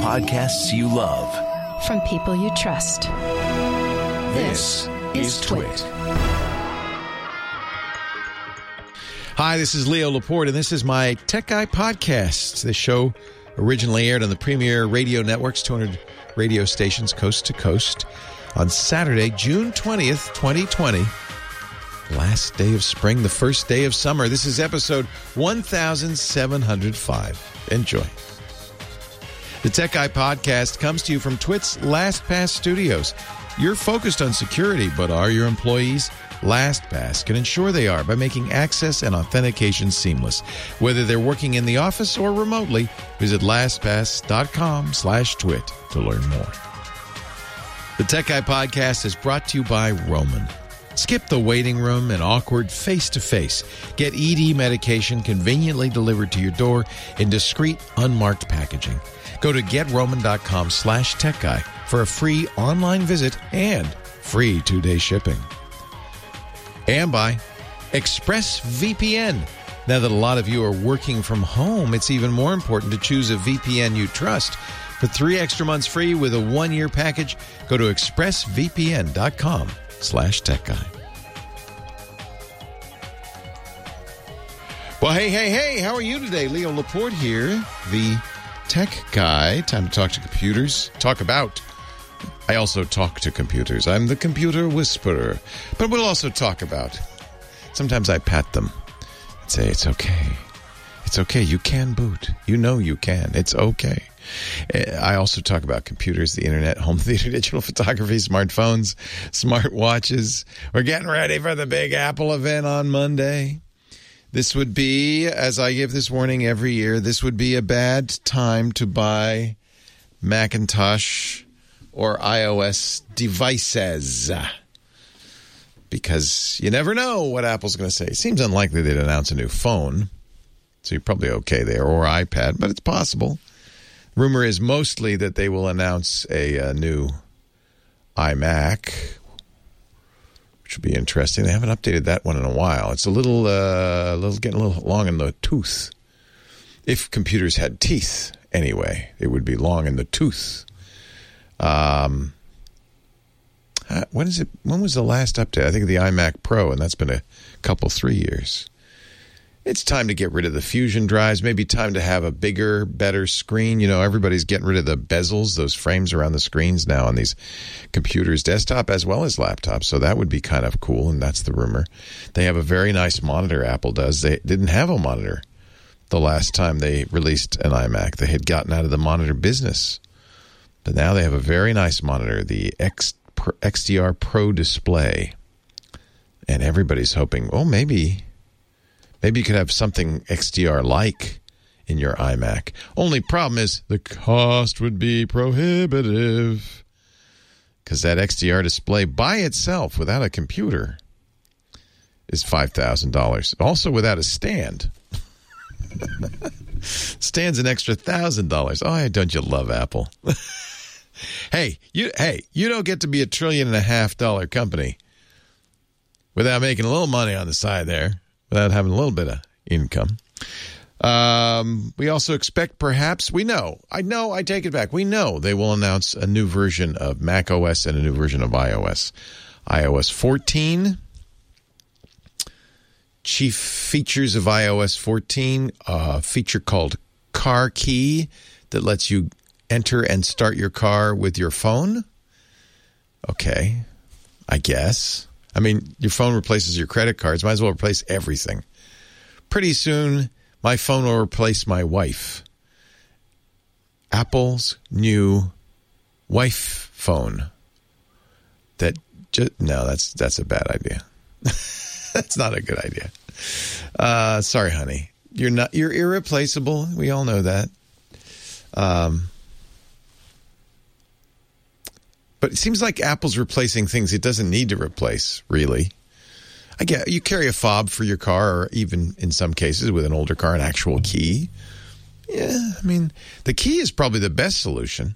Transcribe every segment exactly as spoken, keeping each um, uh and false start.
podcasts you love. From people you trust. This is Twit. Hi, this is Leo Laporte, and this is my Tech Guy podcast. This show originally aired on the Premier Radio Network's two hundred radio stations coast to coast on Saturday, June twentieth, twenty twenty. Last day of spring, the first day of summer. This is episode one thousand seven hundred five. Enjoy. The Tech Guy podcast comes to you from Twit's LastPass Studios. You're focused on security, but are your employees? LastPass can ensure they are by making access and authentication seamless. Whether they're working in the office or remotely, visit LastPass.com slash twit to learn more. The Tech Guy podcast is brought to you by Roman. Skip the waiting room and awkward face-to-face. Get E D medication conveniently delivered to your door in discreet, unmarked packaging. Go to GetRoman.com slash Tech Guy for a free online visit and free two-day shipping. And by ExpressVPN. Now that a lot of you are working from home, it's even more important to choose a V P N you trust. For three extra months free with a one-year package, go to ExpressVPN.com slash Tech Guy. Well, hey, hey, hey, how are you today? Leo Laporte here, the Tech Guy. Time to talk to computers. Talk about. I also talk to computers. I'm the computer whisperer. But we'll also talk about. Sometimes I pat them and say, it's okay. It's okay. You can boot. You know you can. It's okay. I also talk about computers, the internet, home theater, digital photography, smartphones, smartwatches. We're getting ready for the big Apple event on Monday. This would be, as I give this warning every year, this would be a bad time to buy Macintosh or iOS devices, because you never know what Apple's going to say. It seems unlikely they'd announce a new phone, so you're probably okay there, or iPad, but it's possible. Rumor is mostly that they will announce a, a new iMac, which will be interesting. They haven't updated that one in a while. It's a little, uh, a little getting a little long in the tooth. If computers had teeth, anyway, it would be long in the tooth. Um, when is it? When was the last update? I think the iMac Pro, and that's been a couple, three years. It's time to get rid of the Fusion drives. Maybe time to have a bigger, better screen. You know, everybody's getting rid of the bezels, those frames around the screens now on these computers, desktop as well as laptops. So that would be kind of cool, and that's the rumor. They have a very nice monitor, Apple does. They didn't have a monitor the last time they released an iMac. They had gotten out of the monitor business. But now they have a very nice monitor, the X, X D R Pro display. And everybody's hoping, oh, maybe... Maybe you could have something X D R-like in your iMac. Only problem is the cost would be prohibitive, because that X D R display by itself, without a computer, is five thousand dollars. Also without a stand. Stand's an extra one thousand dollars. Oh, don't you love Apple? hey, you, hey, you don't get to be a trillion and a half dollar company without making a little money on the side there. Without having a little bit of income. Um, we also expect perhaps, we know, I know, I take it back. We know they will announce a new version of macOS and a new version of iOS. iOS fourteen. Chief features of iOS fourteen, a feature called Car Key that lets you enter and start your car with your phone. Okay, I guess. I mean, your phone replaces your credit cards. Might as well replace everything. Pretty soon, my phone will replace my wife. Apple's new wife phone. That just, no, that's that's a bad idea. That's not a good idea. Uh, sorry, honey. You're not. You're irreplaceable. We all know that. Um. But it seems like Apple's replacing things it doesn't need to replace, really. I get you carry a fob for your car, or even in some cases with an older car, an actual key. Yeah, I mean, the key is probably the best solution.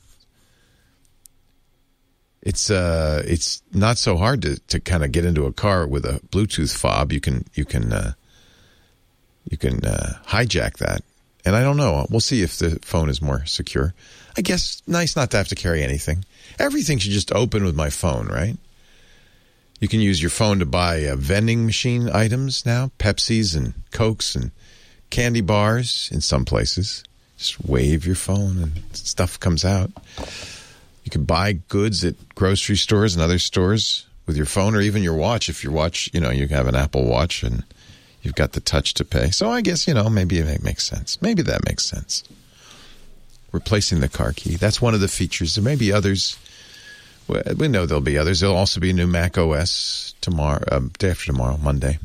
It's uh, it's not so hard to, to kind of get into a car with a Bluetooth fob. You can you can uh, you can uh, hijack that And I don't know. We'll see if the phone is more secure. I guess nice not to have to carry anything. Everything should just open with my phone, right? You can use your phone to buy uh, vending machine items now, Pepsis and Cokes and candy bars in some places. Just wave your phone and stuff comes out. You can buy goods at grocery stores and other stores with your phone or even your watch. If your watch, you know, you have an Apple Watch and you've got the touch to pay. So I guess, you know, maybe it makes sense. Maybe that makes sense. Replacing the car key. That's one of the features. There may be others. We know there'll be others. There'll also be a new Mac O S tomorrow, uh, day after tomorrow, Monday.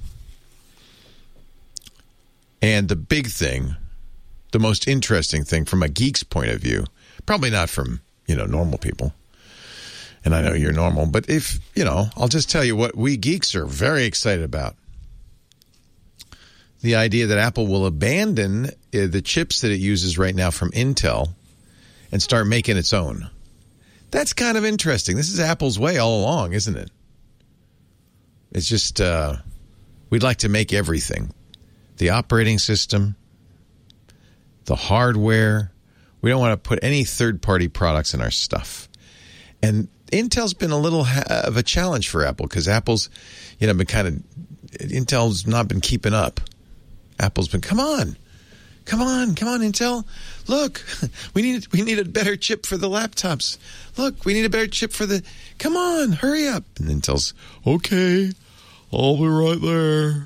And the big thing, the most interesting thing from a geek's point of view, probably not from, you know, normal people. And I know you're normal, but if, you know, I'll just tell you what we geeks are very excited about. The idea that Apple will abandon the chips that it uses right now from Intel and start making its own. That's kind of interesting. This is Apple's way all along, isn't it? It's just, uh, we'd like to make everything. The operating system, the hardware. We don't want to put any third-party products in our stuff. And Intel's been a little ha- of a challenge for Apple because Apple's, you know, been kind of, Intel's not been keeping up. Apple's been, come on, come on, come on, Intel. Look, we need we need a better chip for the laptops. Look, we need a better chip for the, come on, hurry up. And Intel's, okay, I'll be right there.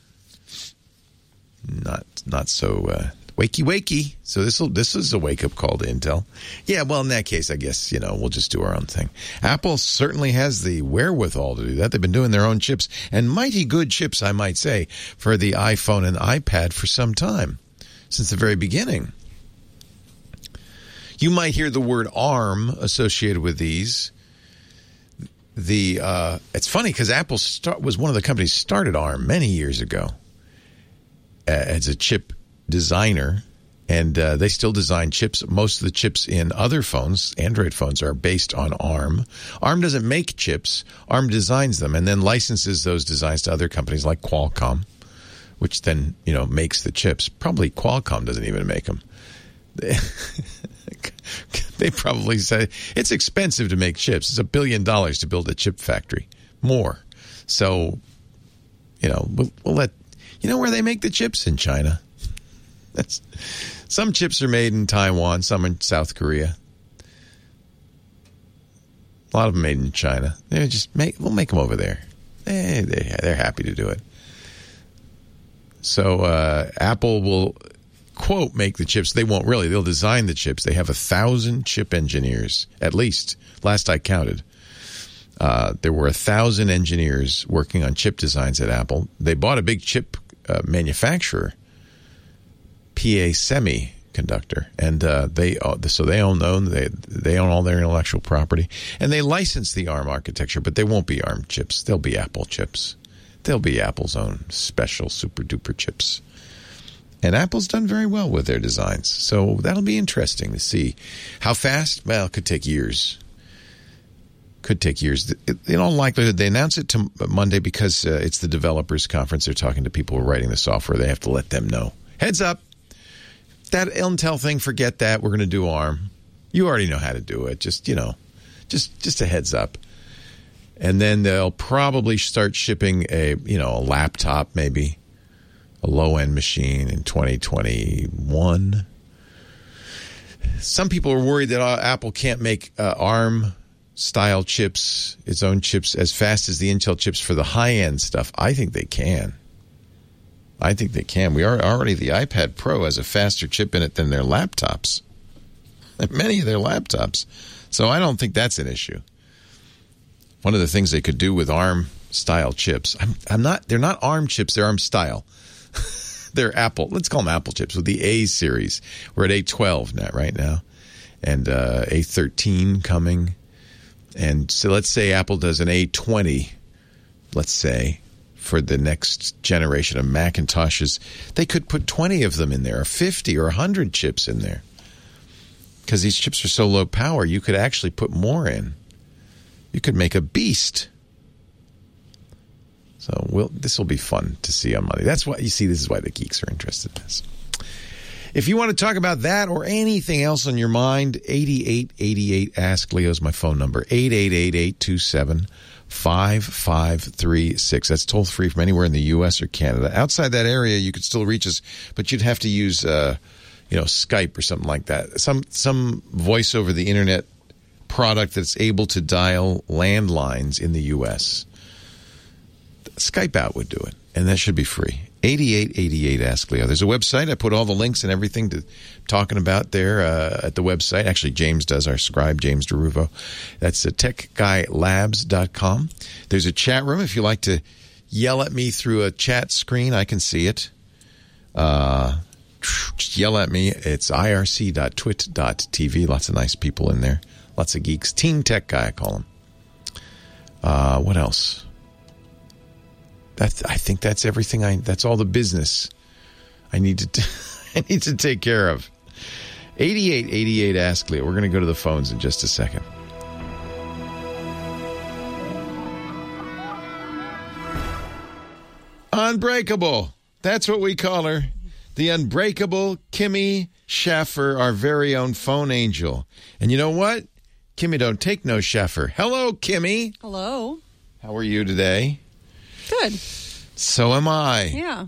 Not not so uh, wakey wakey. So this will this is a wake up call to Intel. Yeah, well, in that case, I guess, you know, we'll just do our own thing. Apple certainly has the wherewithal to do that. They've been doing their own chips, and mighty good chips, I might say, for the iPhone and iPad for some time, since the very beginning. You might hear the word ARM associated with these. The uh, it's funny because Apple start, was one of the companies started ARM many years ago as a chip designer, and uh, they still design chips. Most of the chips in other phones, Android phones, are based on ARM. ARM doesn't make chips. ARM designs them and then licenses those designs to other companies like Qualcomm, which then, you know, makes the chips. Probably Qualcomm doesn't even make them. They, they probably say it's expensive to make chips. It's a billion dollars to build a chip factory. More. So, you know, we'll, we'll let... You know where they make the chips? In China. That's, some chips are made in Taiwan, some in South Korea. A lot of them made in China. They just make. We'll make them over there. They, they, they're happy to do it. So uh, Apple will, quote, make the chips. They won't really. They'll design the chips. They have a thousand chip engineers, at least. Last I counted. Uh, there were a thousand engineers working on chip designs at Apple. They bought a big chip uh, manufacturer, P A Semiconductor, and uh, they uh, so they own own they they own all their intellectual property, and they license the ARM architecture, but they won't be ARM chips. They'll be Apple chips. They'll be Apple's own special super duper chips. And Apple's done very well with their designs, so that'll be interesting to see. How fast? Well, it could take years. Could take years. In all likelihood, they announce it to Monday because uh, it's the developers conference. They're talking to people who are writing the software. They have to let them know. Heads up. That Intel thing, forget that. We're going to do ARM. You already know how to do it. Just, you know, just just a heads up. And then they'll probably start shipping a, you know, a laptop, maybe a low-end machine in twenty twenty-one. Some people are worried that uh, Apple can't make uh, ARM style chips, its own chips, as fast as the Intel chips for the high-end stuff. I think they can. I think they can. We are already, the iPad Pro has a faster chip in it than their laptops. Many of their laptops. So I don't think that's an issue. One of the things they could do with ARM-style chips, I'm, I'm not, they're not ARM chips, they're ARM-style. They're Apple, let's call them Apple chips, with the A series. We're at A twelve now, right now, and uh, A thirteen coming. And so let's say Apple does an A twenty, let's say, for the next generation of Macintoshes. They could put twenty of them in there, or fifty, or one hundred chips in there. Because these chips are so low power, you could actually put more in. You could make a beast. So we'll, this will be fun to see on Monday. That's why, you see, this is why the geeks are interested in this. If you want to talk about that or anything else on your mind, eighty-eight eighty-eight Ask Leo is my phone number, eight eight eight, eight two seven, five five three six. That's toll free from anywhere in the U S or Canada. Outside that area, you could still reach us, but you'd have to use, uh, you know, Skype or something like that. Some some voice over the internet product that's able to dial landlines in the U S. Skype out would do it, and that should be free. eighty-eight eighty-eight Ask Leo. There's a website. I put all the links and everything to talking about there uh, at the website. Actually, James does, our scribe, James DeRuvo. That's uh, tech guy labs dot com. There's a chat room. If you like to yell at me through a chat screen, I can see it. Uh, just yell at me. It's I R C dot twit dot T V. Lots of nice people in there. Lots of geeks. Team Tech Guy, I call him. Uh, what else? That's, I think that's everything. I that's all the business I need to t- I need to take care of. eighty-eight eighty-eight Ask Leo. We're going to go to the phones in just a second. Unbreakable. That's what we call her. The unbreakable Kimmy Schaffer, our very own phone angel. And you know what? Kimmy don't take no Schaffer. Hello, Kimmy. Hello. How are you today? Good. So am I. Yeah.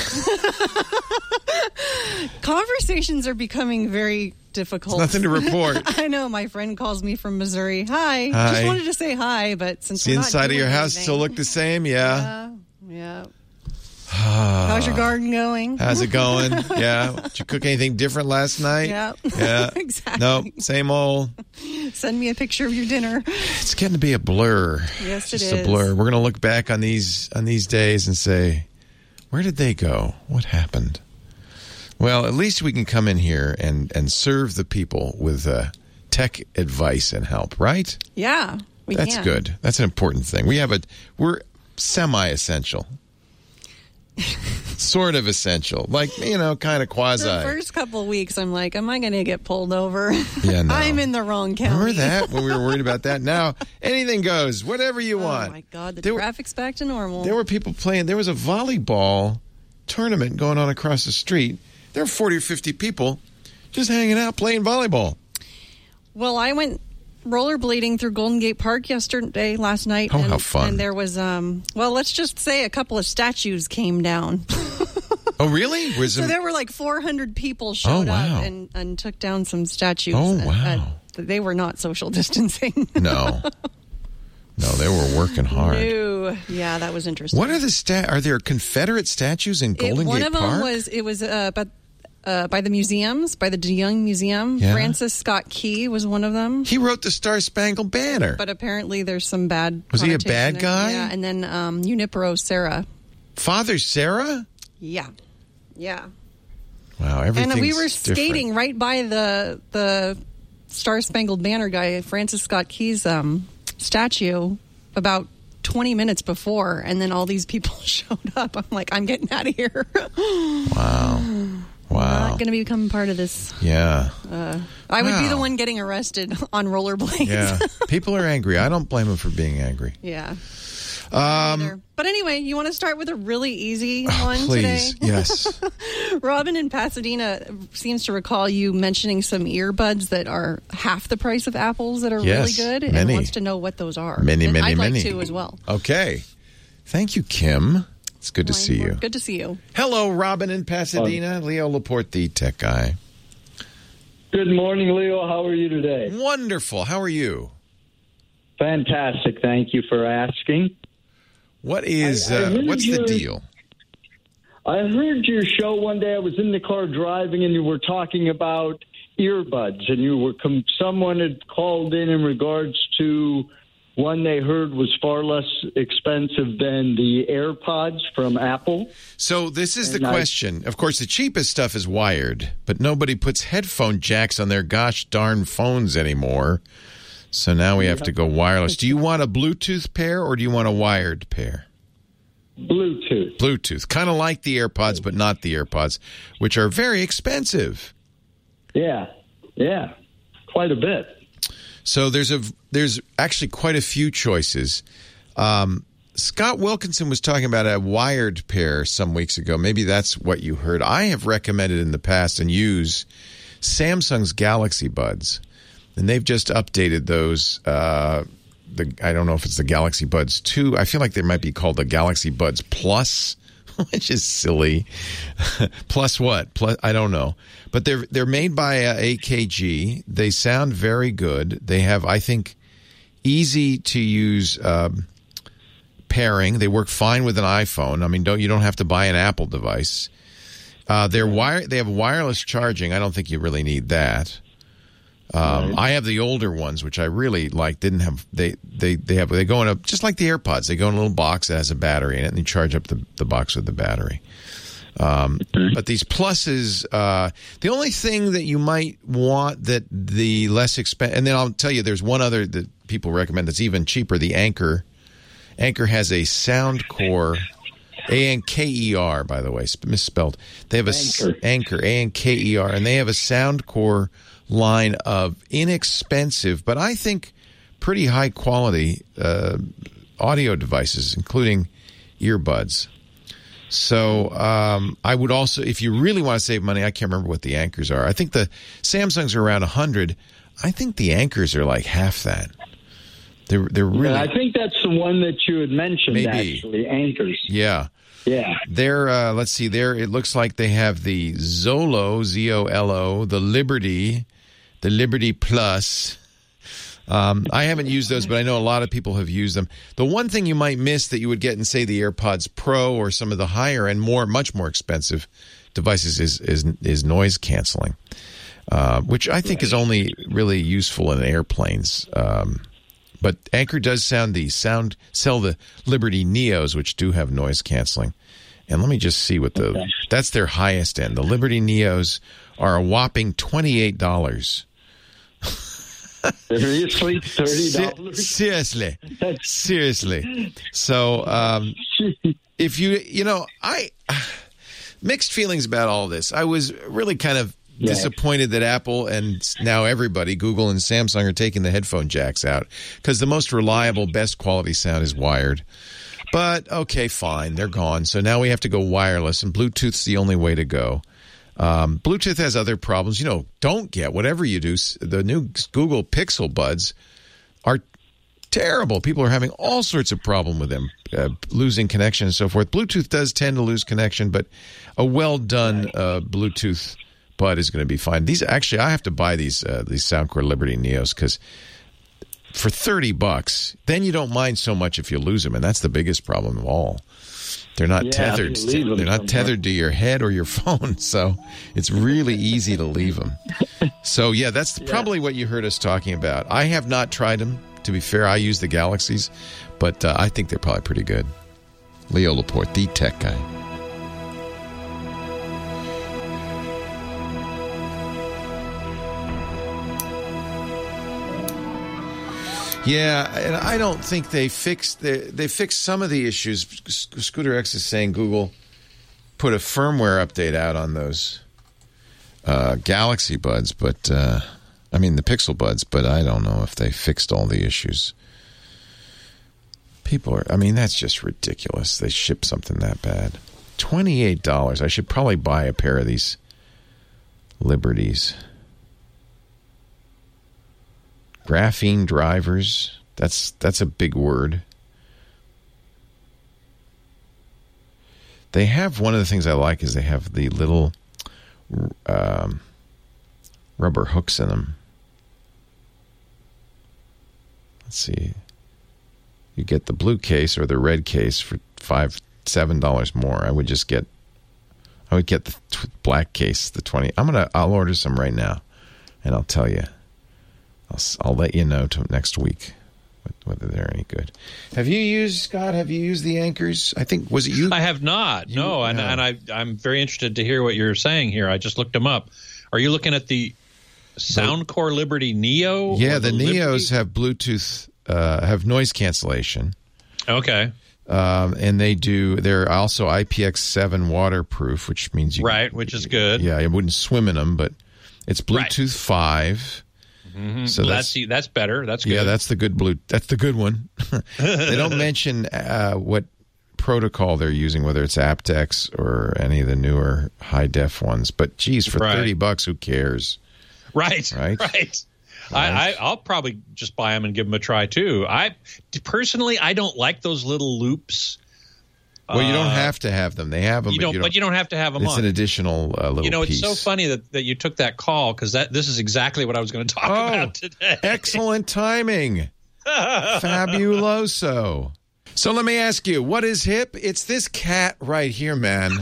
Conversations are becoming very difficult. There's nothing to report. I know. My friend calls me from Missouri. Hi. Hi. Just wanted to say hi, but since the we're not inside of doing your house anything- still look the same? Yeah. Yeah. Yeah. How's your garden going? How's it going? Yeah. Did you cook anything different last night? Yeah. Yeah. Exactly. Nope. Same old. Send me a picture of your dinner. It's getting to be a blur. Yes, it Just is. a blur. We're going to look back on these on these days and say, where did they go? What happened? Well, at least we can come in here and, and serve the people with uh, tech advice and help, right? Yeah, we That's can. good. That's an important thing. We have a we're semi-essential. Sort of essential. Like, you know, kind of quasi. The first couple of weeks, I'm like, am I going to get pulled over? Yeah, no. I'm in the wrong county. Remember that when we were worried about that? Now, anything goes, whatever you want. Oh, my God. The There were- traffic's back to normal. There were people playing. There was a volleyball tournament going on across the street. There were forty or fifty people just hanging out playing volleyball. Well, I went rollerblading through Golden Gate Park yesterday, last night. Oh, and, how fun. And there was, um, well, let's just say a couple of statues came down. Oh, really? Was So it- there were like four hundred people showed Oh, wow. up and, and took down some statues. Oh, Uh, wow. uh, they were not social distancing. No. No, they were working hard. No. Yeah, that was interesting. What are the stat? Are there Confederate statues in It- Golden one Gate of them Park? was, it was uh, but, uh, by the museums, by the DeYoung Museum. Yeah. Francis Scott Key was one of them. He wrote the Star Spangled Banner. But apparently there's some bad Was he a connotation bad in- guy? Yeah, and then um, Junipero Serra. Father Sarah? Yeah. Yeah. Wow, everything's And we were different. skating right by the the Star Spangled Banner guy, Francis Scott Key's um, statue, about twenty minutes before, and then all these people showed up. I'm like, I'm getting out of here. Wow. Wow. Not going to become part of this. Yeah. Uh, I would be Wow. the one getting arrested on rollerblades. Yeah. People are angry. I don't blame them for being angry. Yeah. Um, But anyway, you want to start with a really easy oh, one please. today? Yes. Robin in Pasadena seems to recall you mentioning some earbuds that are half the price of Apple's that are Yes, really good, many. and wants to know what those are. Many, And many, I'd many. like to as well. Okay. Thank you, Kim. It's good to see you. Good to see you. Hello, Robin in Pasadena. Leo Laporte, the tech guy. Good morning, Leo. How are you today? Wonderful. How are you? Fantastic. Thank you for asking. What is, I- I uh, heard what's the your- deal? I heard your show one day. I was in the car driving, and you were talking about earbuds, and you were com- someone had called in in regards to one they heard was far less expensive than the AirPods from Apple. So this is the And I- question. Of course, the cheapest stuff is wired, but nobody puts headphone jacks on their gosh darn phones anymore. So now we have to go wireless. Do you want a Bluetooth pair or do you want a wired pair? Bluetooth. Bluetooth. Kind of like the AirPods, but not the AirPods, which are very expensive. Yeah, yeah, quite a bit. So there's a there's actually quite a few choices. Um, Scott Wilkinson was talking about a wired pair some weeks ago. Maybe that's what you heard. I have recommended in the past and use Samsung's Galaxy Buds, and they've just updated those. Uh, the I don't know if it's the Galaxy Buds two. I feel like they might be called the Galaxy Buds Plus, which is silly. Plus what? Plus I don't know. But they're they're made by uh, A K G. They sound very good. They have, I think, easy to use uh, pairing. They work fine with an iPhone. I mean, don't you don't have to buy an Apple device. Uh, they're wire. They have wireless charging. I don't think you really need that. Um, right. I have the older ones, which I really like. Didn't have they? They they have they go in a just like the AirPods. They go in a little box that has a battery in it, and you charge up the the box with the battery. Um, but these pluses, uh, the only thing that you might want that the less expensive, and then I'll tell you, there's one other that people recommend that's even cheaper. The Anker. Anker has a Soundcore. A N K E R, by the way, misspelled. They have a Anker, Anker A N K E R, and they have a Soundcore line of inexpensive, but I think pretty high quality uh, audio devices, including earbuds. So um, I would also, if you really want to save money, I can't remember what the Ankers are. I think the Samsungs are around one hundred. I think the Ankers are like half that. They're they're really. Yeah, I think that's the one that you had mentioned. Maybe. Actually, Ankers. Yeah. Yeah. They're uh, let's see. There it looks like they have the Zolo, Z O L O, the Liberty, the Liberty Plus. Um, I haven't used those, but I know a lot of people have used them. The one thing you might miss that you would get in, say, the AirPods Pro or some of the higher and more, much more expensive devices is is, is noise canceling, uh, which I think is only really useful in airplanes. Um, but Anker does sound the sound sell the Liberty Neos, which do have noise canceling. And let me just see what the okay. that's their highest end. The Liberty Neos are a whopping twenty-eight dollars. Seriously, thirty dollars. Seriously, seriously. So, um, if you, you know, I mixed feelings about all this. I was really kind of yeah. disappointed that Apple and now everybody, Google and Samsung, are taking the headphone jacks out because the most reliable, best quality sound is wired. But okay, fine, they're gone. So now we have to go wireless, and Bluetooth's the only way to go. Um, Bluetooth has other problems. You know, don't get whatever you do. The new Google Pixel Buds are terrible. People are having all sorts of problem with them, uh, losing connection and so forth. Bluetooth does tend to lose connection, but a well-done uh, Bluetooth bud is going to be fine. These actually, I have to buy these uh, these Soundcore Liberty Neos because for thirty bucks, then you don't mind so much if you lose them, and that's the biggest problem of all. They're not yeah, tethered. To, they're not tethered to your head or your phone, so it's really easy to leave them. So yeah, that's yeah. probably what you heard us talking about. I have not tried them. To be fair, I use the Galaxies, but uh, I think they're probably pretty good. Leo Laporte, the tech guy. Yeah, and I don't think they fixed they, they fixed some of the issues. Scooter X is saying Google put a firmware update out on those uh, Galaxy Buds, but uh, I mean the Pixel Buds, but I don't know if they fixed all the issues. People are, I mean, that's just ridiculous. They ship something that bad. twenty-eight dollars. I should probably buy a pair of these Liberties. Graphene drivers, that's that's a big word. They have, one of the things I like is they have the little um, rubber hooks in them. Let's see. You get the blue case or the red case for five, seven dollars more. I would just get, I would get the t- black case, the twenty. I'm gonna, I'll order some right now, and I'll tell you. I'll, I'll let you know to next week whether they're any good. Have you used, Scott, have you used the Ankers? I think, was it you? I have not, you, no. And, uh, and I, I'm very interested to hear what you're saying here. I just looked them up. Are you looking at the Soundcore Liberty Neo? Yeah, the, the Liberty? Neos have Bluetooth, uh, have noise cancellation. Okay. Um, and they do, they're also I P X seven waterproof, which means you... Right, which is good. Yeah, I wouldn't swim in them, but it's Bluetooth right. five. Mm-hmm. So well, that's that's that's better. That's good. Yeah, that's the good blue. That's the good one. They don't mention uh, what protocol they're using, whether it's aptX or any of the newer high def ones. But geez, for right. thirty bucks, who cares? Right, right, right. right. I, I, I'll probably just buy them and give them a try too. I personally, I don't like those little loops. Well, you don't uh, have to have them. They have them, you but, don't, you don't, but you don't have to have them it's on. It's an additional uh, little You know, piece. it's so funny that, that you took that call because that this is exactly what I was going to talk oh, about today. Excellent timing. Fabuloso. So let me ask you, what is hip? It's this cat right here, man.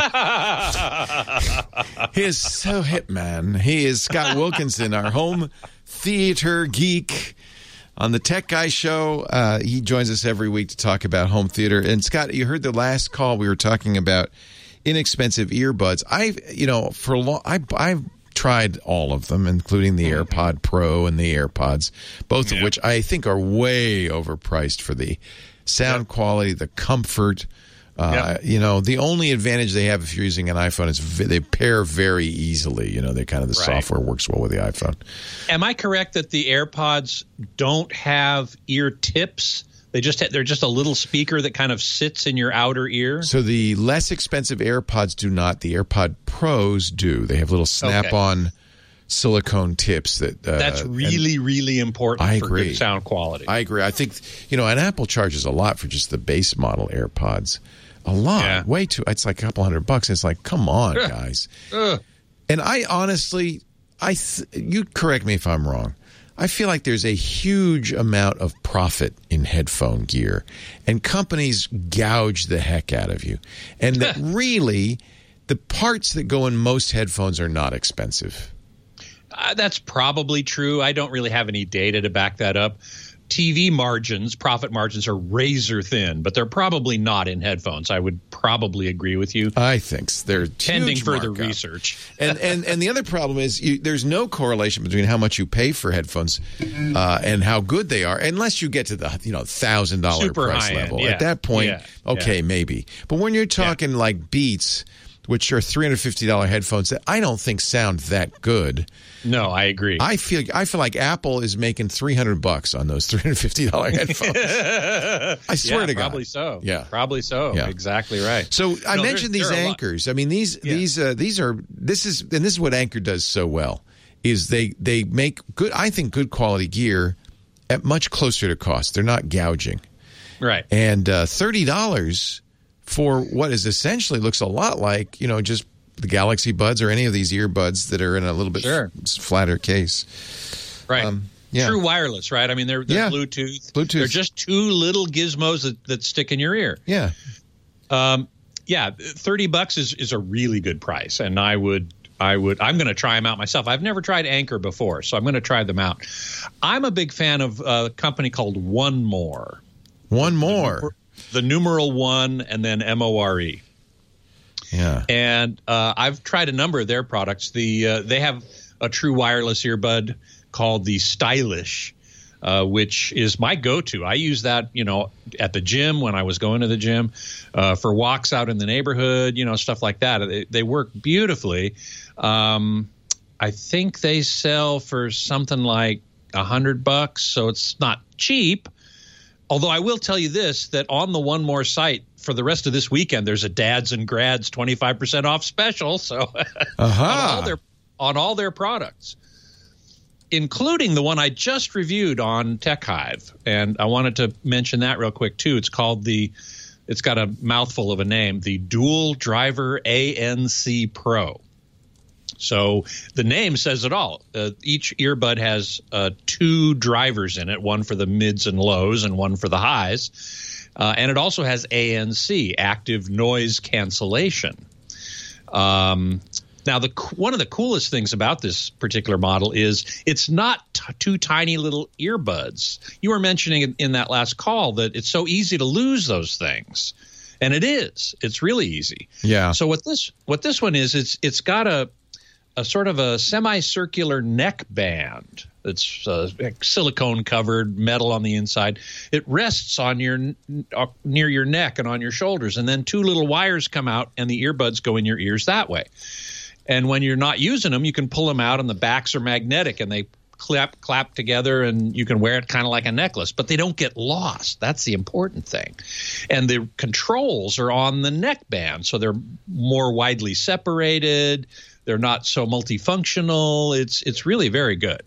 He is so hip, man. He is Scott Wilkinson, our home theater geek on the Tech Guy Show. Uh, he joins us every week to talk about home theater. And Scott, you heard the last call. We were talking about inexpensive earbuds. I, you know, for a long, I, I've tried all of them, including the AirPod Pro and the AirPods, both yeah. of which I think are way overpriced for the sound yep. quality, the comfort. Uh, yep. You know, the only advantage they have if you're using an iPhone is v- they pair very easily. You know, they kind of the right. software works well with the iPhone. Am I correct that the AirPods don't have ear tips? They just ha- they're just a little speaker that kind of sits in your outer ear. So the less expensive AirPods do not. The AirPod Pros do. They have little snap-on okay. silicone tips that. Uh, That's really, really important I for agree. good sound quality. I agree. I think you know, and Apple charges a lot for just the base model AirPods. A lot, yeah. way too. It's like a couple hundred bucks. It's like, come on, guys. Ugh. And I honestly, I th- you correct me if I'm wrong. I feel like there's a huge amount of profit in headphone gear, and companies gouge the heck out of you. And that really, the parts that go in most headphones are not expensive. Uh, that's probably true. I don't really have any data to back that up. T V margins, profit margins are razor thin, but they're probably not in headphones. I would probably agree with you. I think they're pending huge further markup. research. and, and and the other problem is you, there's no correlation between how much you pay for headphones uh, and how good they are, unless you get to the you know thousand dollar Super price high level. end, yeah. At that point, yeah. okay, yeah. maybe. But when you're talking yeah. like Beats, which are three hundred fifty dollars headphones that I don't think sound that good. No, I agree. I feel I feel like Apple is making three hundred bucks on those three hundred fifty dollars headphones. I swear yeah, to God. Probably so. Yeah. Probably so. Yeah. Exactly right. So I no, mentioned these anchors. I mean, these yeah. these uh, these are this is and this is what Anchor does so well is they they make good I think good quality gear at much closer to cost. They're not gouging. Right. And uh, thirty dollars for what is essentially looks a lot like, you know, just the Galaxy Buds or any of these earbuds that are in a little bit sure. f- flatter case. Right. Um, yeah. True wireless, right? I mean, they're, they're yeah. Bluetooth. Bluetooth. They're just two little gizmos that, that stick in your ear. Yeah. Um, yeah. thirty bucks is, is a really good price. And I would, I would, I'm going to try them out myself. I've never tried Anchor before, so I'm going to try them out. I'm a big fan of a company called One More. One More. The, the numeral one and then M O R E. Yeah, and uh, I've tried a number of their products. The uh, they have a true wireless earbud called the Stylish, uh, which is my go-to. I use that, you know, at the gym when I was going to the gym, uh, for walks out in the neighborhood, you know, stuff like that. They, they work beautifully. Um, I think they sell for something like a hundred bucks, so it's not cheap. Although I will tell you this, that on the One More site for the rest of this weekend, there's a Dads and Grads twenty-five percent off special. So uh-huh. on, all their, on all their products, including the one I just reviewed on Tech Hive. And I wanted to mention that real quick, too. It's called the – it's got a mouthful of a name, the Dual Driver A N C Pro. So the name says it all. Uh, each earbud has uh, two drivers in it, one for the mids and lows and one for the highs. Uh, and it also has A N C, active noise cancellation. Um, now, the one of the coolest things about this particular model is it's not t- two tiny little earbuds. You were mentioning in, in that last call that it's so easy to lose those things. And it is. It's really easy. Yeah. So what this what this one is, it's it's got a a sort of a semicircular neck band that's uh, silicone covered, metal on the inside. It rests on your uh, near your neck and on your shoulders, and then two little wires come out, and the earbuds go in your ears that way. And when you're not using them, you can pull them out, and the backs are magnetic, and they clap clap together, and you can wear it kind of like a necklace, but they don't get lost. That's the important thing. And the controls are on the neck band, so they're more widely separated. They're not so multifunctional. It's it's really very good.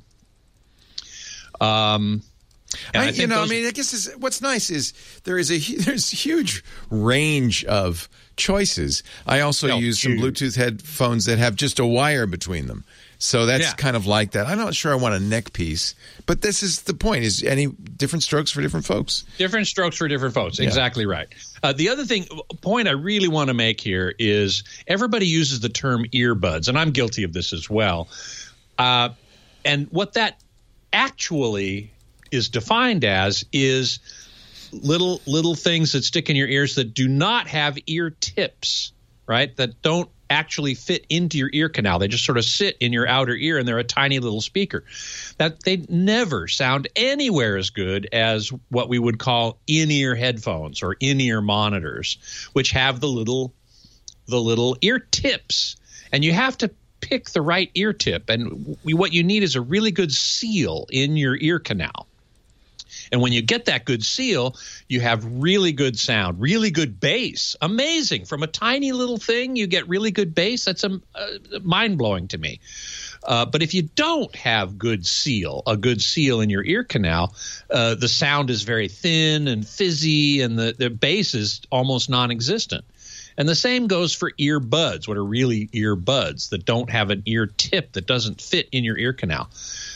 Um, I, I you think know, I those- mean, I guess is, what's nice is there is a hu- there's a huge range of choices. I also No, use some huge. Bluetooth headphones that have just a wire between them. So that's Yeah. kind of like that. I'm not sure I want a neck piece, but this is the point: is any different strokes for different folks. Different strokes for different folks. Yeah. Exactly right. Uh, the other thing, point I really want to make here is everybody uses the term earbuds, and I'm guilty of this as well. Uh, and what that actually is defined as is little little things that stick in your ears that do not have ear tips, right? That don't actually fit into your ear canal. They just sort of sit in your outer ear, and they're a tiny little speaker. That they never sound anywhere as good as what we would call in-ear headphones or in-ear monitors, which have the little the little ear tips. And you have to pick the right ear tip. And we, what you need is a really good seal in your ear canal. And when you get that good seal, you have really good sound, really good bass. Amazing. From a tiny little thing, you get really good bass. That's um, uh, mind-blowing to me. Uh, but if you don't have good seal, a good seal in your ear canal, uh, the sound is very thin and fizzy, and the, the bass is almost non-existent. And the same goes for earbuds, what are really earbuds that don't have an ear tip that doesn't fit in your ear canal.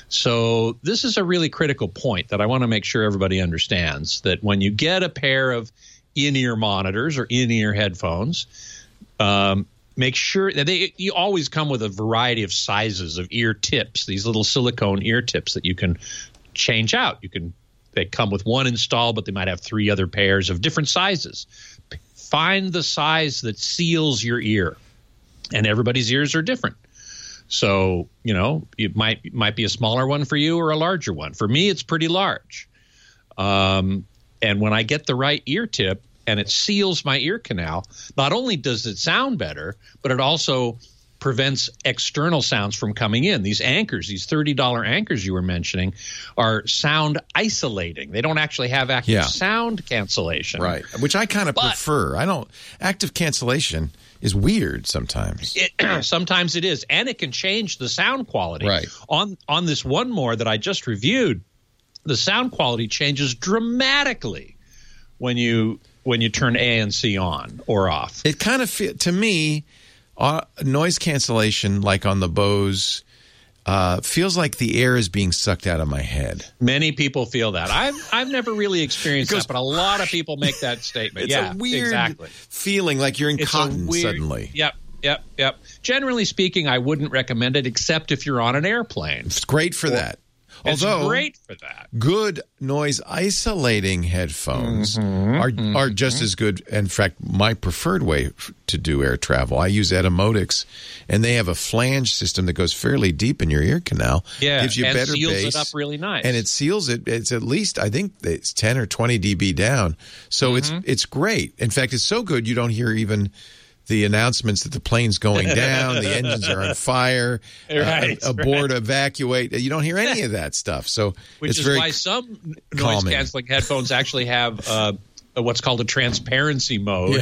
So this is a really critical point that I want to make sure everybody understands, that when you get a pair of in-ear monitors or in-ear headphones, um, make sure that they you always come with a variety of sizes of ear tips, these little silicone ear tips that you can change out. You can they come with one install, but they might have three other pairs of different sizes. Find the size that seals your ear, and everybody's ears are different. So, you know, it might it might be a smaller one for you or a larger one. For me, it's pretty large. Um, and when I get the right ear tip and it seals my ear canal, not only does it sound better, but it also prevents external sounds from coming in. These anchors, these thirty dollar anchors you were mentioning, are sound isolating. They don't actually have active Yeah. sound cancellation. Right, which I kind of But- prefer. I don't active cancellation is weird sometimes. It, sometimes it is, and it can change the sound quality. Right. On on this one more that I just reviewed, the sound quality changes dramatically when you when you turn A and C on or off. It kind of feel to me, uh, noise cancellation like on the Bose uh, feels like the air is being sucked out of my head. Many people feel that. I've I've never really experienced It goes- that, but a lot of people make that statement. It's yeah, a weird exactly. feeling, like you're in It's a cotton weird- suddenly. Yep, yep, yep. Generally speaking, I wouldn't recommend it except if you're on an airplane. It's great for that. It's Although great for that. good noise isolating headphones are are just as good. In fact, my preferred way f- to do air travel. I use Etymotics, and they have a flange system that goes fairly deep in your ear canal. Yeah, gives you and better seals it bass up really nice. and it seals it. It's at least I think it's ten or twenty decibels down. So it's it's great. In fact, it's so good you don't hear even the announcements that the plane's going down, the engines are on fire, Right, uh, aboard, evacuate. You don't hear any of that stuff. So Which it's is very why some noise calming. canceling headphones actually have uh, what's called a transparency mode.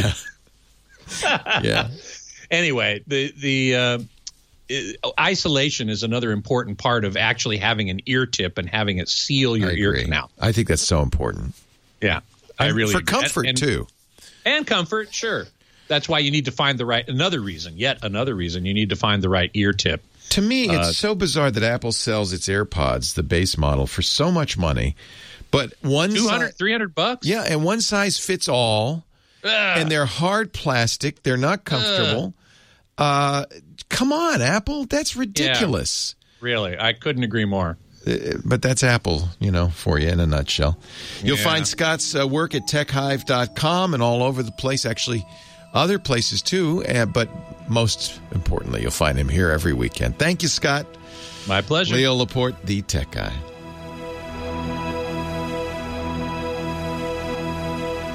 Yeah. yeah. Anyway, the the uh, i- isolation is another important part of actually having an ear tip and having it seal your I ear agree. canal. I think that's so important. Yeah, I And really for do. comfort and, and, too. and comfort, sure. That's why you need to find the right. Another reason, yet another reason, you need to find the right ear tip. To me, it's Uh, so bizarre that Apple sells its AirPods, the base model, for so much money, but one two si- hundred, three hundred bucks. yeah, and one size fits all, Ugh. and they're hard plastic. They're not comfortable. Uh, come on, Apple, that's ridiculous. Really, I couldn't agree more. Uh, But that's Apple, you know, for you in a nutshell. You'll Yeah. find Scott's uh, work at tech hive dot com and all over the place, actually other places too, uh, but most importantly, you'll find him here every weekend. Thank you, Scott. My pleasure. Leo Laporte, the tech guy.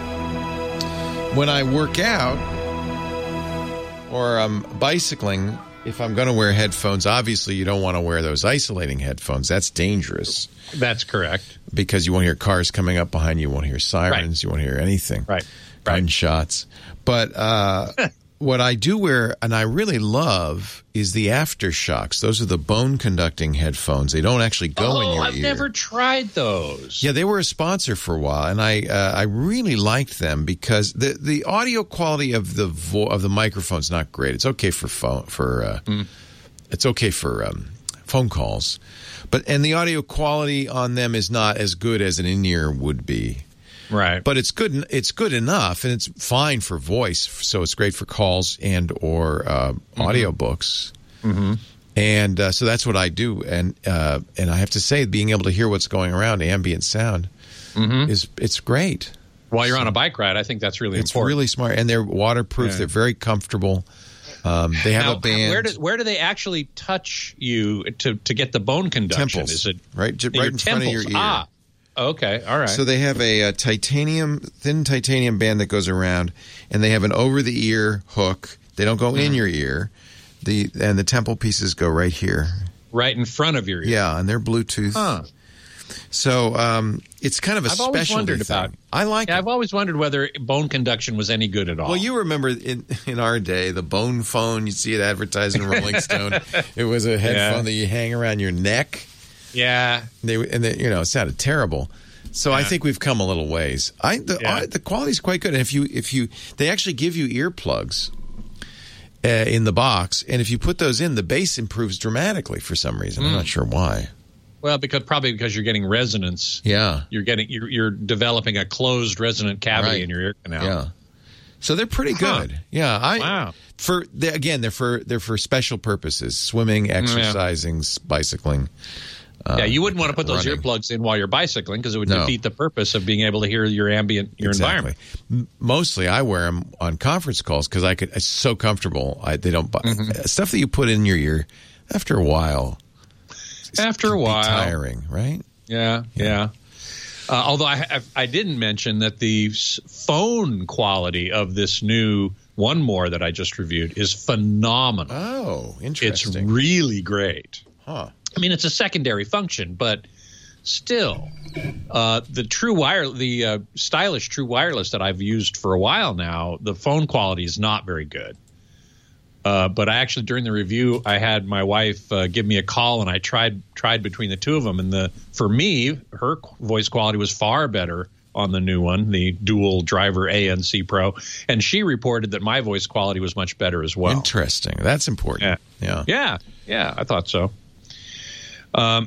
When I work out or I'm bicycling, if I'm going to wear headphones, obviously you don't want to wear those isolating headphones. That's dangerous. That's correct. Because you won't hear cars coming up behind you. You won't hear sirens. Right. You won't hear anything. Right. Gunshots. But uh, what I do wear, and I really love, is the Aftershocks. Those are the bone-conducting headphones. They don't actually go oh, in your I've ear. I've never tried those. Yeah, they were a sponsor for a while, and I uh, I really liked them because the the audio quality of the vo- of the microphone's not great. It's okay for phone for uh, mm. it's okay for um, phone calls, but and the audio quality on them is not as good as an in-ear would be. Right. But it's good it's good enough, and it's fine for voice, so it's great for calls and or uh, mm-hmm. audiobooks. Mm-hmm. And uh, so that's what I do. And uh, and I have to say, being able to hear what's going around, ambient sound, mm-hmm. is it's great. While you're so, on a bike ride, I think that's really it's important. It's really smart. And they're waterproof. Yeah. They're very comfortable. Um, they have now, a band. Where do, where do they actually touch you to, to get the bone conduction? Temples. Is it right, right in temples? front of your ear. Ah. Okay, all right. So they have a, a titanium, thin titanium band that goes around, and they have an over-the-ear hook. They don't go mm. in your ear. The and the temple pieces go right here, right in front of your ear. Yeah, and they're Bluetooth. Huh. So um, it's kind of a I've always specialty wondered thing. about. I like. Yeah, it. I've always wondered whether bone conduction was any good at all. Well, you remember in in our day, the bone phone. You see it advertised in Rolling Stone. It was a headphone yeah. that you hang around your neck. Yeah, they and they, you know, it sounded terrible. So yeah. I think we've come a little ways. I the yeah. I, the quality's quite good. And if you if you they actually give you earplugs uh, in the box, and if you put those in, the bass improves dramatically for some reason. Mm. I'm not sure why. Well, because probably because you're getting resonance. Yeah, you're getting you're, you're developing a closed resonant cavity right. in your ear canal. Yeah, so they're pretty huh. good. Yeah, I wow. For they, again, they're for they're for special purposes: swimming, exercising, yeah. bicycling. Uh, yeah, you wouldn't want to put those running. earplugs in while you're bicycling because it would no. defeat the purpose of being able to hear your ambient, your exactly. environment. Mostly, I wear them on conference calls because I could. It's so comfortable. I, they don't mm-hmm. stuff that you put in your ear. After a while, after a while, tiring, right? Yeah, yeah. yeah. Uh, although I, I I didn't mention that the phone quality of this new One More that I just reviewed is phenomenal. Oh, interesting! It's really great. Huh. I mean, it's a secondary function, but still, uh, the true wire, the uh, stylish True Wireless that I've used for a while now, the phone quality is not very good. Uh, but I actually, during the review, I had my wife uh, give me a call, and I tried tried between the two of them. And the for me, her voice quality was far better on the new one, the dual driver A N C Pro, and she reported that my voice quality was much better as well. Interesting. That's important. Yeah, yeah, yeah. yeah I thought so. Um,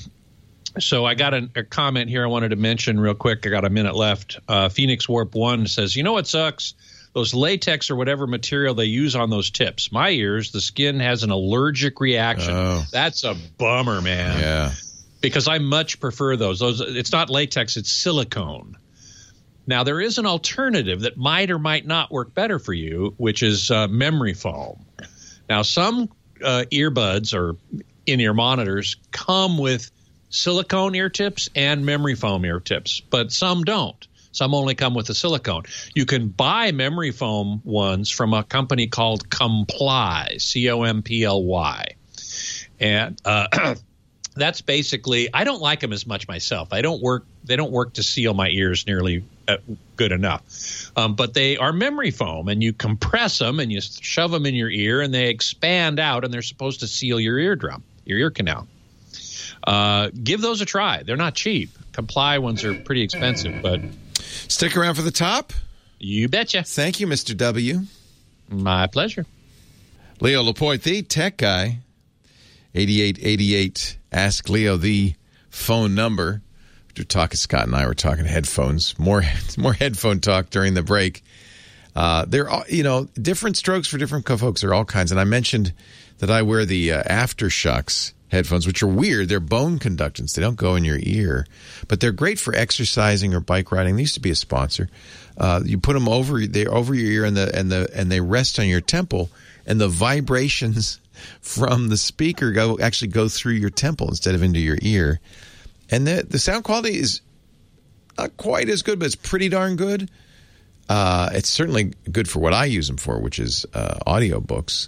so I got a, a comment here I wanted to mention real quick. I got a minute left. Uh, Phoenix Warp One says, you know what sucks? Those latex or whatever material they use on those tips. My ears, the skin has an allergic reaction. Oh. That's a bummer, man. Yeah. Because I much prefer those. Those it's not latex, it's silicone. Now, there is an alternative that might or might not work better for you, which is uh, memory foam. Now, some uh, earbuds or in-ear monitors come with silicone ear tips and memory foam ear tips, but some don't. Some only come with the silicone. You can buy memory foam ones from a company called Comply, C O M P L Y. And uh, that's basically, I don't like them as much myself. I don't work, they don't work to seal my ears nearly uh, good enough. Um, but they are memory foam, and you compress them and you shove them in your ear, and they expand out, and they're supposed to seal your eardrum, your ear canal. Uh, give those a try. They're not cheap. Comply ones are pretty expensive, but stick around for the top. You betcha. Thank you, Mister W. My pleasure. Leo Laporte, the tech guy. eighty-eight eighty-eight. Ask Leo the phone number. We're talking, Scott and I were talking headphones. More, more headphone talk during the break. Uh, they're all, you know, different strokes for different folks. There are all kinds. And I mentioned that I wear the uh, Aftershocks headphones, which are weird. They're bone conductance. They don't go in your ear, but they're great for exercising or bike riding. They used to be a sponsor. Uh, you put them over, they're over your ear, and the and the and they rest on your temple, and the vibrations from the speaker go actually go through your temple instead of into your ear. And the the sound quality is not quite as good, but it's pretty darn good. Uh, it's certainly good for what I use them for, which is uh, audiobooks.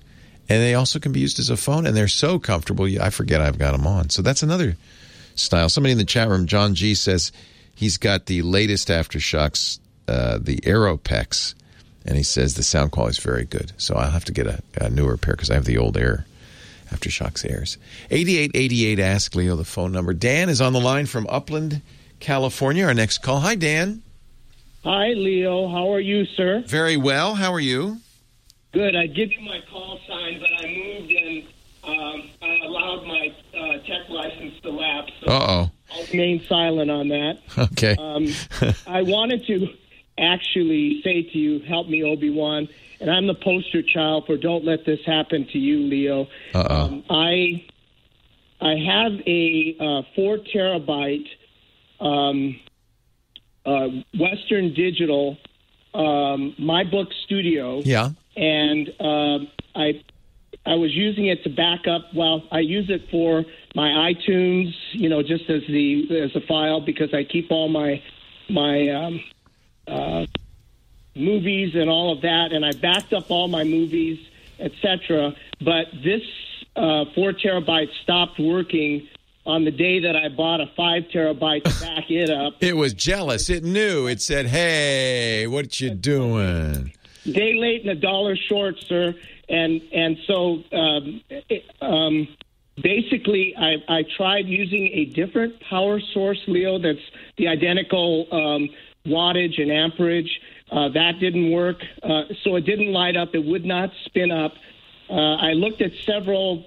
And they also can be used as a phone, and they're so comfortable, I forget I've got them on. So that's another style. Somebody in the chat room, John G, says he's got the latest Aftershocks, uh, the Aeropex, and he says the sound quality is very good. So I'll have to get a, a newer pair because I have the old Air, Aftershocks Airs. eighty-eight eighty-eight, ask Leo the phone number. Dan is on the line from Upland, California. Our next call. Hi, Dan. Hi, Leo. How are you, sir? Very well. How are you? Good. I give you my call sign, but I moved and um, I allowed my uh, tech license to lapse. So Uh-oh. I'll remain silent on that. Okay. Um, I wanted to actually say to you, help me, Obi-Wan, and I'm the poster child for don't let this happen to you, Leo. Uh-oh. Um, I I have a uh, four terabyte um, uh, Western Digital um, MyBook Studio. Yeah. And uh, I I was using it to back up. Well, I use it for my iTunes, you know, just as the as a file because I keep all my my um, uh, movies and all of that, and I backed up all my movies, et cetera. But this uh, four terabyte stopped working on the day that I bought a five terabyte to back it up. It was jealous. It knew. It said, "Hey, what you doing?" Day late and a dollar short, sir. And and so um, it, um, basically, I, I tried using a different power source, Leo, that's the identical um, wattage and amperage. Uh, that didn't work. Uh, so it didn't light up. It would not spin up. Uh, I looked at several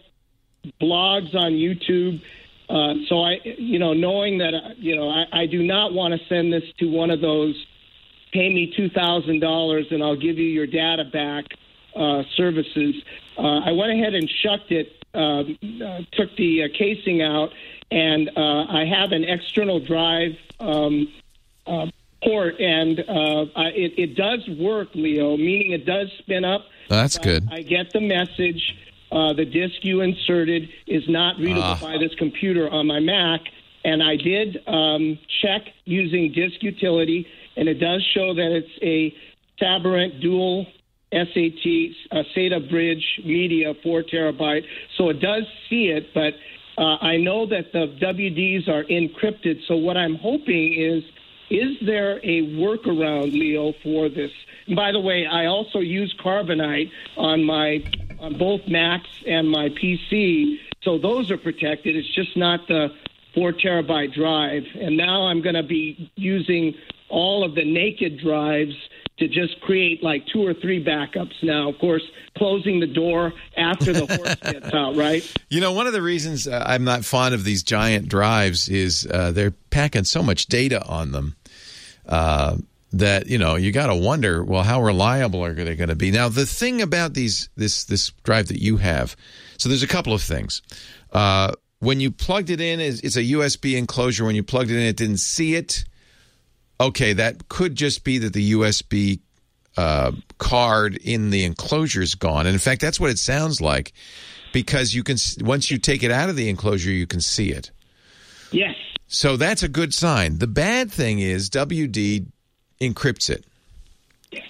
blogs on YouTube. Uh, so I, you know, knowing that, uh, you know, I, I do not want to send this to one of those pay me two thousand dollars and I'll give you your data back uh, services. Uh, I went ahead and shucked it, uh, uh, took the uh, casing out, and uh, I have an external drive um, uh, port, and uh, I, it, it does work, Leo, meaning it does spin up. That's good. I get the message. Uh, the disk you inserted is not readable Ah. by this computer on my Mac, and I did um, check using Disk Utility, and it does show that it's a Sabrent dual S A T uh, SATA bridge media, four terabyte. So it does see it, but uh, I know that the W Ds are encrypted. So what I'm hoping is, is there a workaround, Leo, for this? And by the way, I also use Carbonite on my on both Macs and my P C, so those are protected. It's just not the four terabyte drive. And now I'm going to be using all of the naked drives to just create like two or three backups now. Of course, closing the door after the horse gets out, right? You know, one of the reasons uh, I'm not fond of these giant drives is uh, they're packing so much data on them uh, that, you know, you got to wonder, well, how reliable are they going to be? Now, the thing about these this this drive that you have, so there's a couple of things. Uh, when you plugged it in, it's a U S B enclosure. When you plugged it in, it didn't see it. Okay, that could just be that the U S B uh, card in the enclosure is gone. And in fact, that's what it sounds like, because you can once you take it out of the enclosure, you can see it. Yes. So that's a good sign. The bad thing is W D encrypts it. Yes.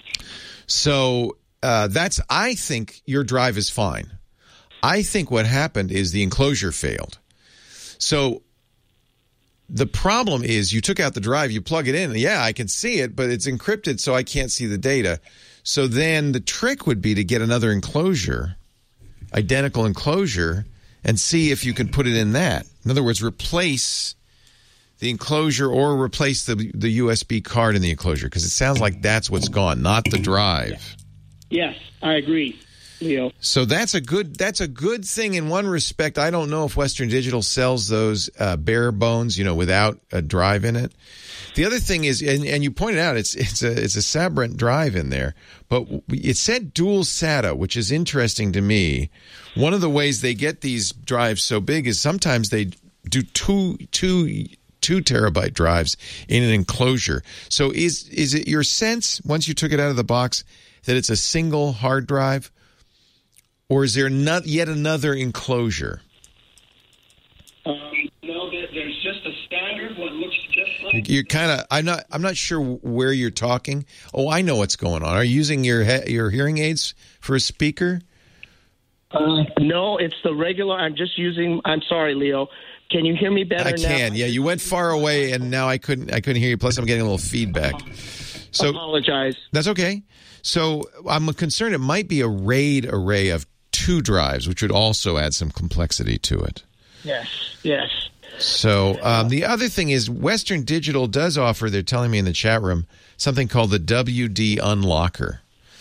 So uh, that's, I think your drive is fine. I think what happened is the enclosure failed. So the problem is you took out the drive, you plug it in, and yeah, I can see it, but it's encrypted, so I can't see the data. So then the trick would be to get another enclosure, identical enclosure, and see if you can put it in that. In other words, replace the enclosure or replace the the U S B card in the enclosure, because it sounds like that's what's gone, not the drive. Yes, I agree, Leo. So that's a good that's a good thing in one respect. I don't know if Western Digital sells those uh, bare bones, you know, without a drive in it. The other thing is, and, and you pointed out, it's it's a it's a Sabrent drive in there, but it said dual SATA, which is interesting to me. One of the ways they get these drives so big is sometimes they do two two two terabyte drives in an enclosure. So is is it your sense once you took it out of the box that it's a single hard drive? Or is there not yet another enclosure? Um, no, there's just a standard one. Looks just like. You're kind of. I'm not. I'm not sure where you're talking. Oh, I know what's going on. Are you using your he, your hearing aids for a speaker? Uh, no, it's the regular. I'm just using. I'm sorry, Leo. Can you hear me better I now? can. Yeah, you went far away, and now I couldn't. I couldn't hear you. Plus, I'm getting a little feedback. So apologize. That's okay. So I'm concerned it might be a RAID array of two drives, which would also add some complexity to it. Yes. Yes. So um, the other thing is Western Digital does offer, they're telling me in the chat room, something called the W D Unlocker,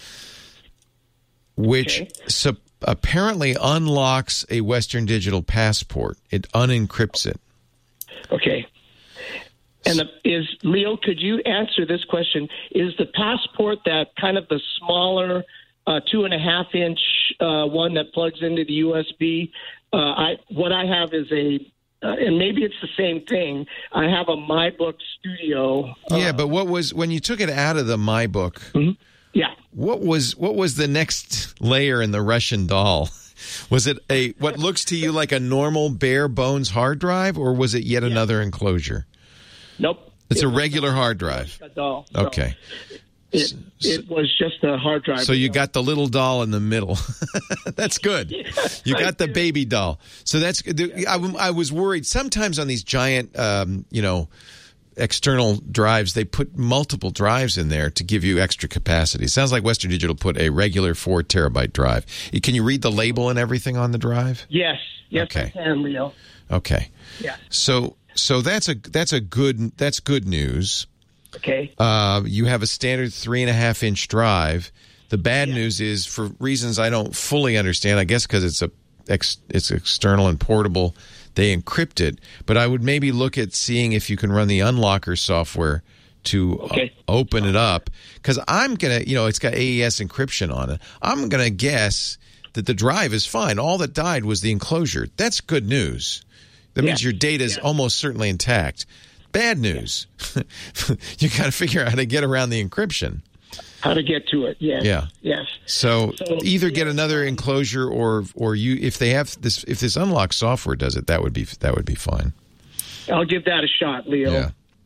which Okay. so apparently unlocks a Western Digital passport. It unencrypts it. Okay. And the, is Leo? Could you answer this question? Is the passport that kind of the smaller uh, two and a half inch uh, one that plugs into the U S B? Uh, I what I have is a, uh, and maybe it's the same thing. I have a MyBook Studio. Uh, Yeah, but what was when you took it out of the MyBook? Mm-hmm. Yeah. What was what was the next layer in the Russian doll? Was it a what looks to you like a normal bare bones hard drive, or was it yet another enclosure? Nope. It's It a was regular not hard drive. a doll. No. Okay. It, it was just a hard drive. So you got the little doll in the middle. That's good. You got the baby doll. So that's good. I, I was worried sometimes on these giant, um, you know, external drives, they put multiple drives in there to give you extra capacity. Sounds like Western Digital put a regular four terabyte drive. Can you read the label and everything on the drive? Yes. Yes, Okay. I can, Leo. Okay. Yeah. So so that's a that's a good that's good news. Okay. Uh, you have a standard three and a half inch drive. The bad news is, for reasons I don't fully understand, I guess because it's a ex, it's external and portable, they encrypt it. But I would maybe look at seeing if you can run the Unlocker software to Okay. o- open it up. Because I'm gonna, you know, it's got A E S encryption on it. I'm gonna guess that the drive is fine. All that died was the enclosure. That's good news. That means Yeah. your data is Yeah. almost certainly intact. Bad news. You got to figure out how to get around the encryption. How to get to it? Yes. Yeah. Yes. So, So, either yeah, get another enclosure, or or you if they have this if this unlock software does it, that would be that would be fine. I'll give that a shot, Leo. Yeah.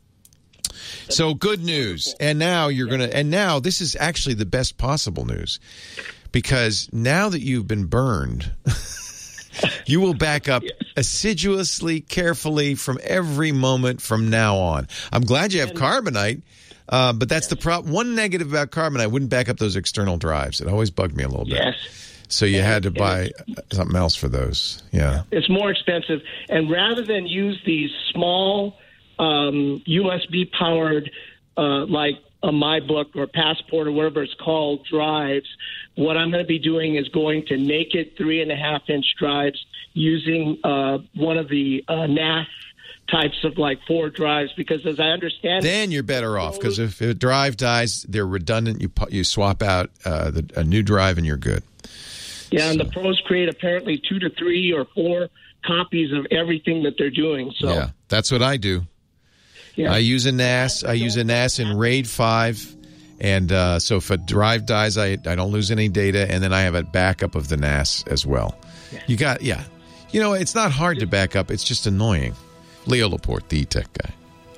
So good news, and now you're gonna and now this is actually the best possible news, because now that you've been burned. You will back up assiduously, carefully from every moment from now on. I'm glad you have Carbonite, uh, but that's the problem. One negative about Carbonite, I wouldn't back up those external drives. It always bugged me a little bit. Yes. So you had to buy something else for those. Yeah. It's more expensive. And rather than use these small um, U S B powered, uh, like a MyBook or Passport or whatever it's called, drives, what I'm going to be doing is going to naked three and a half inch drives using uh, one of the uh, N A S types of like four drives, because as I understand it, Then you're better off, because if a drive dies, they're redundant. You pu- you swap out uh, the, a new drive and you're good. yeah, and the pros create apparently two to three or four copies of everything that they're doing. So Yeah, that's what I do. yeah. I use a N A S. I use a N A S in RAID five. And uh, so if a drive dies, I, I don't lose any data. And then I have a backup of the N A S as well. You got, yeah. You know, it's not hard to back up. It's just annoying. Leo Laporte, the tech guy.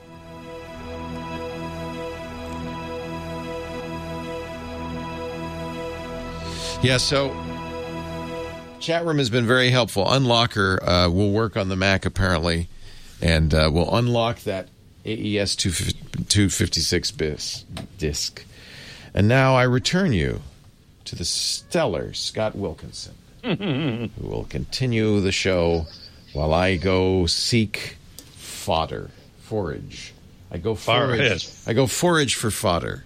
Yeah, so chat room has been very helpful. Unlocker uh, will work on the Mac apparently, and uh, will unlock that A E S two fifty-six bis disk. And now I return you to the stellar Scott Wilkinson, who will continue the show while I go seek fodder, forage. I go forage. Forage. I go forage for fodder.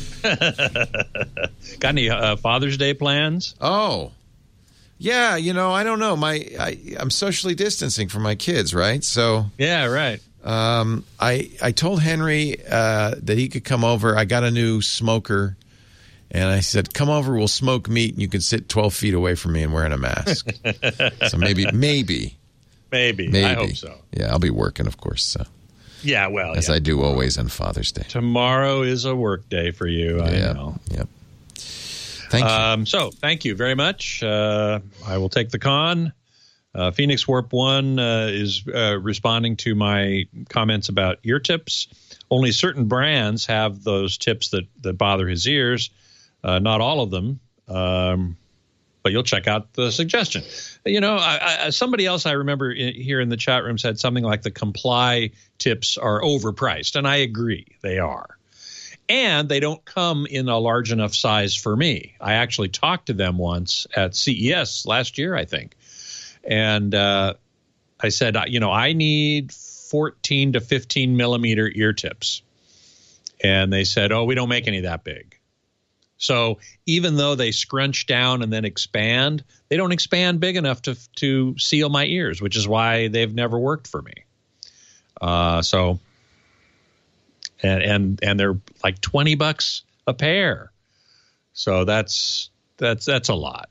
Got any uh, Father's Day plans? Oh, yeah. You know, I don't know. My I, I'm socially distancing from my kids, right? So Yeah, right. um, I I told Henry uh, that he could come over. I got a new smoker, and I said, "Come over. We'll smoke meat, and you can sit twelve feet away from me and wearing a mask." So maybe, maybe, Maybe. maybe. I hope so. Yeah, I'll be working, of course. So Yeah, well, as yeah. I do always on Father's Day. Tomorrow is a work day for you. I Yeah. know. Yep. Thank you. Um, so thank you very much. Uh, I will take the con. Uh, Phoenix Warp One uh, is uh, responding to my comments about ear tips. Only certain brands have those tips that, that bother his ears. Uh, not all of them. Um, but you'll check out the suggestion. You know, I, I, somebody else I remember in, here in the chat room said something like the Comply tips are overpriced, and I agree, they are. And they don't come in a large enough size for me. I actually talked to them once at C E S last year, I think. And uh, I said, you know, I need fourteen to fifteen millimeter ear tips. And they said, oh, we don't make any that big. So even though they scrunch down and then expand, they don't expand big enough to to seal my ears, which is why they've never worked for me. Uh, so, and and and they're like twenty bucks a pair. So that's that's that's a lot.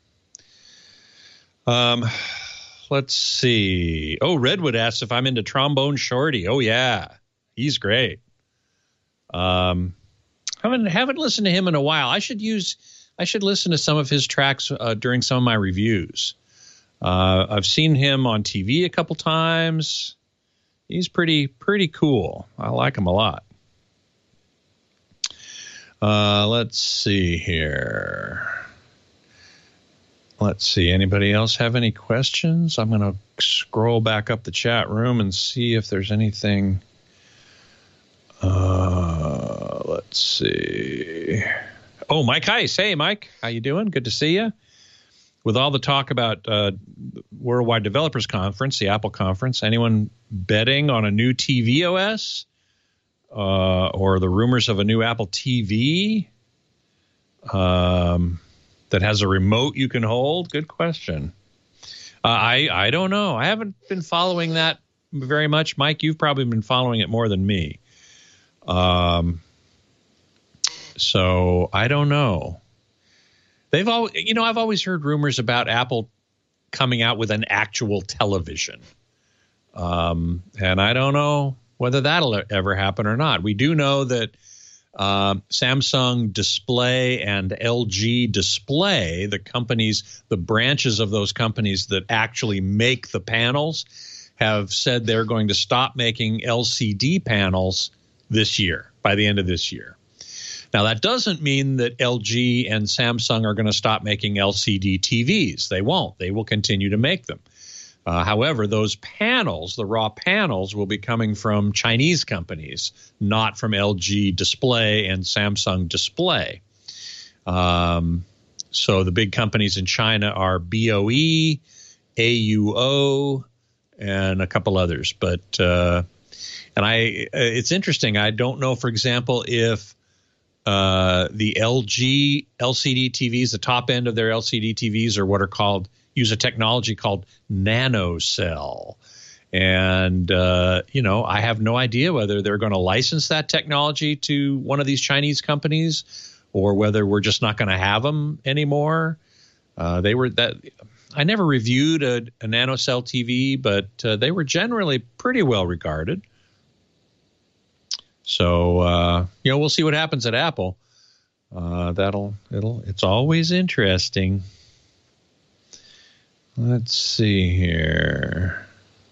Um, let's see. Oh, Redwood asks if I'm into Trombone Shorty. Oh yeah, he's great. Um. Haven't haven't listened to him in a while. I should use I should listen to some of his tracks uh, during some of my reviews. Uh, I've seen him on T V a couple times. He's pretty pretty cool. I like him a lot. Uh, let's see here. Let's see. Anybody else have any questions? I'm going to scroll back up the chat room and see if there's anything. Uh, let's see. Oh, Mike Heiss. Hey, Mike. How you doing? Good to see you. With all the talk about uh, Worldwide Developers Conference, the Apple conference, anyone betting on a new T V O S uh, or the rumors of a new Apple T V um, that has a remote you can hold? Good question. Uh, I, I don't know. I haven't been following that very much. Mike, you've probably been following it more than me. Um, so I don't know. They've all, you know, I've always heard rumors about Apple coming out with an actual television. Um, and I don't know whether that'll ever happen or not. We do know that uh, Samsung Display and L G Display, the companies, the branches of those companies that actually make the panels, have said they're going to stop making L C D panels this year, by the end of this year. Now, that doesn't mean that L G and Samsung are going to stop making L C D T Vs. They won't. They will continue to make them. Uh, however, those panels, the raw panels, will be coming from Chinese companies, not from L G Display and Samsung Display. Um, so the big companies in China are B O E, A U O, and a couple others. But uh, and I, it's interesting. I don't know, for example, if uh, the L G L C D T Vs, the top end of their L C D T Vs, are what are called, use a technology called nanocell. And, uh, you know, I have no idea whether they're going to license that technology to one of these Chinese companies or whether we're just not going to have them anymore. Uh, they were that. I never reviewed a, a nanocell T V, but uh, they were generally pretty well regarded. So, uh, you know, we'll see what happens at Apple. Uh, that'll, it'll, it's always interesting. Let's see here.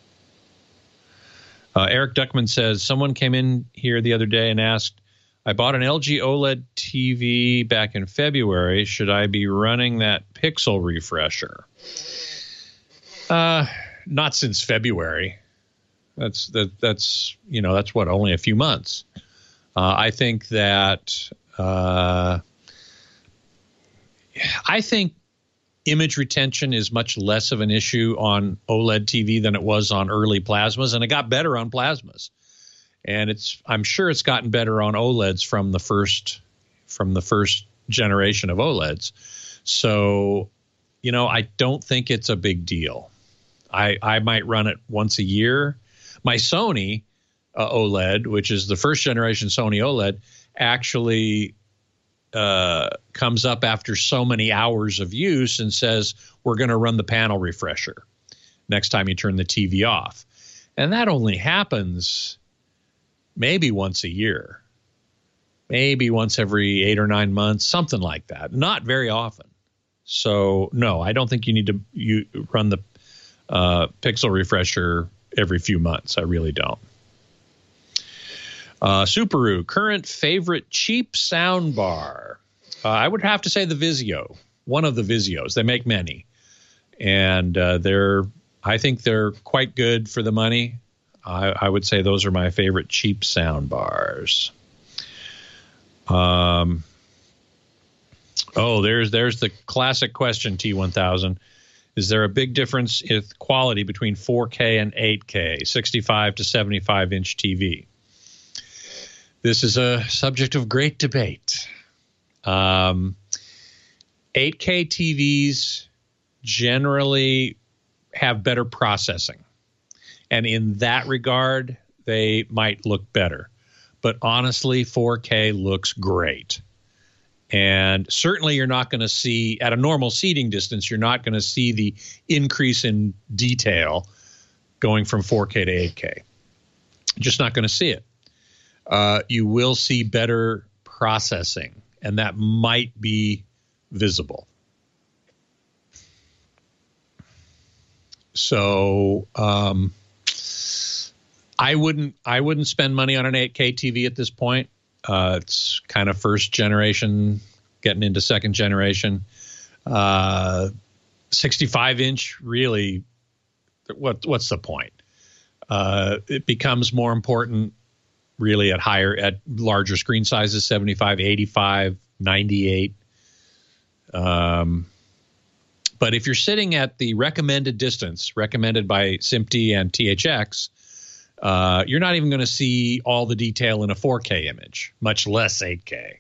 Uh, Eric Duckman says, someone came in here the other day and asked, I bought an L G OLED T V back in February. Should I be running that pixel refresher? Uh, not since February. That's that. That's you know. That's what only a few months. Uh, I think that. Uh, I think image retention is much less of an issue on OLED T V than it was on early plasmas, and it got better on plasmas. And it's. I'm sure it's gotten better on OLEDs from the first from the first generation of OLEDs. So, you know, I don't think it's a big deal. I I might run it once a year. My Sony uh, OLED, which is the first generation Sony OLED, actually uh, comes up after so many hours of use and says, we're going to run the panel refresher next time you turn the T V off. And that only happens maybe once a year, maybe once every eight or nine months, something like that. Not very often. So, no, I don't think you need to you run the uh, pixel refresher every few months. I really don't. Uh, Subaru, current favorite cheap sound bar. Uh, I would have to say the Vizio. one of the Vizios. They make many, and uh, they're I think they're quite good for the money. I, I would say those are my favorite cheap sound bars. Um. Oh, there's there's the classic question, T one thousand. Is there a big difference in quality between four K and eight K, sixty-five to seventy-five inch T V? This is a subject of great debate. Um, eight K T Vs generally have better processing. And in that regard, they might look better. But honestly, four K looks great. And certainly you're not going to see, at a normal seating distance, you're not going to see the increase in detail going from four K to eight K. Just not going to see it. Uh, you will see better processing, and that might be visible. So um, I wouldn't I wouldn't spend money on an eight K T V at this point. Uh, it's kind of first generation, getting into second generation. Uh, sixty-five inch, really, what what's the point? Uh, it becomes more important really at higher, at larger screen sizes, seventy-five, eighty-five, ninety-eight. Um, but if you're sitting at the recommended distance, recommended by SMPTE and T H X, Uh, you're not even going to see all the detail in a four K image, much less eight K.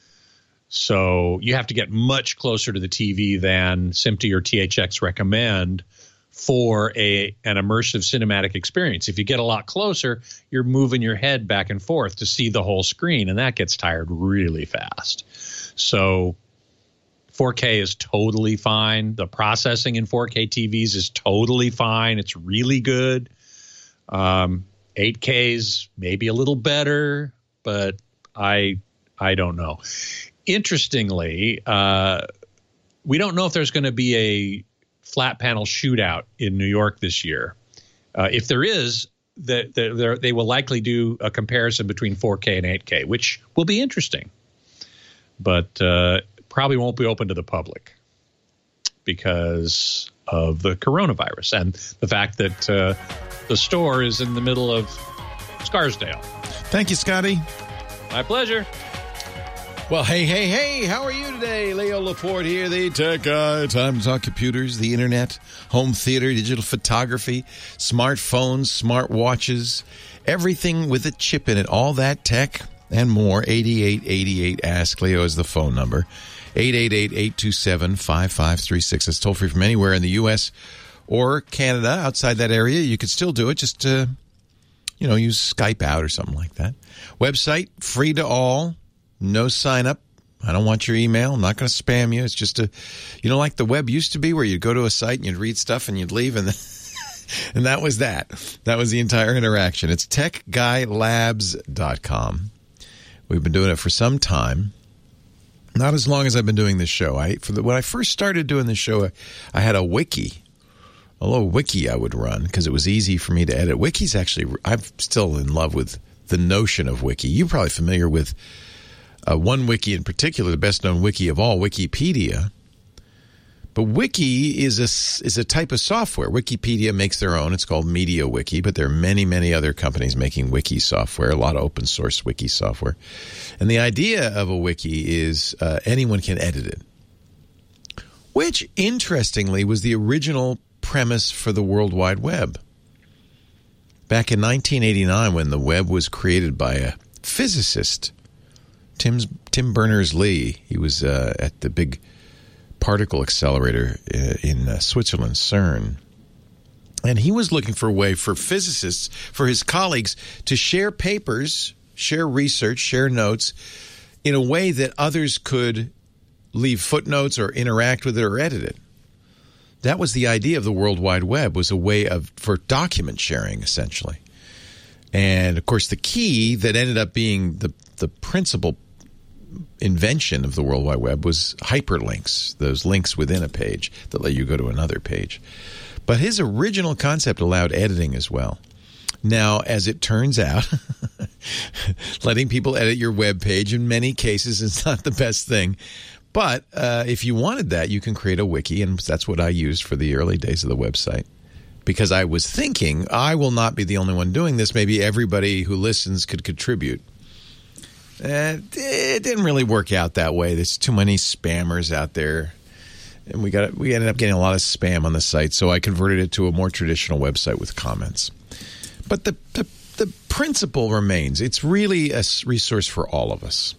So you have to get much closer to the T V than SMPTE or T H X recommend for a an immersive cinematic experience. If you get a lot closer, you're moving your head back and forth to see the whole screen, and that gets tired really fast. So four K is totally fine. The processing in four K T Vs is totally fine. It's really good. Um, eight K's maybe a little better, but I I don't know. Interestingly, uh, we don't know if there's going to be a flat panel shootout in New York this year. Uh, if there is, the, the, they will likely do a comparison between four K and eight K, which will be interesting, but uh, probably won't be open to the public because of the coronavirus and the fact that uh, the store is in the middle of Scarsdale. Thank you, Scotty. My pleasure. Well, hey, hey, hey, how are you today? Leo Laporte here, the tech guy. Time to talk computers, the internet, home theater, digital photography, smartphones, smart watches, everything with a chip in it, all that tech and more. eighty-eight eighty-eight Ask Leo is the phone number. eight eight eight, eight two seven, five five three six. It's toll free from anywhere in the U S or Canada. Outside that area, you could still do it. Just, uh, you know, use Skype out or something like that. Website, free to all. No sign up. I don't want your email. I'm not going to spam you. It's just a, you know, like the web used to be where you'd go to a site and you'd read stuff and you'd leave and then, and that was that. That was the entire interaction. It's tech guy labs dot com. We've been doing it for some time. Not as long as I've been doing this show. I for the, when I first started doing this show, I, I had a wiki, a little wiki I would run because it was easy for me to edit. Wiki's actually, I'm still in love with the notion of wiki. You're probably familiar with uh, one wiki in particular, the best known wiki of all, Wikipedia. But wiki is a, is a type of software. Wikipedia makes their own. It's called MediaWiki, but there are many, many other companies making wiki software, a lot of open source wiki software. And the idea of a wiki is uh, anyone can edit it, which, interestingly, was the original premise for the World Wide Web. Back in nineteen eighty-nine, when the web was created by a physicist, Tim's, Tim Berners-Lee, he was uh, at the big particle accelerator in uh, Switzerland, CERN. And he was looking for a way for physicists, for his colleagues, to share papers, share research, share notes in a way that others could leave footnotes or interact with it or edit it. That was the idea of the World Wide Web, was a way of for document sharing, essentially. And, of course, the key that ended up being the, the principal invention of the World Wide Web was hyperlinks, those links within a page that let you go to another page. But his original concept allowed editing as well. Now, as it turns out, letting people edit your web page in many cases is not the best thing. But uh, if you wanted that, you can create a wiki, and that's what I used for the early days of the website. Because I was thinking, I will not be the only one doing this. Maybe everybody who listens could contribute. Uh, it didn't really work out that way. There's too many spammers out there. And we got we ended up getting a lot of spam on the site, so I converted it to a more traditional website with comments. But the, the, the principle remains. It's really a resource for all of us.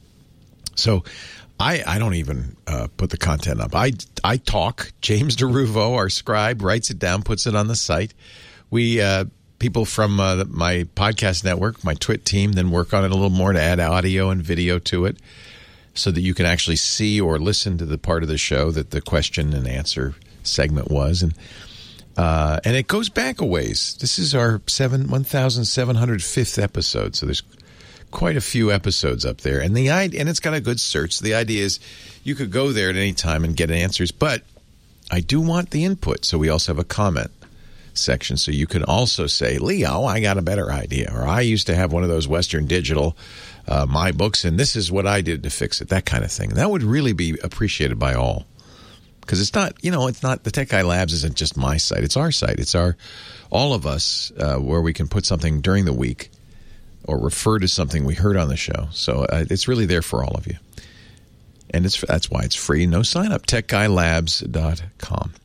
So I, I don't even uh, put the content up. I, I talk. James DeRuvo, our scribe, writes it down, puts it on the site. We uh, people from uh, my podcast network, my Twit team, then work on it a little more to add audio and video to it so that you can actually see or listen to the part of the show that the question and answer segment was. And uh, and it goes back a ways. This is our seven one thousand seven hundred fifth episode, so there's quite a few episodes up there, and the and it's got a good search. So the idea is you could go there at any time and get answers, but I do want the input, so we also have a comment section, so you can also say, Leo, I got a better idea, or I used to have one of those Western Digital uh, my books, and this is what I did to fix it, that kind of thing. That would really be appreciated by all, because it's not, you know, it's not, the Tech Guy Labs isn't just my site, it's our site, it's our, all of us, uh, where we can put something during the week or refer to something we heard on the show. So uh, it's really there for all of you. And it's that's why it's free. No sign up. tech guy labs dot com.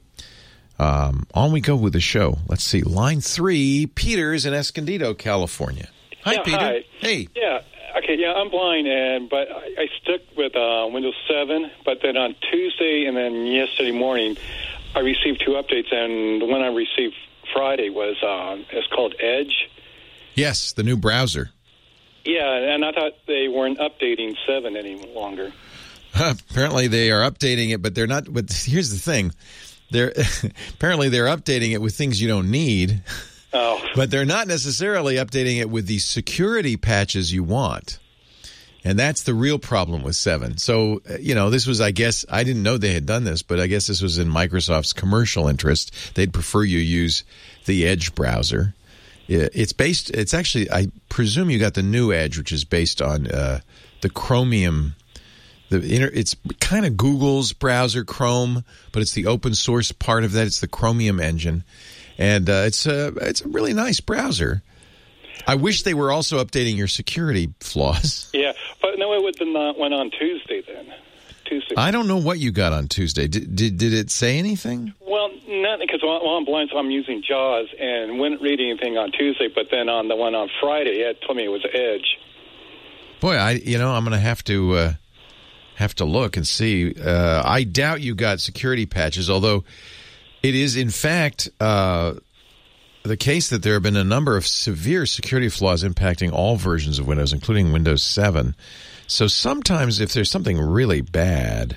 Um, on we go with the show. Let's see. Line three, Peter's in Escondido, California. Hi, yeah, Peter. Hi. Hey. Yeah. Okay. Yeah, I'm blind, and but I, I stuck with uh, Windows seven. But then on Tuesday and then yesterday morning, I received two updates, and the one I received Friday was uh, it's called Edge. Yes, the new browser. Yeah, and I thought they weren't updating seven any longer. Apparently they are updating it, but they're not. But here's the thing: they're apparently they're updating it with things you don't need. Oh, but they're not necessarily updating it with the security patches you want, and that's the real problem with seven. So you know, this was, I guess, I didn't know they had done this, but I guess this was in Microsoft's commercial interest. They'd prefer you use the Edge browser. It's based. It's actually, I presume you got the new Edge, which is based on uh, the Chromium. The inter, it's kind of Google's browser, Chrome, but it's the open source part of that. It's the Chromium engine, and uh, it's a it's a really nice browser. I wish they were also updating your security flaws. Yeah, but no, it would have not went on Tuesday then. Tuesday. I don't know what you got on Tuesday. Did did, did it say anything? Well, nothing, because well, I'm blind, so I'm using JAWS, and wouldn't read anything on Tuesday. But then on the one on Friday, it told me it was Edge. Boy, I you know I'm going to have to uh, have to look and see. Uh, I doubt you got security patches, although it is in fact uh, the case that there have been a number of severe security flaws impacting all versions of Windows, including Windows seven. So sometimes if there's something really bad,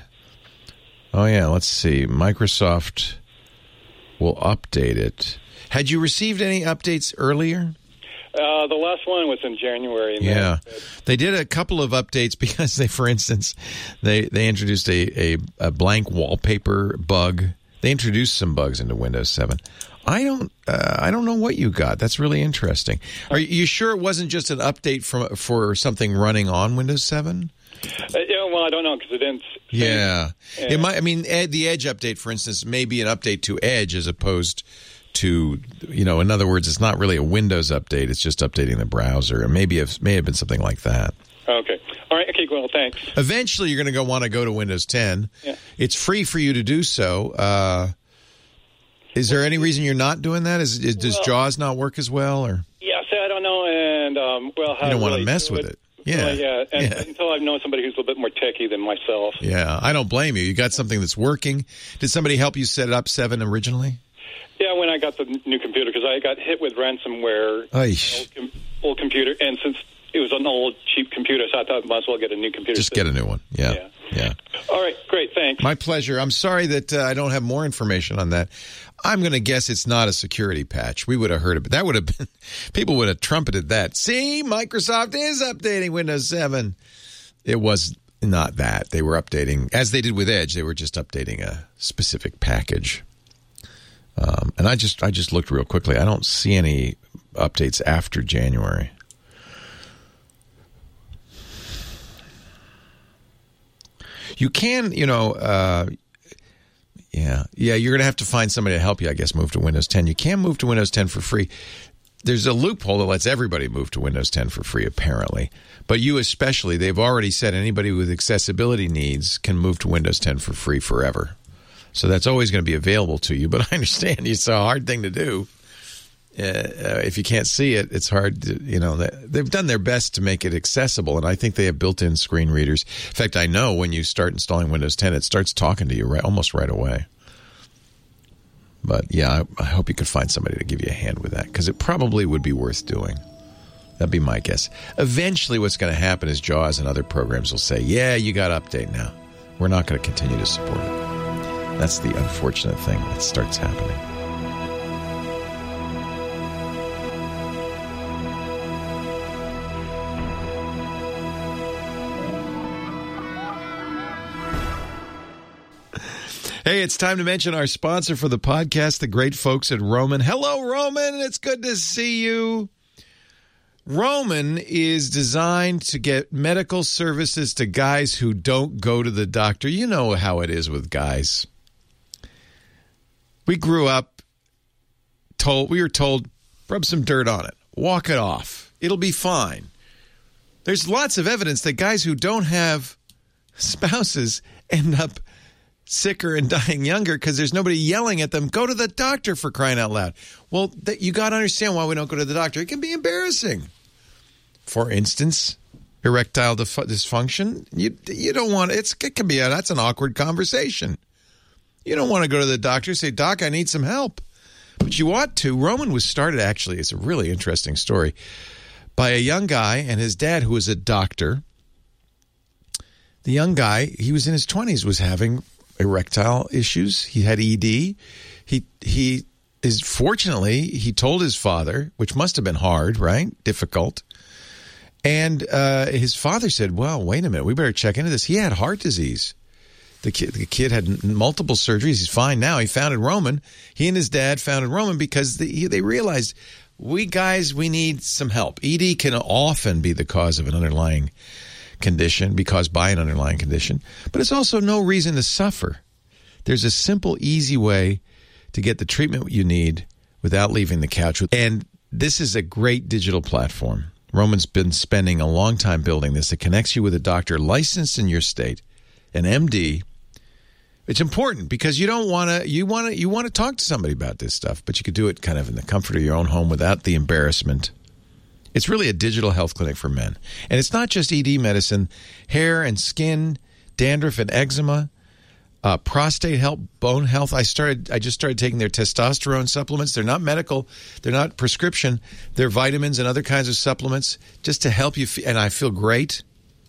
oh yeah, let's see, Microsoft will update it. Had you received any updates earlier? Uh, the last one was in January. And yeah, then, they did a couple of updates because they, for instance, they they introduced a, a, a blank wallpaper bug. They introduced some bugs into Windows seven. I don't uh, I don't know what you got. That's really interesting. Are you sure it wasn't just an update from for something running on Windows seven? Uh, yeah, well, I don't know because it didn't. Yeah, yeah. It might. I mean, Ed, the Edge update, for instance, may be an update to Edge as opposed to, you know, in other words, it's not really a Windows update. It's just updating the browser, and maybe it may have been something like that. Okay. All right. Okay. Well, thanks. Eventually, you're going to go want to go to Windows ten. Yeah. It's free for you to do so. Uh, is there any reason you're not doing that? Is, is does well, JAWS not work as well, or yeah? See, I don't know, and um, well, how you don't to want really to mess do with it. it? Yeah, well, yeah. And yeah. Until I've known somebody who's a little bit more techie than myself. Yeah, I don't blame you. You got something that's working. Did somebody help you set it up seven originally? Yeah, when I got the new computer, because I got hit with ransomware, old, com- old computer, and since it was an old, cheap computer, so I thought I might as well get a new computer. Just get a new one. Yeah, yeah. yeah. All right, great, thanks. My pleasure. I'm sorry that uh, I don't have more information on that. I'm going to guess it's not a security patch. We would have heard of it. That would have been, people would have trumpeted that. See, Microsoft is updating Windows seven. It was not that. They were updating, as they did with Edge, they were just updating a specific package. Um, and I just I just looked real quickly. I don't see any updates after January. You can, you know, uh, yeah, yeah, you're going to have to find somebody to help you, I guess, move to Windows ten. You can move to Windows ten for free. There's a loophole that lets everybody move to Windows ten for free, apparently. But you especially, they've already said anybody with accessibility needs can move to Windows ten for free forever. So that's always going to be available to you. But I understand it's a hard thing to do. Uh, if you can't see it, it's hard to, you know, they've done their best to make it accessible, and I think they have built-in screen readers. In fact, I know when you start installing Windows ten, it starts talking to you right, almost right away. But, yeah, I, I hope you could find somebody to give you a hand with that, because it probably would be worth doing. That'd be my guess. Eventually, what's going to happen is JAWS and other programs will say, yeah, you got to update now. We're not going to continue to support it. That's the unfortunate thing that starts happening. Hey, it's time to mention our sponsor for the podcast, the great folks at Roman. Hello, Roman. It's good to see you. Roman is designed to get medical services to guys who don't go to the doctor. You know how it is with guys. We grew up told we were told, rub some dirt on it, walk it off. It'll be fine. There's lots of evidence that guys who don't have spouses end up sicker and dying younger because there's nobody yelling at them, go to the doctor, for crying out loud. Well, th- you got to understand why we don't go to the doctor. It can be embarrassing. For instance, erectile dif- dysfunction. You you don't want it's it can be a, that's an awkward conversation. You don't want to go to the doctor and say, Doc, I need some help. But you ought to. Roman was started, actually, it's a really interesting story, by a young guy and his dad who was a doctor. The young guy, he was in his twenties, was having erectile issues. He had E D. He he is fortunately he told his father, which must have been hard, right? Difficult. And uh, his father said, "Well, wait a minute, we better check into this." He had heart disease. The kid, the kid had multiple surgeries. He's fine now. He founded Roman. He and his dad founded Roman because they, they realized we guys we need some help. E D can often be the cause of an underlying condition, be caused by an underlying condition, but it's also no reason to suffer. There's a simple, easy way to get the treatment you need without leaving the couch. And this is a great digital platform. Roman's been spending a long time building this. It connects you with a doctor licensed in your state, an M D. It's important because you don't want to you want to you want to talk to somebody about this stuff, but you could do it kind of in the comfort of your own home without the embarrassment. It's really a digital health clinic for men. And it's not just E D medicine, hair and skin, dandruff and eczema, uh, prostate health, bone health. I started. I just started taking their testosterone supplements. They're not medical. They're not prescription. They're vitamins and other kinds of supplements just to help you. F- and I feel great.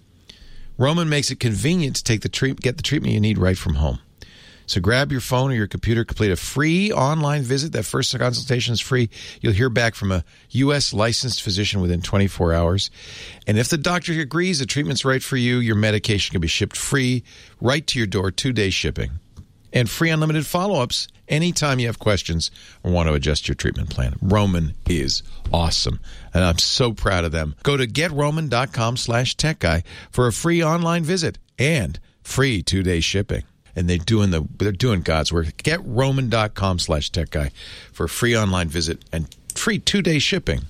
Roman makes it convenient to take the treat, get the treatment you need right from home. So grab your phone or your computer, complete a free online visit. That first consultation is free. You'll hear back from a U S licensed physician within twenty-four hours. And if the doctor agrees the treatment's right for you, your medication can be shipped free right to your door, two-day shipping. And free unlimited follow-ups anytime you have questions or want to adjust your treatment plan. Roman is awesome, and I'm so proud of them. Go to getroman.com slash tech guy for a free online visit and free two-day shipping. And they're doing the they're doing God's work. GetRoman.com slash tech guy for a free online visit and free two-day shipping.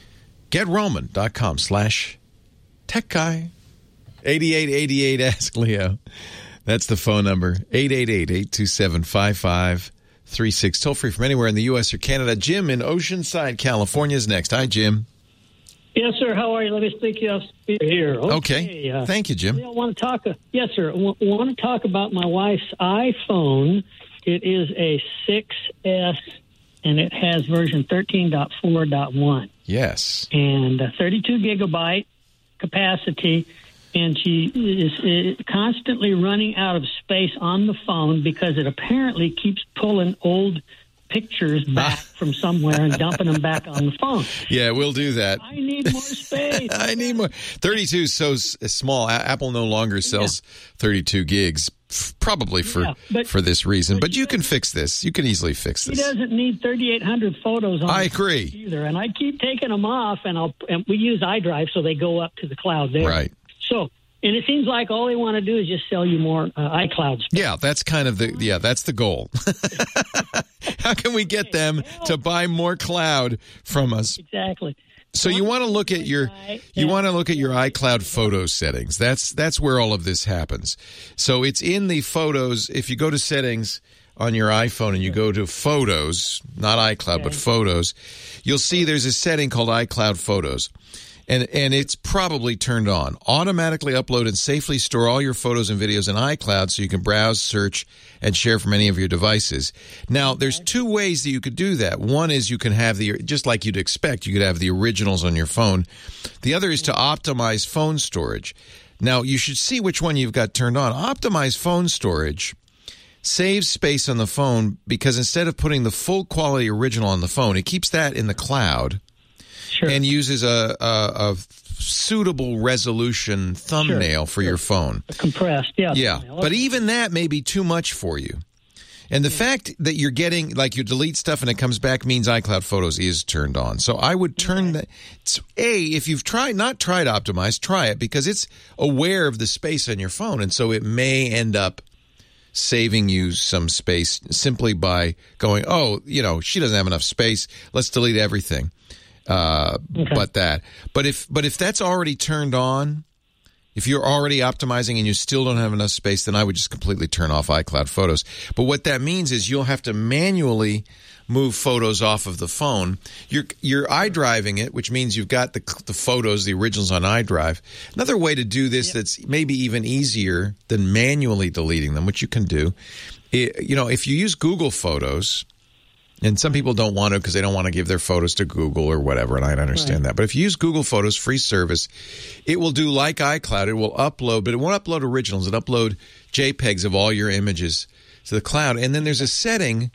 GetRoman.com slash tech guy. eighty-eight eighty-eight Ask Leo. That's the phone number. eight eight eight, eight two seven, five five three six. Toll free from anywhere in the U S or Canada. Jim in Oceanside, California is next. Hi, Jim. Yes, sir. How are you? Let me speak you off here. Okay. okay. Uh, Thank you, Jim. I want to talk. Uh, yes, sir. I want to talk about my wife's iPhone. It is a six S, and it has version thirteen point four point one. Yes. And uh, thirty-two gigabyte capacity, and she is uh, constantly running out of space on the phone because it apparently keeps pulling old pictures back from somewhere and dumping them back on the phone. Yeah, we'll do that. I need more space. I need more. thirty-two is so small. Apple no longer sells yeah. thirty-two gigs, probably for yeah, but, for this reason. But, but you can fix this. You can easily fix this. He doesn't need thirty-eight hundred photos on I agree. Either. And I keep taking them off, and I'll and we use iDrive, so they go up to the cloud there. Right. So And it seems like all they want to do is just sell you more uh, iCloud space. Yeah, that's kind of the yeah, that's the goal. How can we get them to buy more cloud from us? Exactly. So you want to look at your you want to look at your iCloud photo settings. That's that's where all of this happens. So it's in the photos. If you go to settings on your iPhone and you go to Photos, not iCloud, okay. but Photos, you'll see there's a setting called iCloud Photos. And and it's probably turned on. Automatically upload and safely store all your photos and videos in iCloud so you can browse, search, and share from any of your devices. Now, there's two ways that you could do that. One is you can have the, just like you'd expect, you could have the originals on your phone. The other is to optimize phone storage. Now, you should see which one you've got turned on. Optimize phone storage saves space on the phone because instead of putting the full quality original on the phone, it keeps that in the cloud. Sure. And uses a, a, a suitable resolution thumbnail sure. for sure. your phone. A compressed, yeah. Yeah, thumbnail. But even that may be too much for you. And the yeah. fact that you're getting, like you delete stuff and it comes back means iCloud Photos is turned on. So I would turn that. A, if you've tried, not tried Optimize, try it because it's aware of the space on your phone. And so it may end up saving you some space simply by going, oh, you know, she doesn't have enough space. Let's delete everything. Uh, okay. But that, but if, but if that's already turned on, if you're already optimizing and you still don't have enough space, then I would just completely turn off iCloud Photos. But what that means is you'll have to manually move photos off of the phone. You're, you're iDriving it, which means you've got the, the photos, the originals on iDrive. Another way to do this yep. that's maybe even easier than manually deleting them, which you can do, it, you know, if you use Google Photos, and some people don't want to because they don't want to give their photos to Google or whatever, and I understand right. that. But if you use Google Photos, free service, it will do like iCloud. It will upload, but it won't upload originals. It'll upload JPEGs of all your images to the cloud. And then there's a setting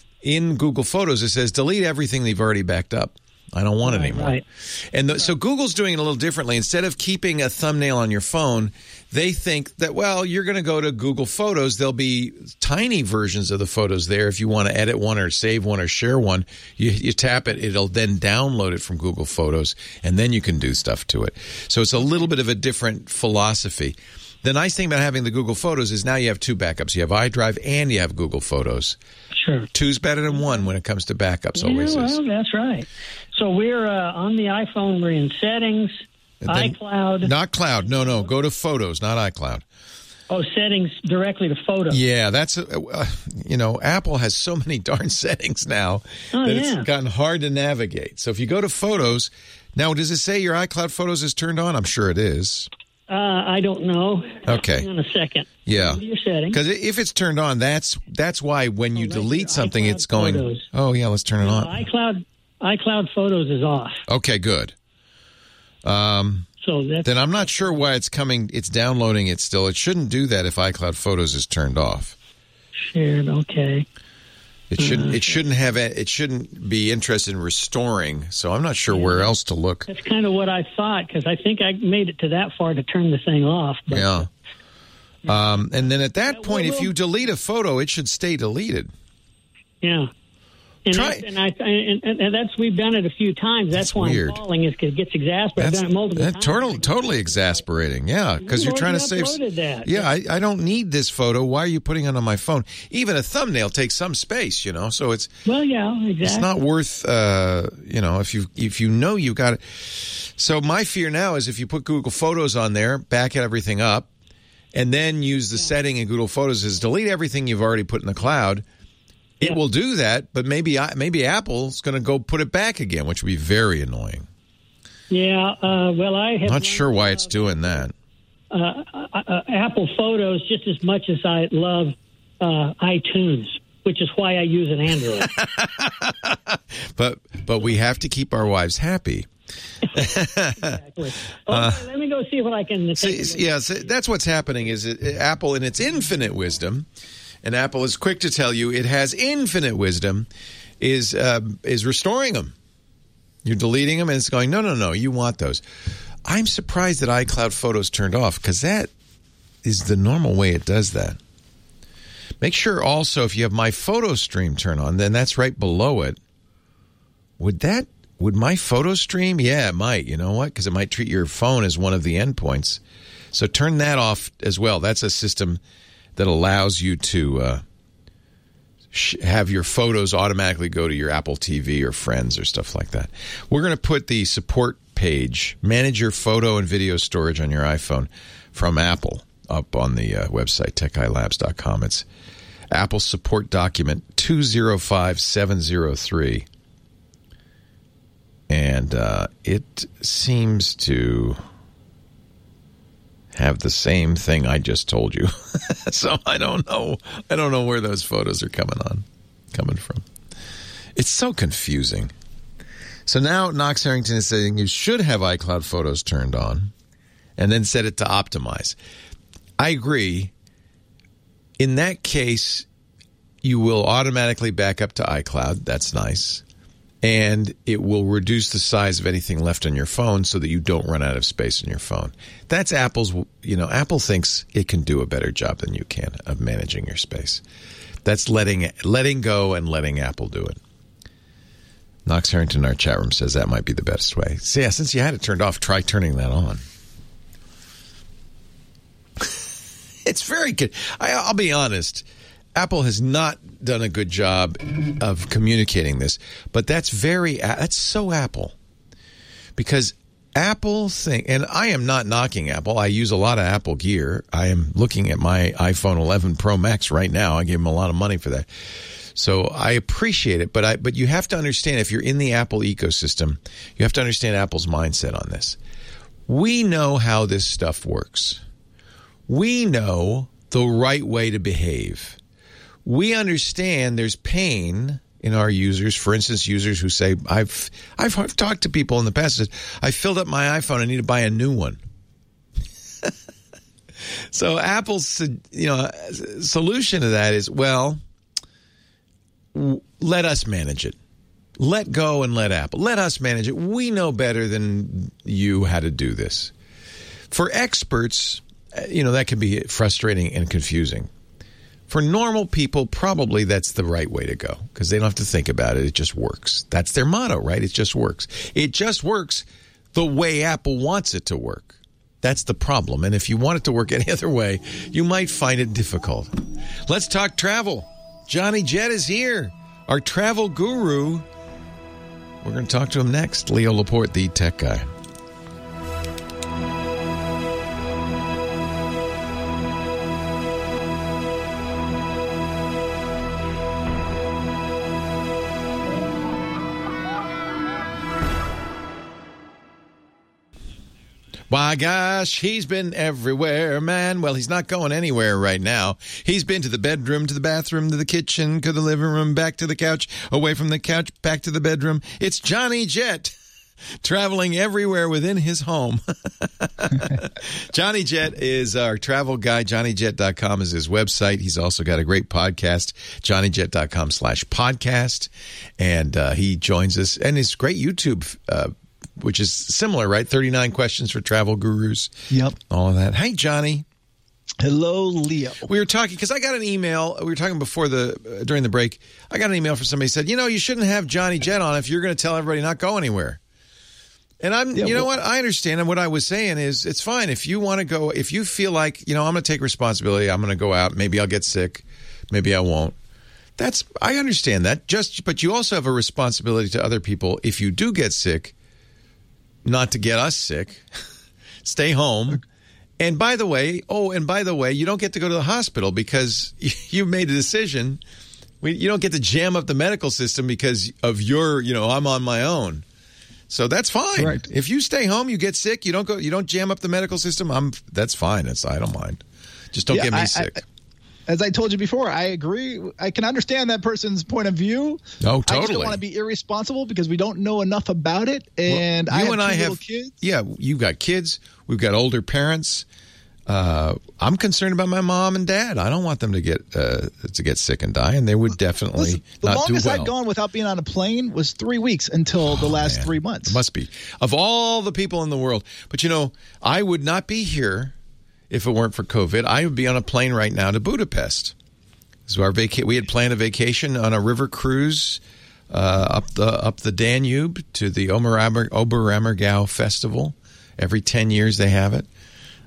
in Google Photos that says delete everything they've already backed up. I don't want it right, anymore. Right. And the, so Google's doing it a little differently. Instead of keeping a thumbnail on your phone, they think that, well, you're going to go to Google Photos. There'll be tiny versions of the photos there. If you want to edit one or save one or share one, you, you tap it. It'll then download it from Google Photos, and then you can do stuff to it. So it's a little bit of a different philosophy. The nice thing about having the Google Photos is now you have two backups. You have iDrive and you have Google Photos. Sure. Two's better than one when it comes to backups, yeah, always well, is. That's right. So we're uh, on the iPhone. We're in Settings, then, iCloud. Not Cloud. No, no. Go to Photos, not iCloud. Oh, Settings directly to Photos. Yeah, that's, uh, you know, Apple has so many darn settings now oh, that yeah. it's gotten hard to navigate. So if you go to Photos, now does it say your iCloud Photos is turned on? I'm sure it is. Uh, I don't know. Okay. Hang on a second. Yeah. Your settings. Because if it's turned on, that's that's why when you oh, delete something, iCloud it's going, Photos. oh, yeah, let's turn it on. iCloud iCloud Photos is off. Okay, good. Um, so that's, then I'm not sure why it's coming, it's downloading it still. It shouldn't do that if iCloud Photos is turned off. Shared, okay. It shouldn't. Okay. It shouldn't have. It shouldn't be interested in restoring. So I'm not sure yeah. where else to look. That's kind of what I thought because I think I made it to that far to turn the thing off. But, yeah. Um, and then at that yeah, point, well, if you delete a photo, it should stay deleted. Yeah. And, Try, I, and I and, and that's we've done it a few times. That's, that's why weird. I'm calling is because it gets exasperated. I've done it multiple that's times. Totally, totally exasperating. Yeah, because you're trying to save. That. Yeah, I, I don't need this photo. Why are you putting it on my phone? Even a thumbnail takes some space, you know. So it's well, yeah, exactly. It's not worth, uh, you know, if you if you know you got it. So my fear now is if you put Google Photos on there, back everything up, and then use the yeah. setting in Google Photos is delete everything you've already put in the cloud. It yeah. will do that, but maybe maybe Apple's going to go put it back again, which would be very annoying. Yeah, uh, well, I have not sure why it's doing that. Uh, uh, Apple Photos just as much as I love uh, iTunes, which is why I use an Android. but but we have to keep our wives happy. Exactly. Oh, uh, let me go see what I can. See, yeah, so that's what's happening. Is it, Apple, in its infinite wisdom. And Apple is quick to tell you it has infinite wisdom, is uh, is restoring them. You're deleting them, and it's going, no, no, no, you want those. I'm surprised that iCloud Photos turned off, because that is the normal way it does that. Make sure also if you have My Photo Stream turn on, then that's right below it. Would that, would My Photo Stream? Yeah, it might. You know what? Because it might treat your phone as one of the endpoints. So turn that off as well. That's a system that allows you to uh, sh- have your photos automatically go to your Apple T V or friends or stuff like that. We're going to put the support page, manage your photo and video storage on your iPhone from Apple, up on the uh, website, tech guy labs dot com. It's Apple support document two zero five seven zero three. And uh, it seems to have the same thing I just told you. So I don't know. I don't know where those photos are coming on, coming from. It's so confusing. So now Knox Harrington is saying you should have iCloud Photos turned on and then set it to optimize. I agree. In that case, you will automatically back up to iCloud. That's nice. And it will reduce the size of anything left on your phone so that you don't run out of space on your phone. That's Apple's, you know, Apple thinks it can do a better job than you can of managing your space. That's letting letting go and letting Apple do it. Knox Harrington in our chat room says that might be the best way. So yeah, since you had it turned off, try turning that on. It's very good. I, I'll be honest. Apple has not done a good job of communicating this, but that's very that's so Apple, because Apple think, and I am not knocking Apple. I use a lot of Apple gear. I am looking at my iPhone eleven Pro Max right now. I gave them a lot of money for that, so I appreciate it. But I but you have to understand, if you're in the Apple ecosystem, you have to understand Apple's mindset on this. We know how this stuff works. We know the right way to behave. We understand there's pain in our users. For instance, users who say, I've, I've I've talked to people in the past that I filled up my iPhone, I need to buy a new one. So Apple's, you know, solution to that is, well, w- let us manage it. Let go and let Apple. Let us manage it. We know better than you how to do this. For experts, you know, that can be frustrating and confusing. For normal people, probably that's the right way to go, because they don't have to think about it. It just works. That's their motto, right? It just works. It just works the way Apple wants it to work. That's the problem. And if you want it to work any other way, you might find it difficult. Let's talk travel. Johnny Jett is here, our travel guru. We're going to talk to him next. Leo Laporte, the tech guy. My gosh, he's been everywhere, man. Well, he's not going anywhere right now. He's been to the bedroom, to the bathroom, to the kitchen, to the living room, back to the couch, away from the couch, back to the bedroom. It's Johnny Jett, traveling everywhere within his home. Johnny Jett is our travel guy. Johnny Jett dot com is his website. He's also got a great podcast, Johnny Jett dot com slash podcast. And uh, he joins us, and his great YouTube uh which is similar, right? thirty-nine questions for travel gurus. Yep. All of that. Hey, Johnny. Hello, Leo. We were talking, because I got an email. We were talking before the, uh, during the break. I got an email from somebody who said, you know, you shouldn't have Johnny Jett on if you're going to tell everybody not go anywhere. And I'm, yeah, you know well, what? I understand. And what I was saying is, it's fine. If you want to go, if you feel like, you know, I'm going to take responsibility. I'm going to go out. Maybe I'll get sick. Maybe I won't. That's, I understand that. Just, but you also have a responsibility to other people. If you do get sick, not to get us sick, stay home. And by the way, oh, and by the way, you don't get to go to the hospital because you made a decision. You don't get to jam up the medical system because of your, you know, I'm on my own. So that's fine. Right. If you stay home, you get sick, you don't go, you don't jam up the medical system. I'm, that's fine. That's, I don't mind. Just don't yeah, get me I, sick. I, As I told you before, I agree. I can understand that person's point of view. Oh, totally. I just don't want to be irresponsible because we don't know enough about it. And well, you I have and I have kids. Yeah, you've got kids. We've got older parents. Uh, I'm concerned about my mom and dad. I don't want them to get uh, to get sick and die, and they would definitely Listen, the not do well. The longest I'd gone without being on a plane was three weeks until oh, the last man. three months. It must be. Of all the people in the world. But, you know, I would not be here if it weren't for COVID. I would be on a plane right now to Budapest. So our vaca- we had planned a vacation on a river cruise uh, up the up the Danube to the Oberammer- Oberammergau Festival. Every ten years they have it.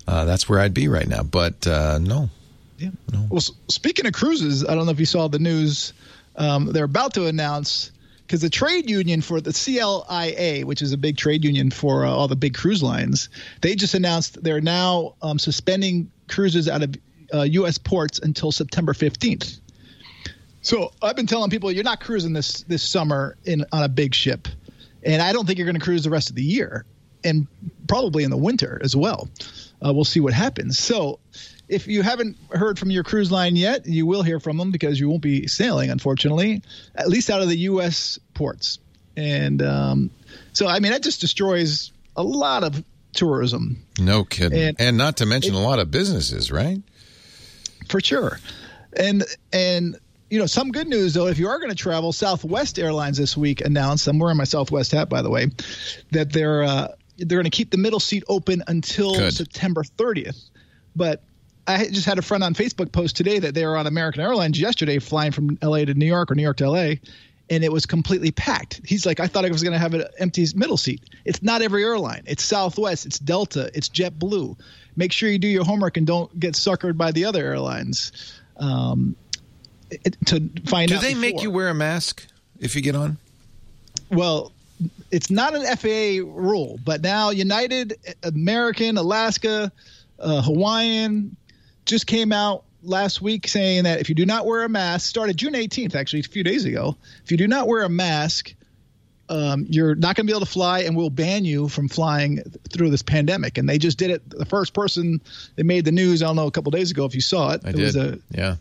uh, that's where I'd be right now. But uh, no. Yeah. No. Well, speaking of cruises, I don't know if you saw the news. Um, they're about to announce, because the trade union for the C L I A, which is a big trade union for uh, all the big cruise lines, they just announced they're now um, suspending cruises out of uh, U S ports until September fifteenth. So I've been telling people you're not cruising this this summer in on a big ship, and I don't think you're going to cruise the rest of the year, and probably in the winter as well. Uh, we'll see what happens. So if you haven't heard from your cruise line yet, you will hear from them because you won't be sailing, unfortunately, at least out of the U S ports. And um, so, I mean, that just destroys a lot of tourism. No kidding. And, and not to mention it, a lot of businesses, right? For sure. And, and you know, some good news, though, if you are going to travel, Southwest Airlines this week announced, I'm wearing my Southwest hat, by the way, that they're uh, they're going to keep the middle seat open until good. September thirtieth. But I just had a friend on Facebook post today that they were on American Airlines yesterday flying from L A to New York or New York to L A, and it was completely packed. He's like, I thought I was going to have an empty middle seat. It's not every airline. It's Southwest. It's Delta. It's JetBlue. Make sure you do your homework and don't get suckered by the other airlines. Um, it, to find do out. Do they before. make you wear a mask if you get on? Well, it's not an F A A rule, but now United, American, Alaska, uh, Hawaiian just came out last week saying that if you do not wear a mask, started June eighteenth, actually a few days ago, if you do not wear a mask, um, you're not going to be able to fly, and we'll ban you from flying through this pandemic. And they just did it. The first person that made the news, I don't know, a couple days ago, if you saw it, I it did. was a yeah.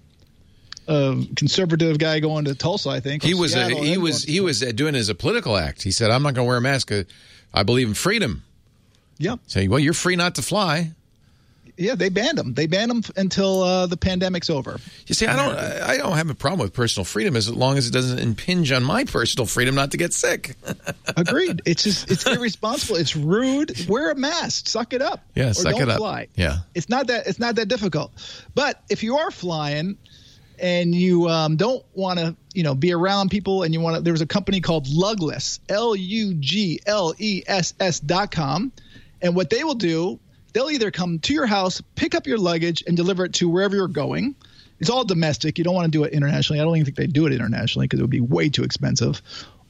a conservative guy going to Tulsa, I think. He was a, Seattle, he was he was doing it as a political act. He said, "I'm not going to wear a mask. I believe in freedom." Yeah. Say, well, you're free not to fly. Yeah, they banned them. They banned them until uh, the pandemic's over. You see, I don't, I don't have a problem with personal freedom as long as it doesn't impinge on my personal freedom not to get sick. Agreed. It's just, it's irresponsible. It's rude. Wear a mask. Suck it up. Yeah, or suck don't it up. Fly. Yeah, it's not that, it's not that difficult. But if you are flying and you um, don't want to, you know, be around people, and you want to, there was a company called Lugless, L U G L E S S dot com, and what they will do. They'll either come to your house, pick up your luggage, and deliver it to wherever you're going. It's all domestic. You don't want to do it internationally. I don't even think they do it internationally because it would be way too expensive.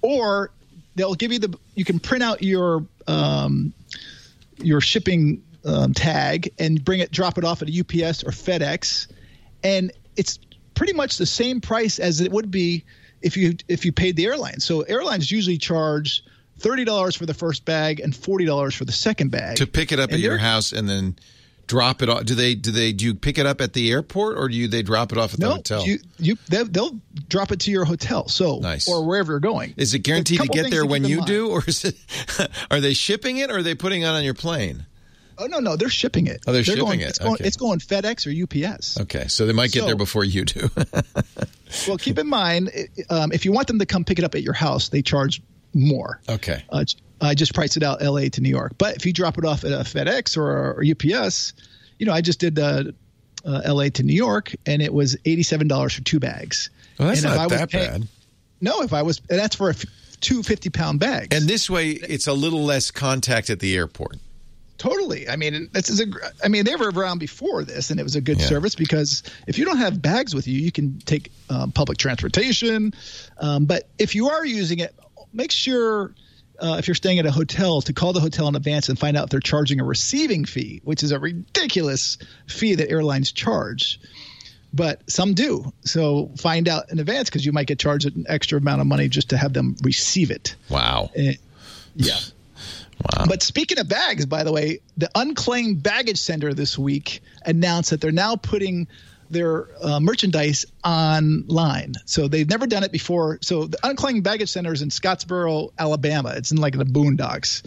Or they'll give you the – you can print out your um, your shipping um, tag and bring it, drop it off at a U P S or FedEx. And it's pretty much the same price as it would be if you if you paid the airline. So airlines usually charge – thirty dollars for the first bag and forty dollars for the second bag. To pick it up and at your house and then drop it off. Do they do they do you pick it up at the airport, or do you, they drop it off at no, the hotel? You, you, they'll, they'll drop it to your hotel. So nice. Or wherever you're going. Is it guaranteed to get there when you mind. do, or is it? Are they shipping it, or are they putting it on your plane? Oh no, no, they're shipping it. Oh, they're, they're shipping going, it. It's going, okay. it's going FedEx or U P S. Okay, so they might get so, there before you do. Well, keep in mind, um, if you want them to come pick it up at your house, they charge more. Okay. Uh, I just priced it out L A to New York. But if you drop it off at a FedEx or, or U P S, you know, I just did uh, uh, L A to New York, and it was eighty-seven dollars for two bags. Well, that's and not if I that was paying, bad. No, if I was – that's for a f- two fifty-pound bags. And this way, it's a little less contact at the airport. Totally. I mean, this is a. I mean, they were around before this, and it was a good yeah. service because if you don't have bags with you, you can take um, public transportation. Um, but if you are using it, make sure uh, if you're staying at a hotel to call the hotel in advance and find out if they're charging a receiving fee, which is a ridiculous fee that airlines charge. But some do. So find out in advance because you might get charged an extra amount of money just to have them receive it. Wow. And, yeah. Wow. But speaking of bags, by the way, the Unclaimed Baggage Center this week announced that they're now putting their uh, merchandise online. So they've never done it before. So the Unclaimed Baggage Center is in Scottsboro, Alabama. It's in like the boondocks.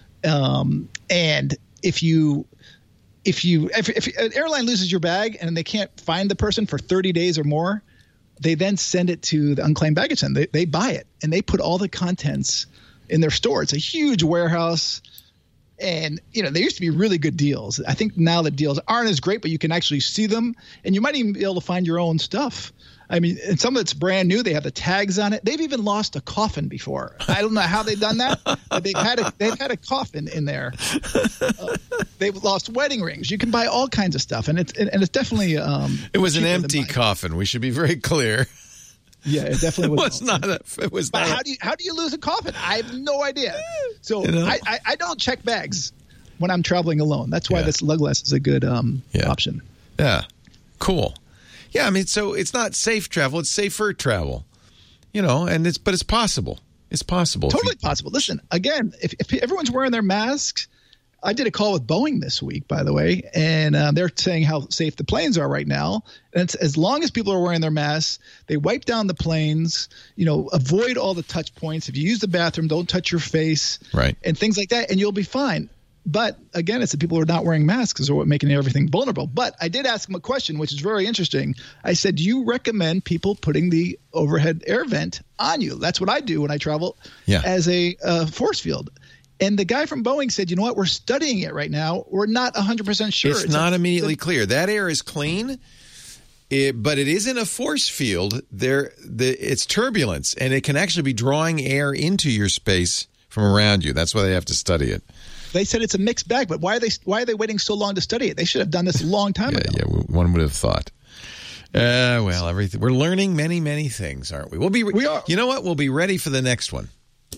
Um, and if you if you if, if an airline loses your bag and they can't find the person for thirty days or more, they then send it to the Unclaimed Baggage Center. They, they buy it and they put all the contents in their store. It's a huge warehouse. And, you know, there used to be really good deals. I think now the deals aren't as great, but you can actually see them. And you might even be able to find your own stuff. I mean, and some of it's brand new. They have the tags on it. They've even lost a coffin before. I don't know how they've done that, but they've had a, they've had a coffin in there. Uh, they've lost wedding rings. You can buy all kinds of stuff. And it's, and it's definitely um, – It was an empty coffin. We should be very clear. Yeah, it definitely was. It was not a. It was but not how a, do you how do you lose a coffin? I have no idea. So You know? I, I, I don't check bags when I'm traveling alone. That's why Yeah. this lugless is a good um, Yeah. option. Yeah, cool. Yeah, I mean, so it's not safe travel; it's safer travel. You know, and it's but it's possible. It's possible. Totally If you- possible. Listen, again, if, if everyone's wearing their masks, I did a call with Boeing this week, by the way, and uh, they're saying how safe the planes are right now. And it's, as long as people are wearing their masks, they wipe down the planes, you know, avoid all the touch points. If you use the bathroom, don't touch your face, Right. and things like that, and you'll be fine. But again, it's the people who are not wearing masks are what making everything vulnerable. But I did ask them a question, which is very interesting. I said, do you recommend people putting the overhead air vent on you? That's what I do when I travel Yeah. as a uh, force field. And the guy from Boeing said, you know what, we're studying it right now. We're not one hundred percent sure. It's, not immediately clear. That air is clean, it, but it isn't a force field. There, the, it's turbulence, and it can actually be drawing air into your space from around you. That's why they have to study it. They said it's a mixed bag, but why are they why are they waiting so long to study it? They should have done this a long time Yeah, ago. yeah, one would have thought. Uh, well, everything we're learning many, many things, aren't we? We'll be. We are. You know what? We'll be ready for the next one.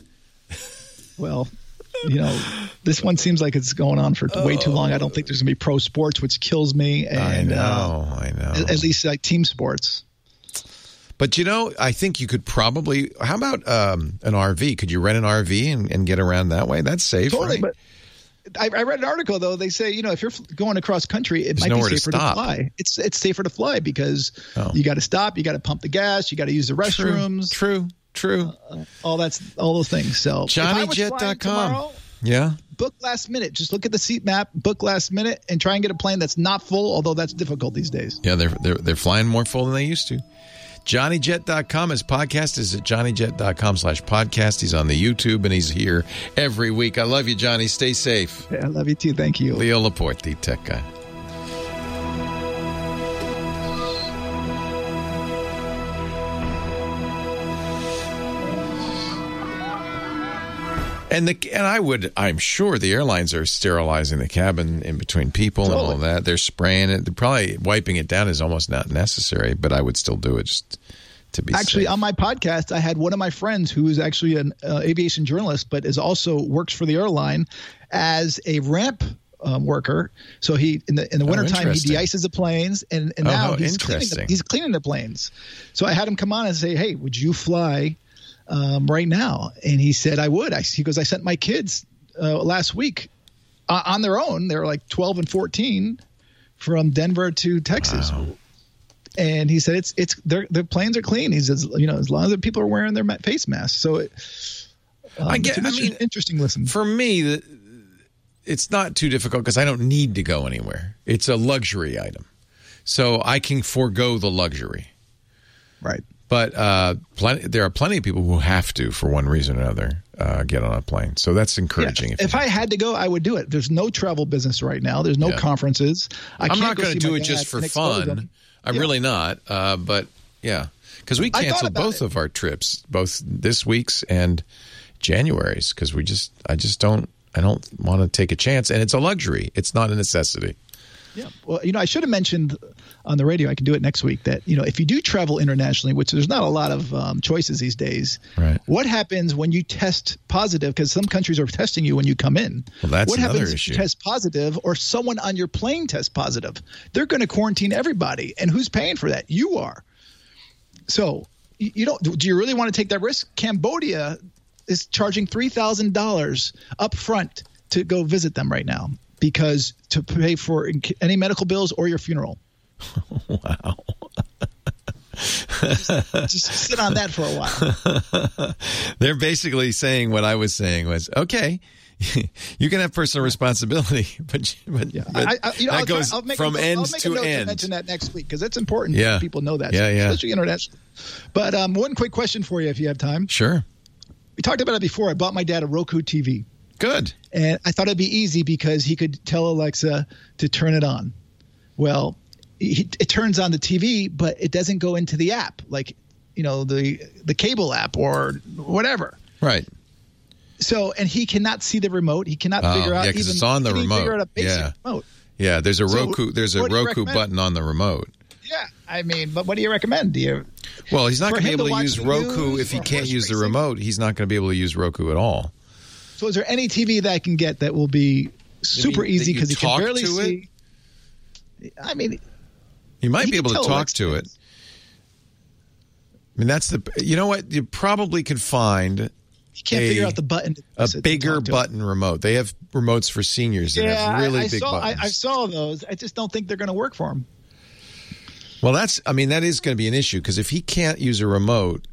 Well, you know, this one seems like it's going on for way too long. I don't think there's going to be pro sports, which kills me. And, I know. uh, I know. At, at least like team sports. But you know, I think you could probably. How about um, an R V? Could you rent an R V and, and get around that way? That's safe, Totally, right? but I, I read an article though. They say, you know, if you're going across country, it There's might be nowhere to safer to, stop. fly. It's it's safer to fly because Oh. you got to stop, you got to pump the gas, you got to use the restrooms, True. True. uh, all that's all those things. So if I Johnny was Jet flying dot com. tomorrow, Yeah. book last minute. Just look at the seat map, book last minute, and try and get a plane that's not full. Although that's difficult these days. Yeah, they're they're they're flying more full than they used to. Johnny Jet dot com. His podcast is at Johnny Jet dot com slash podcast. He's on the YouTube and he's here every week. I love you, Johnny. Stay safe. Yeah, I love you too. Thank you. Leo Laporte, the tech guy. And the and I would I'm sure the airlines are sterilizing the cabin in between people and all of that. They're spraying it. They're probably wiping it down is almost not necessary, but I would still do it just to be Actually, safe. on my podcast, I had one of my friends who is actually an uh, aviation journalist, but is also works for the airline as a ramp um, worker. So he in the in the Oh, wintertime he interesting. de-ices the planes, and, and Oh, now how he's cleaning, the, interesting. he's cleaning the planes. So I had him come on and say, "Hey, would you fly um, right now?" And he said, "I would." I, he goes, "I sent my kids uh, last week uh, on their own. They were like twelve and fourteen from Denver to Texas." Wow. And he said, "It's it's their their planes are clean." He says, "You know, as long as the people are wearing their ma- face masks." So it, um, I get- it's an I interesting, mean, interesting listen. For me, the, it's not too difficult because I don't need to go anywhere. It's a luxury item. So I can forego the luxury. Right. But uh, plenty, there are plenty of people who have to, for one reason or another, uh, get on a plane. So that's encouraging. Yeah. If, If I had to go, I would do it. There's no travel business right now. There's no Yeah. conferences. I I'm can't not go going to see do my it just dad for and expose fun. him. I'm Yeah. really not. Uh, but yeah, because we I thought canceled about both it. of our trips, both this week's and January's, because we just, I just don't, I don't want to take a chance, and it's a luxury. It's not a necessity. Yeah. Well, you know, I should have mentioned on the radio, I can do it next week, that, you know, if you do travel internationally, which there's not a lot of um, choices these days, Right. what happens when you test positive? Because some countries are testing you when you come in. Well, that's what another happens issue. if you test positive or someone on your plane tests positive? They're going to quarantine everybody. And who's paying for that? You are. So you you don't, do you really want to take that risk? Cambodia is charging three thousand dollars up front to go visit them right now, because to pay for any medical bills or your funeral. Wow. just, just sit on that for a while. They're basically saying what I was saying was, okay, you can have personal responsibility, but, but, Yeah, but I, I, you know, that I'll try- goes I'll make from a, end I'll make to a note end. To mention that next week, because it's important Yeah. that people know that, Yeah, yeah. especially internationally. But um, one quick question for you, if you have time. Sure. We talked about it before. I bought my dad a Roku T V. Good. And I thought it'd be easy because he could tell Alexa to turn it on. Well, it, it turns on the T V, but it doesn't go into the app, like, you know, the the cable app or whatever. Right. So, and he cannot see the remote. He cannot Oh, figure out yeah, 'cause even it's on the he can't remote. Figure out a basic Yeah. remote. Yeah, there's a So, Roku. There's a what do you Roku recommend? button on the remote. Yeah, I mean, but what do you recommend? Do you? Well, he's not For going to be him able to to watch use the Roku news if he or can't horse use the racing? remote. He's not going to be able to use Roku at all. So, is there any T V that I can get that will be super mean that easy you because he can talk barely to it? see? I mean, You might He be can able to tell talk Alexa to it. I mean, that's the. You know what? You probably could find he can't a, figure out the button. To a press it to bigger talk to it. button remote. They have remotes for seniors that Yeah, have really I, I big saw, I, buttons. I saw those. I just don't think they're going to work for him. Well, that's. I mean, that is going to be an issue because if he can't use a remote,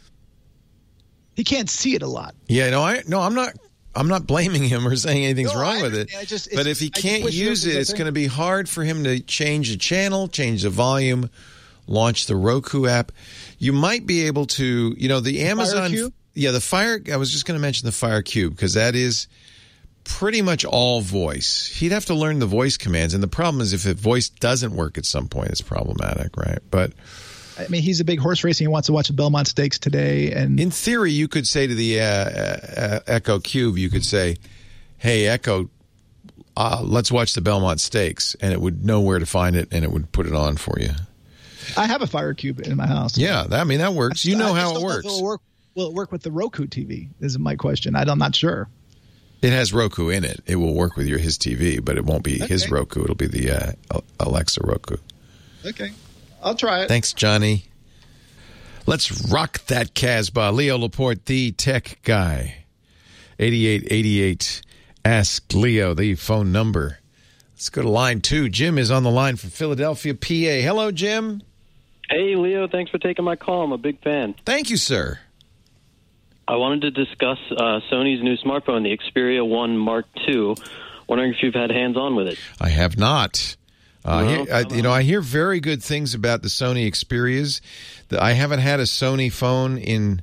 He can't see it a lot. yeah, no, I no, I'm not. I'm not blaming him or saying anything's No, wrong I with it. understand. I just- but it's- if he I just can't wish there use was it, a it's thing. going to be hard for him to change the channel, change the volume, launch the Roku app. You might be able to, you know, the Amazon. Cube? Yeah, the Fire. I was just going to mention the Fire Cube because that is pretty much all voice. He'd have to learn the voice commands, and the problem is if the voice doesn't work at some point, it's problematic, right? But I mean, he's a big horse racing. He wants to watch the Belmont Stakes today, and in theory, you could say to the uh, uh, Echo Cube, you could say, "Hey, Echo, uh, let's watch the Belmont Stakes," and it would know where to find it, and it would put it on for you. I have a Fire Cube in my house. Yeah, that, I mean that works. You know I how just it don't know if works. It'll work, will it work with the Roku T V? Is my question. I, I'm not sure. It has Roku in it. It will work with your his T V, but it won't be his Okay. Roku. It'll be the uh, Alexa Roku. Okay, I'll try it. Thanks, Johnny. Let's rock that Casbah. Leo Laporte, the tech guy. eighty-eight eighty-eight. Ask Leo, the phone number. Let's go to line two. Jim is on the line from Philadelphia, P A. Hello, Jim. Hey, Leo. Thanks for taking my call. I'm a big fan. Thank you, sir. I wanted to discuss uh, Sony's new smartphone, the Xperia one Mark two. Wondering if you've had hands-on with it. I have not. Uh, I No? hear, I, you know, I hear very good things about the Sony Xperias. The- I haven't had a Sony phone in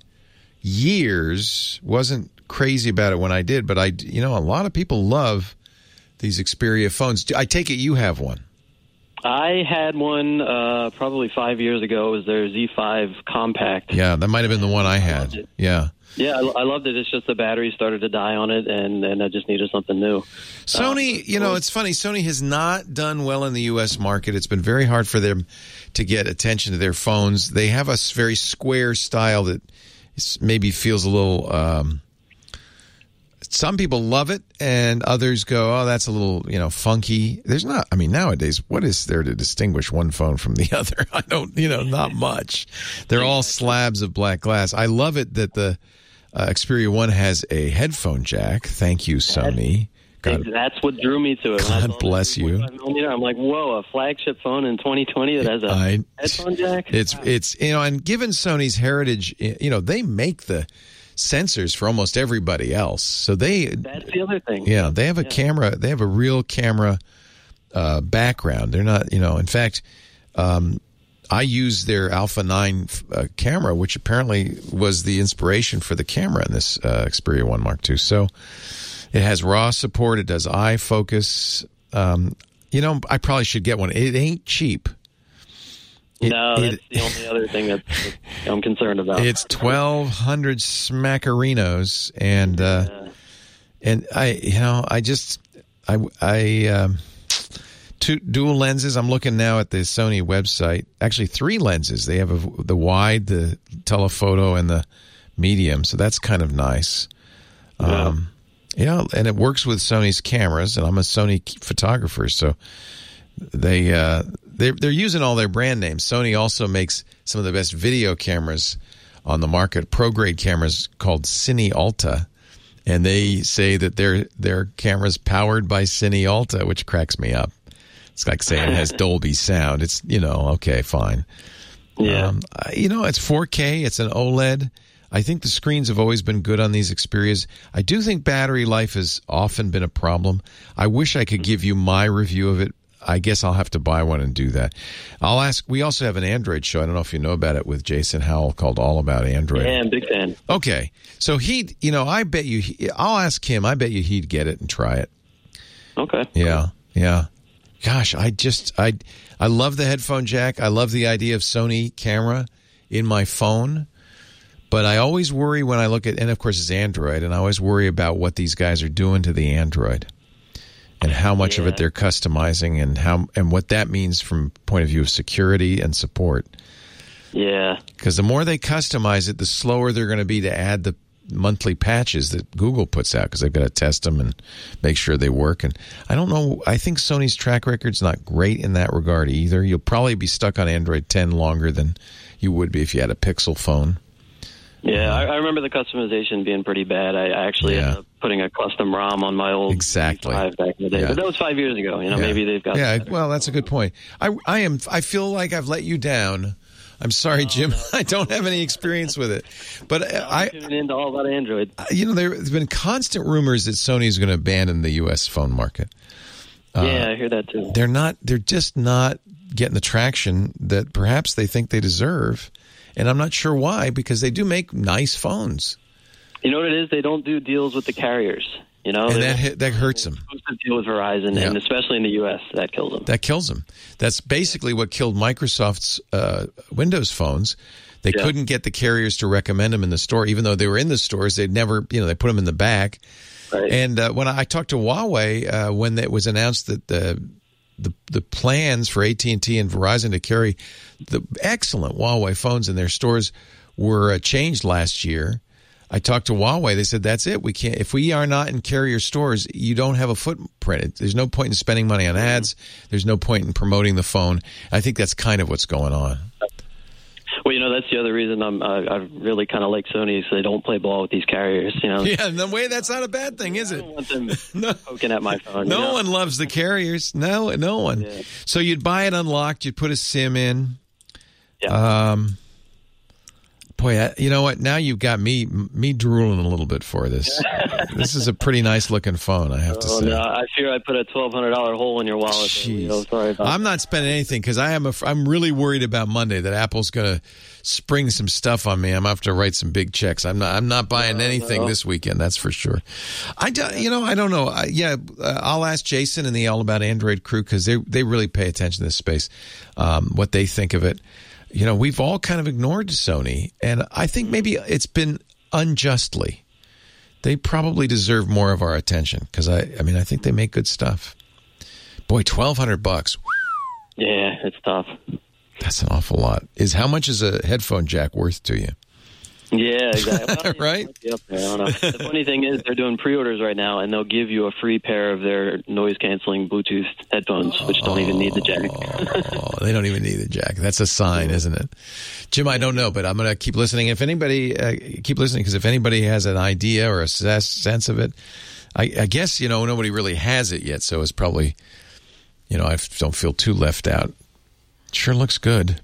years. Wasn't crazy about it when I did, but I, you know, a lot of people love these Xperia phones. I take it you have one. I had one uh, probably five years ago. It was their Z five Compact. Yeah, that might have been the one I had. Yeah. Yeah, I, I loved it. It's just the battery started to die on it, and, and I just needed something new. Sony, you know, it's funny. Sony has not done well in the U S market. It's been very hard for them to get attention to their phones. They have a s- very square style that is- maybe feels a little. Um, some people love it, and others go, "Oh, that's a little, you know, funky." There's not. I mean, nowadays, what is there to distinguish one phone from the other? I don't, you know, not much. They're all slabs of black glass. I love it that the uh, Xperia One has a headphone jack. Thank you, Sony. God, That's what drew me to it. When I God saw bless the you. three point five millimeter, I'm like, whoa, a flagship phone in twenty twenty that has a I- headphone jack? It's it's you know, and given Sony's heritage, you know, they make the sensors for almost everybody else. So they That's the other thing. yeah, they have a camera, they have a real camera uh, background. They're not, you know, in fact, um, I use their Alpha nine uh, camera, which apparently was the inspiration for the camera in this uh, Xperia One Mark two. So it has RAW support. It does eye focus. Um, you know, I probably should get one. It ain't cheap. It- no, it- that's the only other thing that I'm concerned about. It's twelve hundred smackerinos, and uh, and I, you know, I just, I, I, um, two dual lenses. I'm looking now at the Sony website. Actually, three lenses. They have a, the wide, the telephoto, and the medium. So that's kind of nice. Um, you know, and it works with Sony's cameras, and I'm a Sony photographer, so they uh, they're they're using all their brand names. Sony also makes some of the best video cameras on the market, pro grade cameras called Cine Alta, and they say that their their cameras powered by Cine Alta, which cracks me up. It's like saying it has Dolby sound. It's, you know, okay, fine. Yeah. Um, uh, you know, it's four K. It's an OLED. I think the screens have always been good on these Xperias. I do think battery life has often been a problem. I wish I could give you my review of it. I guess I'll have to buy one and do that. I'll ask. We also have an Android show. I don't know if you know about it with Jason Howell called All About Android. Yeah, I'm a big fan. Okay, so he, you know, I bet you. He, I'll ask him. I bet you he'd get it and try it. Okay. Yeah, yeah. Gosh, I just I I love the headphone jack. I love the idea of Sony camera in my phone. But I always worry when I look at, and of course it's Android, and I always worry about what these guys are doing to the Android and how much yeah. of it they're customizing and how and what that means from point of view of security and support. Yeah. Because the more they customize it, the slower they're going to be to add the monthly patches that Google puts out because they've got to test them and make sure they work. And I don't know. I think Sony's track record's not great in that regard either. You'll probably be stuck on Android ten longer than you would be if you had a Pixel phone. Yeah, I, I remember the customization being pretty bad. I, I actually Yeah. ended up putting a custom ROM on my old Exactly. five back in the day. Yeah. But that was five years ago. You know, Yeah. maybe they've got Yeah, better. well, that's a good point. I, I am. I feel like I've let you down. I'm sorry, Jim. I don't have any experience with it, but I. I'm tuning into All About Android. You know, there's been constant rumors that Sony's going to abandon the U S phone market. Uh, yeah, I hear that too. They're not. They're just not getting the traction that perhaps they think they deserve, and I'm not sure why. Because they do make nice phones. You know what it is? They don't do deals with the carriers. You know, And They that don't hit, that hurts them. exclusive deal with Verizon, Yeah. and especially in the U S, that kills them. That kills them. That's basically what killed Microsoft's uh, Windows phones. They Yeah. couldn't get the carriers to recommend them in the store, even though they were in the stores. They'd never, you know, they put them in the back. Right. And uh, when I, I talked to Huawei, uh, when it was announced that the the the plans for A T and T and Verizon to carry the excellent Huawei phones in their stores were uh, changed last year. I talked to Huawei. They said, that's it. We can't, if we are not in carrier stores, you don't have a footprint. There's no point in spending money on ads. There's no point in promoting the phone. I think that's kind of what's going on. Well, you know, that's the other reason I'm, I, I really kind of like Sony, so they don't play ball with these carriers, you know. Yeah, in the way, that's not a bad thing, is it? I don't want them No. poking at my phone. No you know? one loves the carriers. No, no one. Yeah. So you'd buy it unlocked. You'd put a SIM in. Yeah. Um, boy, I, you know what? Now you've got me me drooling a little bit for this. This is a pretty nice looking phone, I have to Oh, say. no, I fear I put a twelve hundred dollars hole in your wallet. there, Jeez. Leo. Sorry about I'm not spending anything because I am. A, I'm really worried about Monday that Apple's going to spring some stuff on me. I'm going to have to write some big checks. I'm not. I'm not buying anything no. this weekend. That's for sure. I do, you know. I don't know. I, yeah, uh, I'll ask Jason and the All About Android crew because they they really pay attention to this space. Um, what they think of it. You know, we've all kind of ignored Sony, and I think maybe it's been unjustly. They probably deserve more of our attention because I. I mean, I think they make good stuff. Boy, twelve hundred bucks. Yeah, it's tough. That's an awful lot. Is how much is a headphone jack worth to you? Yeah, exactly. Well, Right? yeah, up there, I don't know. The funny thing is, they're doing pre-orders right now, and they'll give you a free pair of their noise-canceling Bluetooth headphones, which don't even need the jack. Oh, they don't even need the jack. That's a sign, isn't it? Jim, I don't know, but I'm going to keep listening. If anybody, uh, keep listening, because if anybody has an idea or a sense of it, I, I guess, you know, nobody really has it yet, so it's probably, you know, I don't feel too left out. Sure looks good.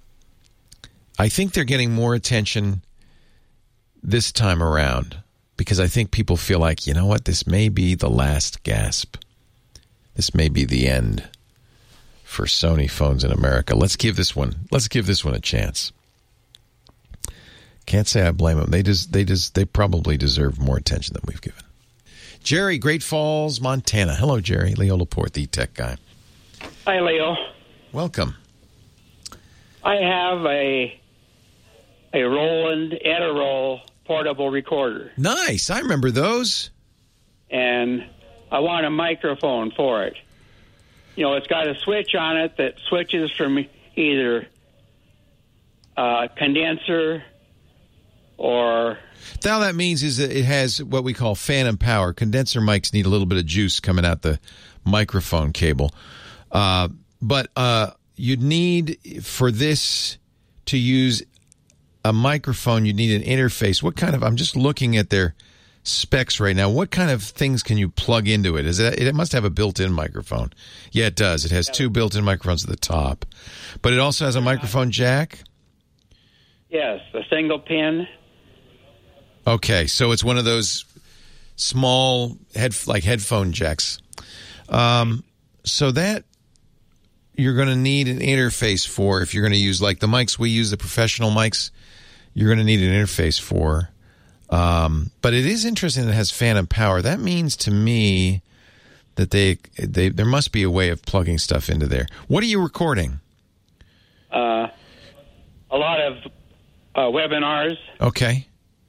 I think they're getting more attention this time around because I think people feel like, you know what, this may be the last gasp. This may be the end for Sony phones in America. Let's give this one. Let's give this one a chance. Can't say I blame them. They just, they just, they probably deserve more attention than we've given. Jerry, Great Falls, Montana. Hello, Jerry. Leo Laporte, the tech guy. Hi, Leo. Welcome. I have a a Roland Edirol portable recorder, Nice. I remember those. and I want a microphone for it. You know, it's got a switch on it that switches from either uh, condenser or... All that means is that it has what we call phantom power. Condenser mics need a little bit of juice coming out the microphone cable. Uh, but uh, you'd need, for this to use a microphone, you need an interface. What kind of, I'm just looking at their specs right now. What kind of things can you plug into it? Is it, it must have a built-in microphone. Yeah, it does. It has two built-in microphones at the top. But it also has a microphone jack? Yes, a single pin. Okay, so it's one of those small head like headphone jacks. Um, so that you're going to need an interface for if you're going to use, like the mics we use, the professional mics, you're going to need an interface for. Um, but it is interesting that it has phantom power. That means to me that they, they there must be a way of plugging stuff into there. What are you recording? Uh, a lot of uh, webinars. Okay.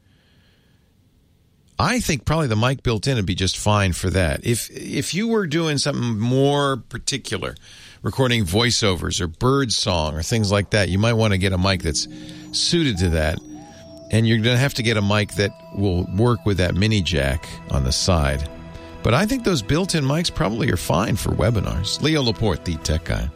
I think probably the mic built in would be just fine for that. If if you were doing something more particular, recording voiceovers or bird song or things like that, you might want to get a mic that's suited to that. And you're going to have to get a mic that will work with that mini jack on the side. But I think those built-in mics probably are fine for webinars. Leo Laporte, the tech guy.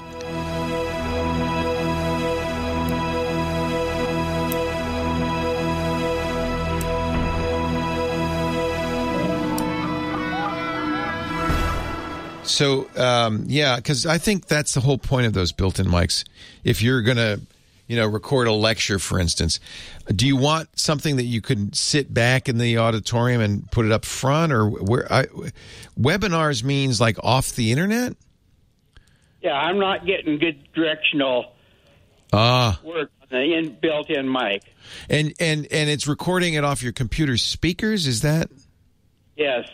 So, um, yeah, because I think that's the whole point of those built-in mics. If you're going to, you know, record a lecture, for instance, do you want something that you could sit back in the auditorium and put it up front? Or where I, webinars means like off the internet? Yeah, I'm not getting good directional Ah. work on the in, built-in mic. And, and, and it's recording it off your computer speakers, is that? Yes.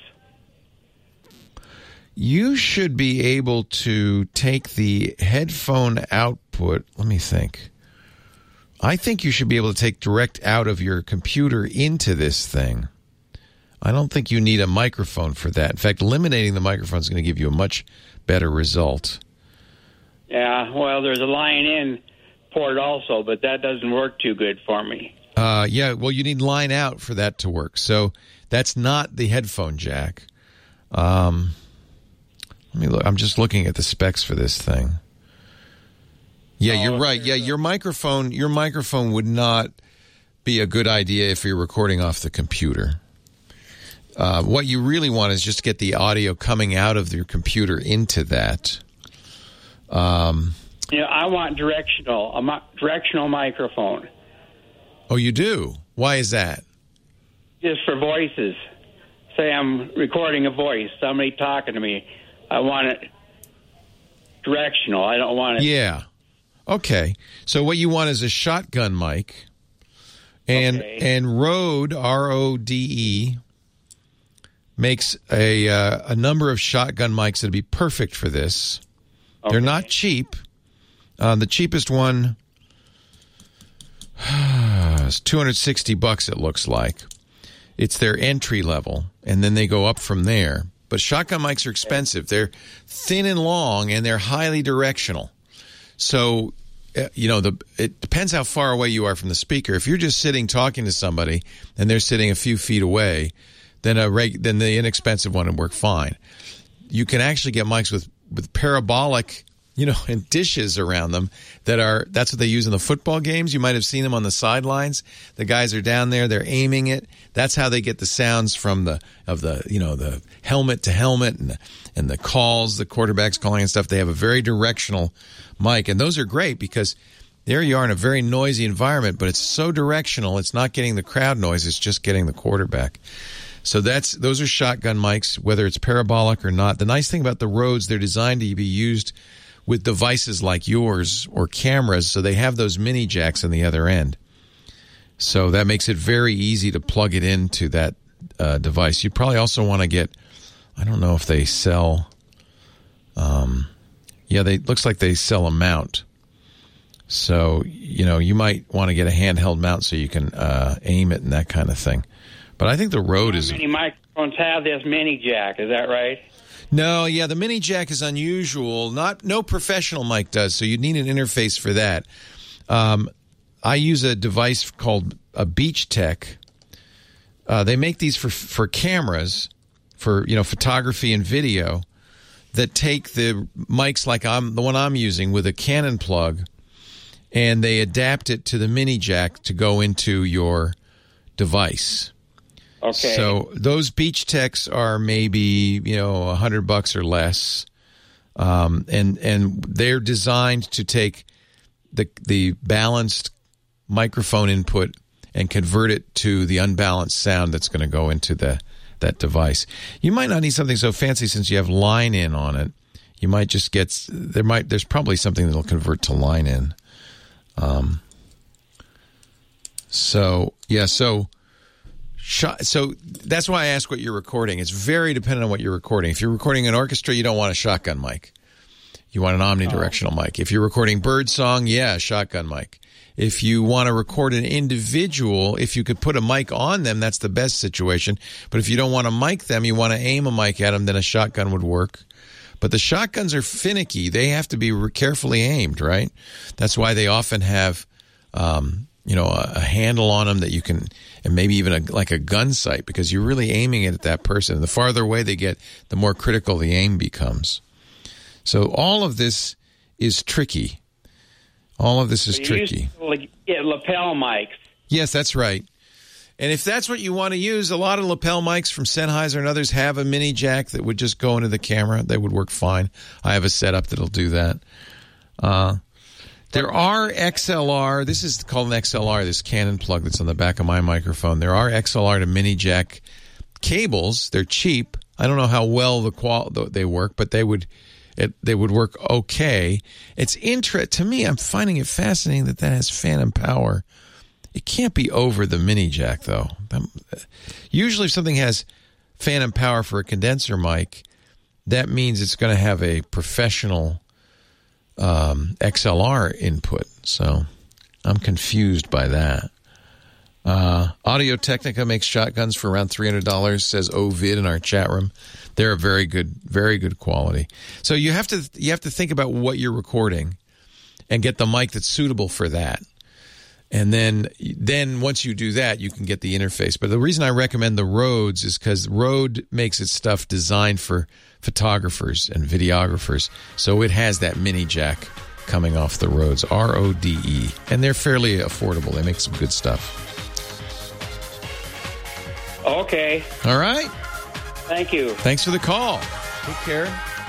You should be able to take the headphone output. Let me think. I think you should be able to take direct out of your computer into this thing. I don't think you need a microphone for that. In fact, eliminating the microphone is going to give you a much better result. Yeah, well, there's a line-in port also, but that doesn't work too good for me. Uh, yeah, well, you need line out for that to work. So that's not the headphone jack. Um... Let me look. I'm just looking at the specs for this thing. Yeah, you're right. Yeah, your microphone, your microphone would not be a good idea if you're recording off the computer. Uh, what you really want is just get the audio coming out of your computer into that. Um, Yeah, I want directional, a mi- directional microphone. Oh, you do? Why is that? Just for voices. Say I'm recording a voice, somebody talking to me. I want it directional. I don't want it. Yeah. Okay. So what you want is a shotgun mic. And Okay. and Rode, R O D E, makes a uh, a number of shotgun mics that'd be perfect for this. Okay. They're not cheap. Uh, the cheapest one is two hundred sixty bucks, it looks like. It's their entry level, and then they go up from there. But shotgun mics are expensive. They're thin and long, and they're highly directional. So, uh, you know, the it depends how far away you are from the speaker. If you're just sitting talking to somebody, and they're sitting a few feet away, then a reg, then the inexpensive one would work fine. You can actually get mics with, with parabolic, you know, and dishes around them that are, that's what they use in the football games. You might have seen them on the sidelines. The guys are down there, they're aiming it. That's how they get the sounds from the, of the, you know, the helmet to helmet and the, and the calls, the quarterback's calling and stuff. They have a very directional mic, and those are great because there you are in a very noisy environment, but it's so directional. It's not getting the crowd noise. It's just getting the quarterback. So that's, those are shotgun mics, whether it's parabolic or not. The nice thing about the Rodes, they're designed to be used with devices like yours or cameras, so they have those mini jacks on the other end. So that makes it very easy to plug it into that uh, device. You probably also want to get, I don't know if they sell, um, yeah, they looks like they sell a mount. So, you know, you might want to get a handheld mount so you can uh, aim it and that kind of thing. But I think the Rode is... How many microphones have this mini jack? Is that right? No, yeah, the mini jack is unusual. Not no professional mic does, so you need an interface for that. Um, I use a device called a Beach Tech. Uh, they make these for for cameras, for you know photography and video, that take the mics like I'm the one I'm using with a Canon plug, and they adapt it to the mini jack to go into your device. Okay. So those Beach Techs are maybe, you know, a hundred bucks or less. Um, and, and they're designed to take the, the balanced microphone input and convert it to the unbalanced sound that's going to go into the, that device. You might not need something so fancy since you have line in on it. you might just get there might there's probably something that'll convert to line in. Um. So yeah, so so that's why I ask what you're recording. It's very dependent on what you're recording. If you're recording an orchestra, you don't want a shotgun mic. You want an omnidirectional mic. If you're recording bird song, yeah, shotgun mic. If you want to record an individual, if you could put a mic on them, that's the best situation. But if you don't want to mic them, you want to aim a mic at them, then a shotgun would work. But the shotguns are finicky. They have to be carefully aimed, right? That's why they often have, um, you know, a, a handle on them that you can, and maybe even a, like a gun sight, because you're really aiming it at that person. The farther away they get, the more critical the aim becomes. So all of this is tricky. All of this is you tricky. Use, yeah, lapel mics. Yes, that's right. And if that's what you want to use, a lot of lapel mics from Sennheiser and others have a mini jack that would just go into the camera. They would work fine. I have a setup that'll do that. Uh, there are X L R. This is called an X L R, this Canon plug that's on the back of my microphone. There are X L R to mini jack cables. They're cheap. I don't know how well the qual- they work, but they would... It, they would work okay. It's inter- to me, I'm finding it fascinating that that has phantom power. It can't be over the mini jack, though. Usually if something has phantom power for a condenser mic, that means it's going to have a professional um, X L R input. So I'm confused by that. Uh, Audio Technica makes shotguns for around three hundred dollars, says Ovid in our chat room. They're a very good, very good quality. So you have to you have to think about what you're recording and get the mic that's suitable for that. And then then once you do that, you can get the interface. But the reason I recommend the Rhodes is because Rode makes its stuff designed for photographers and videographers. So it has that mini jack coming off the Rhodes, R O D E. And they're fairly affordable. They make some good stuff. Okay. All right. Thank you. Thanks for the call. Take care.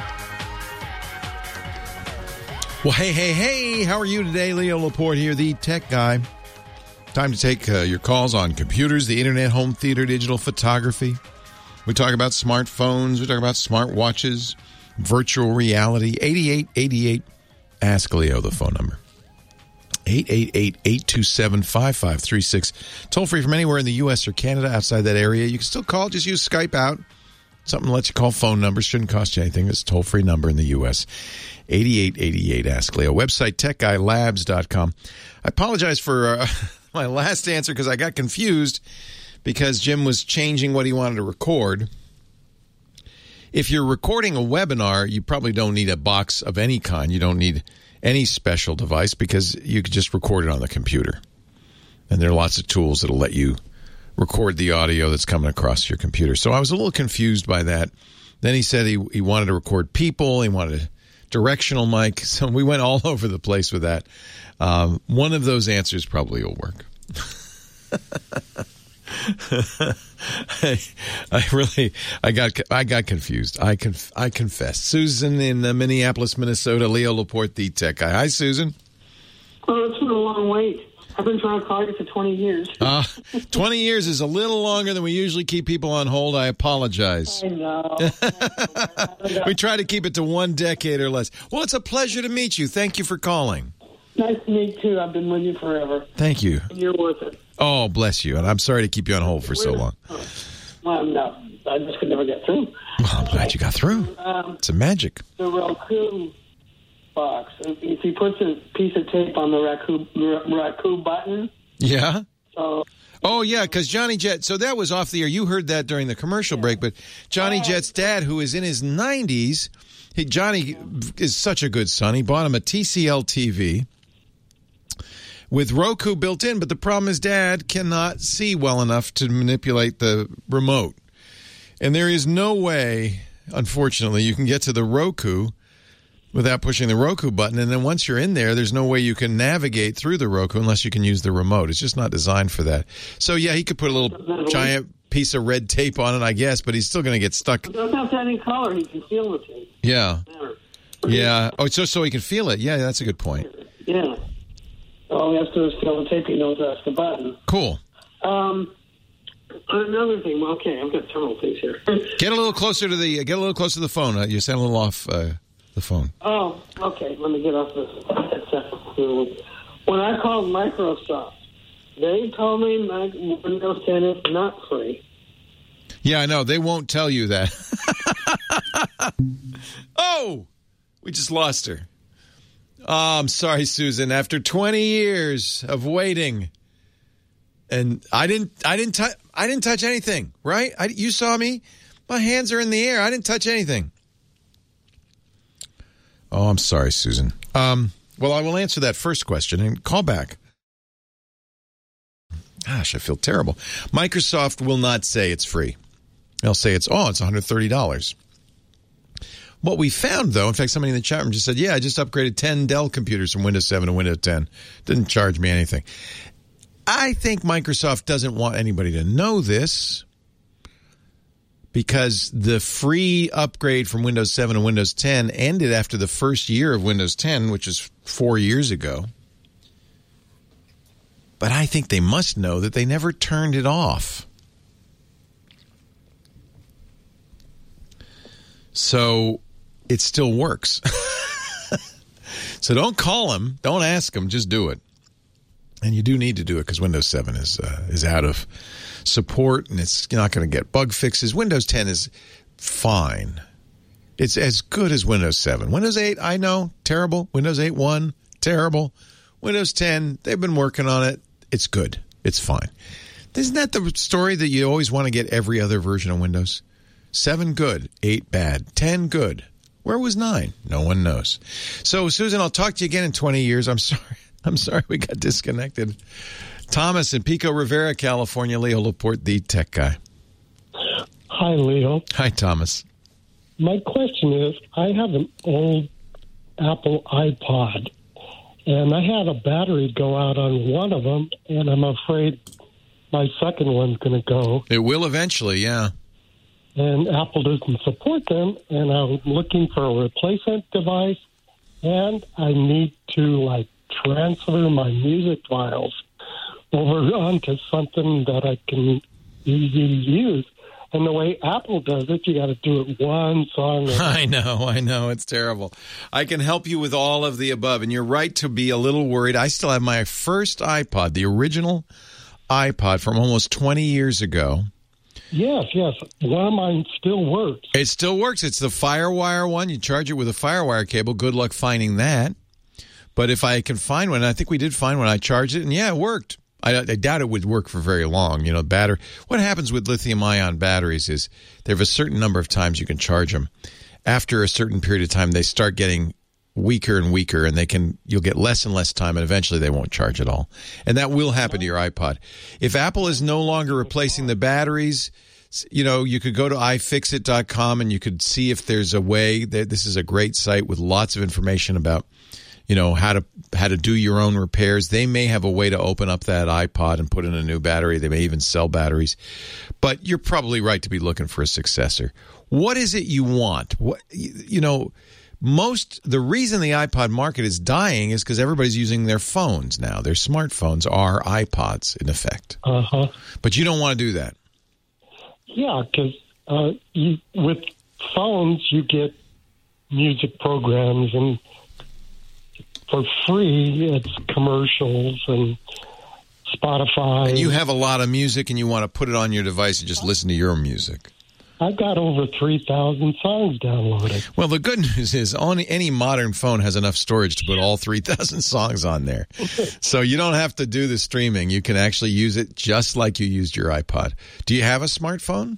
Well, hey, hey, hey. How are you today? Leo Laporte here, the tech guy. Time to take uh, your calls on computers, the internet, home theater, digital photography. We talk about smartphones. We talk about smartwatches, virtual reality. eighty-eight eighty-eight. Ask Leo, the phone number. eight eight eight, eight two seven, five five three six. Toll free from anywhere in the U S or Canada outside that area. You can still call. Just use Skype out. Something lets you call phone numbers. Shouldn't cost you anything. It's a toll-free number in the U S. eighty-eight eighty-eight. Ask Leo. Website, tech guy labs dot com. I apologize for uh, my last answer because I got confused because Jim was changing what he wanted to record. If you're recording a webinar, you probably don't need a box of any kind. You don't need any special device because you could just record it on the computer. And there are lots of tools that'll let you record the audio that's coming across your computer. So I was a little confused by that. Then he said he, he wanted to record people. He wanted a directional mic. So we went all over the place with that. Um, one of those answers probably will work. I, I really, I got, I got confused. I conf, I confess. Susan in uh, Minneapolis, Minnesota. Leo Laporte, the tech guy. Hi, Susan. Oh, it's been a long wait. I've been trying to call you for twenty years. uh, twenty years is a little longer than we usually keep people on hold. I apologize. I know. We try to keep it to one decade or less. Well, it's a pleasure to meet you. Thank you for calling. Nice to meet you. I've been with you forever. Thank you. And you're worth it. Oh, bless you. And I'm sorry to keep you on hold for so long. Well, no, I just could never get through. Well, I'm glad you got through. Um, it's a magic. The Roku box. If he puts a piece of tape on the Roku, Roku button. Yeah. So. Oh, yeah, because Johnny Jet, so that was off the air. You heard that during the commercial break, but Johnny Jet's dad, who is in his nineties, he, Johnny is such a good son. He bought him a T C L T V with Roku built in, but the problem is Dad cannot see well enough to manipulate the remote. And there is no way, unfortunately, you can get to the Roku without pushing the Roku button. And then once you're in there, there's no way you can navigate through the Roku unless you can use the remote. It's just not designed for that. So, yeah, he could put a little giant piece of red tape on it, I guess, but he's still going to get stuck. It doesn't have to have any color. He can feel the tape. Yeah. Yeah. Oh, it's just so he can feel it. Yeah, that's a good point. Yeah. All he has to do is feel the tape. He knows that's the button. Cool. Um, another thing. Okay, I've got several things here. Get a little closer to the. Get a little closer to the phone. Uh, you sound a little off. Uh, the phone. Oh, okay. Let me get off this headset. When I called Microsoft, they told me my Windows ten is not free. Yeah, I know. They won't tell you that. Oh, we just lost her. Oh, I'm sorry, Susan. After twenty years of waiting, and I didn't, I didn't touch, I didn't touch anything. Right? I, you saw me. My hands are in the air. I didn't touch anything. Oh, I'm sorry, Susan. Um, well, I will answer that first question and call back. Gosh, I feel terrible. Microsoft will not say it's free. They'll say it's, oh, it's one hundred thirty dollars. What we found, though, in fact, somebody in the chat room just said, yeah, I just upgraded ten Dell computers from Windows seven to Windows ten. Didn't charge me anything. I think Microsoft doesn't want anybody to know this because the free upgrade from Windows seven to Windows ten ended after the first year of Windows ten, which is four years ago. But I think they must know that they never turned it off. So it still works. So don't call them. Don't ask them. Just do it. And you do need to do it because Windows seven is uh, is out of support and it's not going to get bug fixes. Windows ten is fine. It's as good as Windows seven. Windows eight, I know, terrible. Windows eight point one, terrible. Windows ten, they've been working on it. It's good. It's fine. Isn't that the story that you always want to get every other version of Windows? seven, good. eight, bad. ten, good. Where was nine? No one knows. So, Susan, I'll talk to you again in twenty years. I'm sorry. I'm sorry we got disconnected. Thomas in Pico Rivera, California. Leo Laporte, the tech guy. Hi, Leo. Hi, Thomas. My question is, I have an old Apple iPod, and I had a battery go out on one of them, and I'm afraid my second one's going to go. It will eventually, yeah. And Apple doesn't support them, and I'm looking for a replacement device, and I need to, like, transfer my music files over onto something that I can easily use. And the way Apple does it, you got to do it one song. I know, I know. It's terrible. I can help you with all of the above, and you're right to be a little worried. I still have my first iPod, the original iPod from almost twenty years ago. Yes, yes. One of mine still works. It still works. It's the FireWire one. You charge it with a FireWire cable. Good luck finding that. But if I can find one, I think we did find one. I charged it, and yeah, it worked. I, I doubt it would work for very long. You know, battery. What happens with lithium-ion batteries is they have a certain number of times you can charge them. After a certain period of time, they start getting weaker and weaker, and they can you'll get less and less time, and eventually they won't charge at all. And that will happen to your iPod. If Apple is no longer replacing the batteries, you know, you could go to i fix it dot com and you could see if there's a way. This is a great site with lots of information about, you know, how to how to do your own repairs. They may have a way to open up that iPod and put in a new battery. They may even sell batteries. But you're probably right to be looking for a successor. What is it you want? What you know, most the reason the iPod market is dying is because everybody's using their phones now. Their smartphones are iPods in effect. Uh-huh. But you don't want to do that. Yeah, because uh, you, with phones, you get music programs, and for free, it's commercials and Spotify. And you have a lot of music, and you want to put it on your device and just listen to your music. I've got over three thousand songs downloaded. Well, the good news is only any modern phone has enough storage to put all three thousand songs on there. So you don't have to do the streaming. You can actually use it just like you used your iPod. Do you have a smartphone?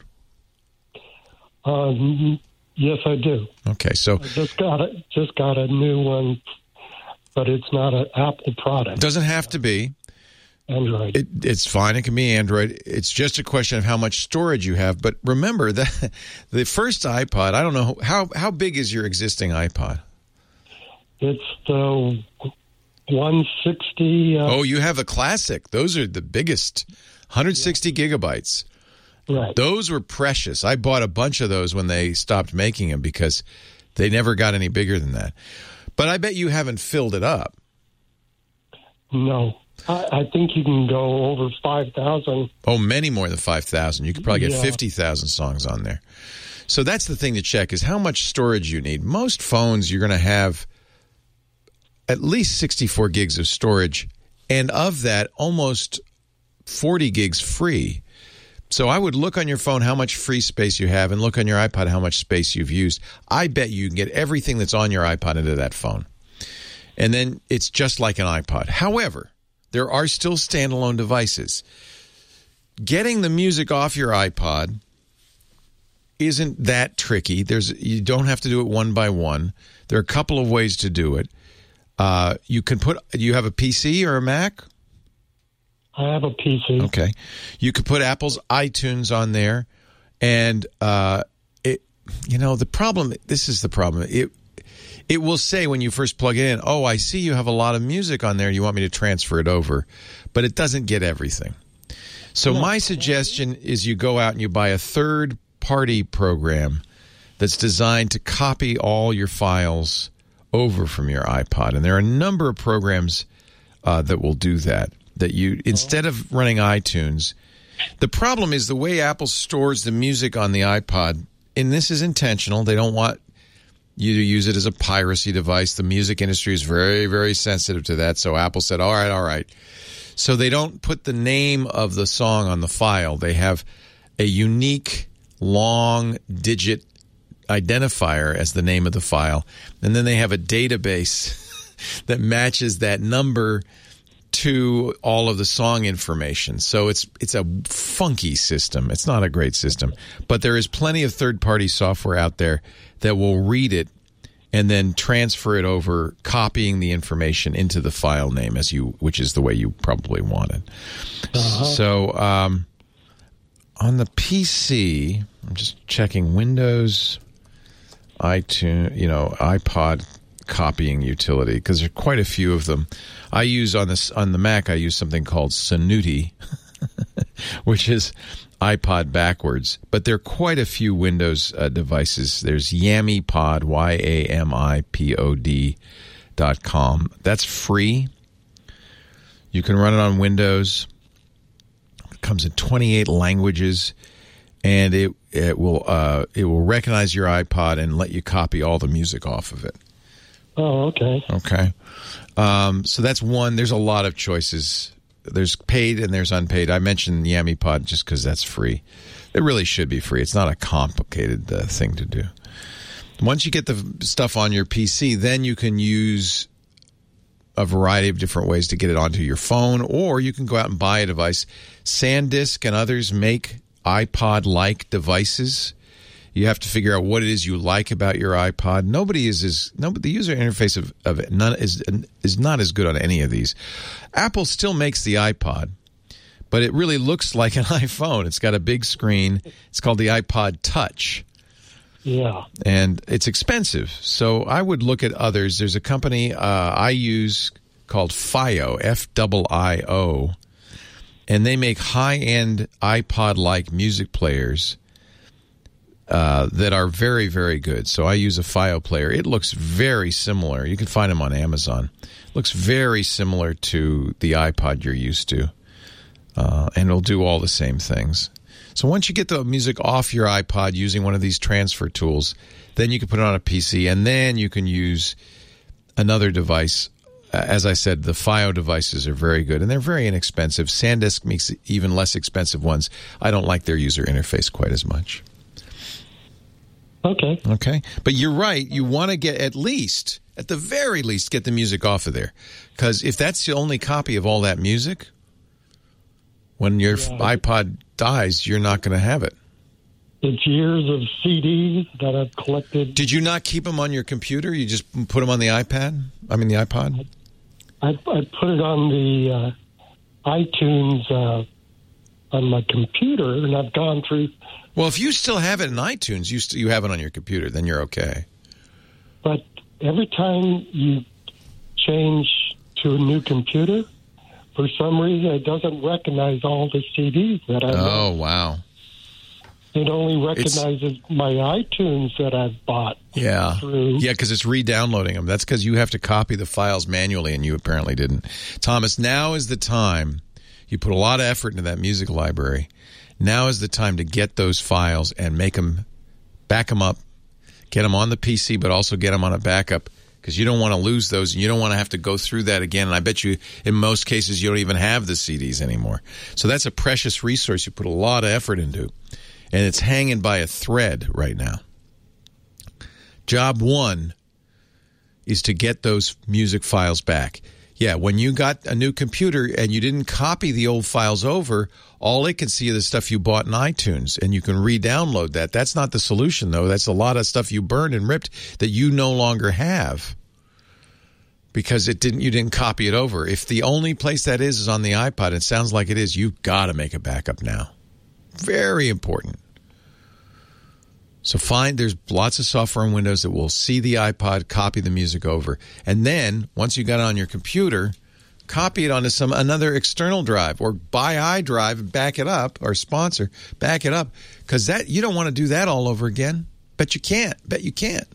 Um, yes, I do. Okay, so I just got a, just got a new one, but it's not an Apple product. Doesn't have to be. Android. It, it's fine. It can be Android. It's just a question of how much storage you have. But remember that the first iPod, I don't know, how how big is your existing iPod? It's the one sixty. Uh, oh, you have a classic. Those are the biggest, one hundred sixty yeah. gigabytes. Right. Those were precious. I bought a bunch of those when they stopped making them because they never got any bigger than that. But I bet you haven't filled it up. No. I, I think you can go over five thousand. Oh, many more than five thousand. You could probably get yeah. fifty thousand songs on there. So that's the thing to check is how much storage you need. Most phones, you're going to have at least sixty-four gigs of storage, and of that, almost forty gigs free. So I would look on your phone how much free space you have and look on your iPod how much space you've used. I bet you can get everything that's on your iPod into that phone. And then it's just like an iPod. However, there are still standalone devices. Getting the music off your iPod isn't that tricky. There's you don't have to do it one by one. There are a couple of ways to do it. Uh, you can put. Do you have a P C or a Mac? I have a P C. Okay. You could put Apple's iTunes on there, and uh, it. You know the problem. This is the problem. It it will say when you first plug it in, "Oh, I see you have a lot of music on there. You want me to transfer it over," but it doesn't get everything. So no. My suggestion is you go out and you buy a third-party program that's designed to copy all your files over from your iPod, and there are a number of programs uh, that will do that. That you instead of running iTunes, the problem is the way Apple stores the music on the iPod, and this is intentional. They don't want you to use it as a piracy device. The music industry is very, very sensitive to that. So Apple said, all right, all right. So they don't put the name of the song on the file. They have a unique long digit identifier as the name of the file. And then they have a database that matches that number to all of the song information. So it's it's a funky system. It's not a great system. But there is plenty of third-party software out there that will read it and then transfer it over, copying the information into the file name, as you, which is the way you probably want it. Uh-huh. So um, on the P C, I'm just checking Windows, iTunes, you know, iPod copying utility, because there are quite a few of them. I use on this on the Mac, I use something called Sanuti, which is iPod backwards. But there are quite a few Windows uh, devices. There's YamiPod, Y A M I P O D dot com. That's free. You can run it on Windows. It comes in twenty-eight languages, and it it will uh, it will recognize your iPod and let you copy all the music off of it. Oh, okay. Okay. Um, so that's one. There's a lot of choices. There's paid and there's unpaid. I mentioned YamiPod just because that's free. It really should be free. It's not a complicated uh, thing to do. Once you get the stuff on your P C, then you can use a variety of different ways to get it onto your phone, or you can go out and buy a device. SanDisk and others make iPod-like devices. You have to figure out what it is you like about your iPod. Nobody is as nobody, the user interface of, of it none is is not as good on any of these. Apple still makes the iPod, but it really looks like an iPhone. It's got a big screen. It's called the iPod Touch. Yeah, and it's expensive. So I would look at others. There's a company uh, I use called Fio, F I I O, and they make high-end iPod-like music players. Uh, that are very, very good. So I use a Fio player. It looks very similar. You can find them on Amazon. It looks very similar to the iPod you're used to. Uh, and it'll do all the same things. So once you get the music off your iPod using one of these transfer tools, then you can put it on a P C, and then you can use another device. Uh, as I said, the Fio devices are very good, and they're very inexpensive. SanDisk makes even less expensive ones. I don't like their user interface quite as much. Okay. Okay. But you're right. You want to get at least, at the very least, get the music off of there. Because if that's the only copy of all that music, when your yeah. iPod dies, you're not going to have it. It's years of C Ds that I've collected. Did you not keep them on your computer? You just put them on the iPad? I mean, the iPod? I, I put it on the uh, iTunes uh, on my computer, and I've gone through... Well, if you still have it in iTunes, you st- you have it on your computer, then you're okay. But every time you change to a new computer, for some reason, it doesn't recognize all the C Ds that I have. Oh, wow. It only recognizes it's, my iTunes that I've bought. Yeah, through. yeah, because it's re-downloading them. That's because you have to copy the files manually, and you apparently didn't. Thomas, now is the time. You put a lot of effort into that music library. Now is the time to get those files and make them back them up, get them on the P C, but also get them on a backup, because you don't want to lose those, and you don't want to have to go through that again. And I bet you in most cases you don't even have the C Ds anymore. So that's a precious resource you put a lot of effort into, and it's hanging by a thread right now. Job one is to get those music files back. Yeah, when you got a new computer and you didn't copy the old files over, all it can see is the stuff you bought in iTunes, and you can re-download that. That's not the solution, though. That's a lot of stuff you burned and ripped that you no longer have because it didn't. You didn't copy it over. If the only place that is is on the iPod, it sounds like it is, you've got to make a backup now. Very important. So find, there's lots of software in Windows that will see the iPod, copy the music over. And then, once you got it on your computer, copy it onto some another external drive, or buy iDrive and back it up, or sponsor, back it up. Because that you don't want to do that all over again. Bet you can't. Bet you can't.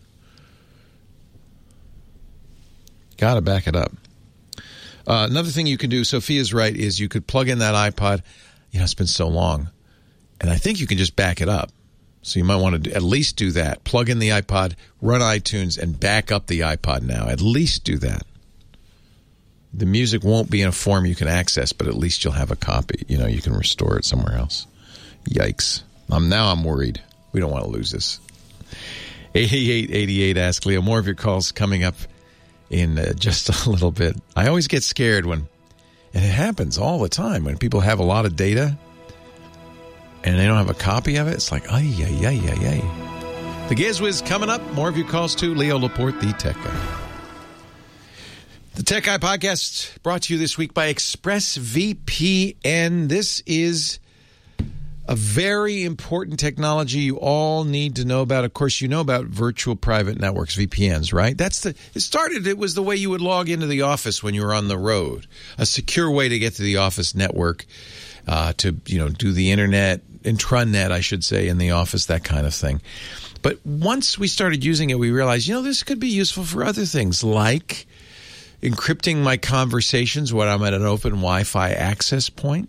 Got to back it up. Uh, another thing you can do, Sophia's right, is you could plug in that iPod. You know, it's been so long. And I think you can just back it up. So you might want to at least do that. Plug in the iPod, run iTunes, and back up the iPod now. At least do that. The music won't be in a form you can access, but at least you'll have a copy. You know, you can restore it somewhere else. Yikes. Um, now I'm worried. We don't want to lose this. eighty-eight eighty-eight, Ask Leo. More of your calls coming up in uh, just a little bit. I always get scared when, and it happens all the time, when people have a lot of data and they don't have a copy of it. It's like, ay, ay, ay, ay, ay. The GizWiz coming up. More of your calls too. Leo Laporte, the Tech Guy. The Tech Guy podcast brought to you this week by ExpressVPN. This is a very important technology you all need to know about. Of course, you know about virtual private networks, V P Ns, right? That's the. It started, it was the way you would log into the office when you were on the road. A secure way to get to the office network, uh, to, you know, do the internet, intranet, I should say, in the office, that kind of thing. But once we started using it, we realized, you know, this could be useful for other things, like encrypting my conversations when I'm at an open Wi-Fi access point.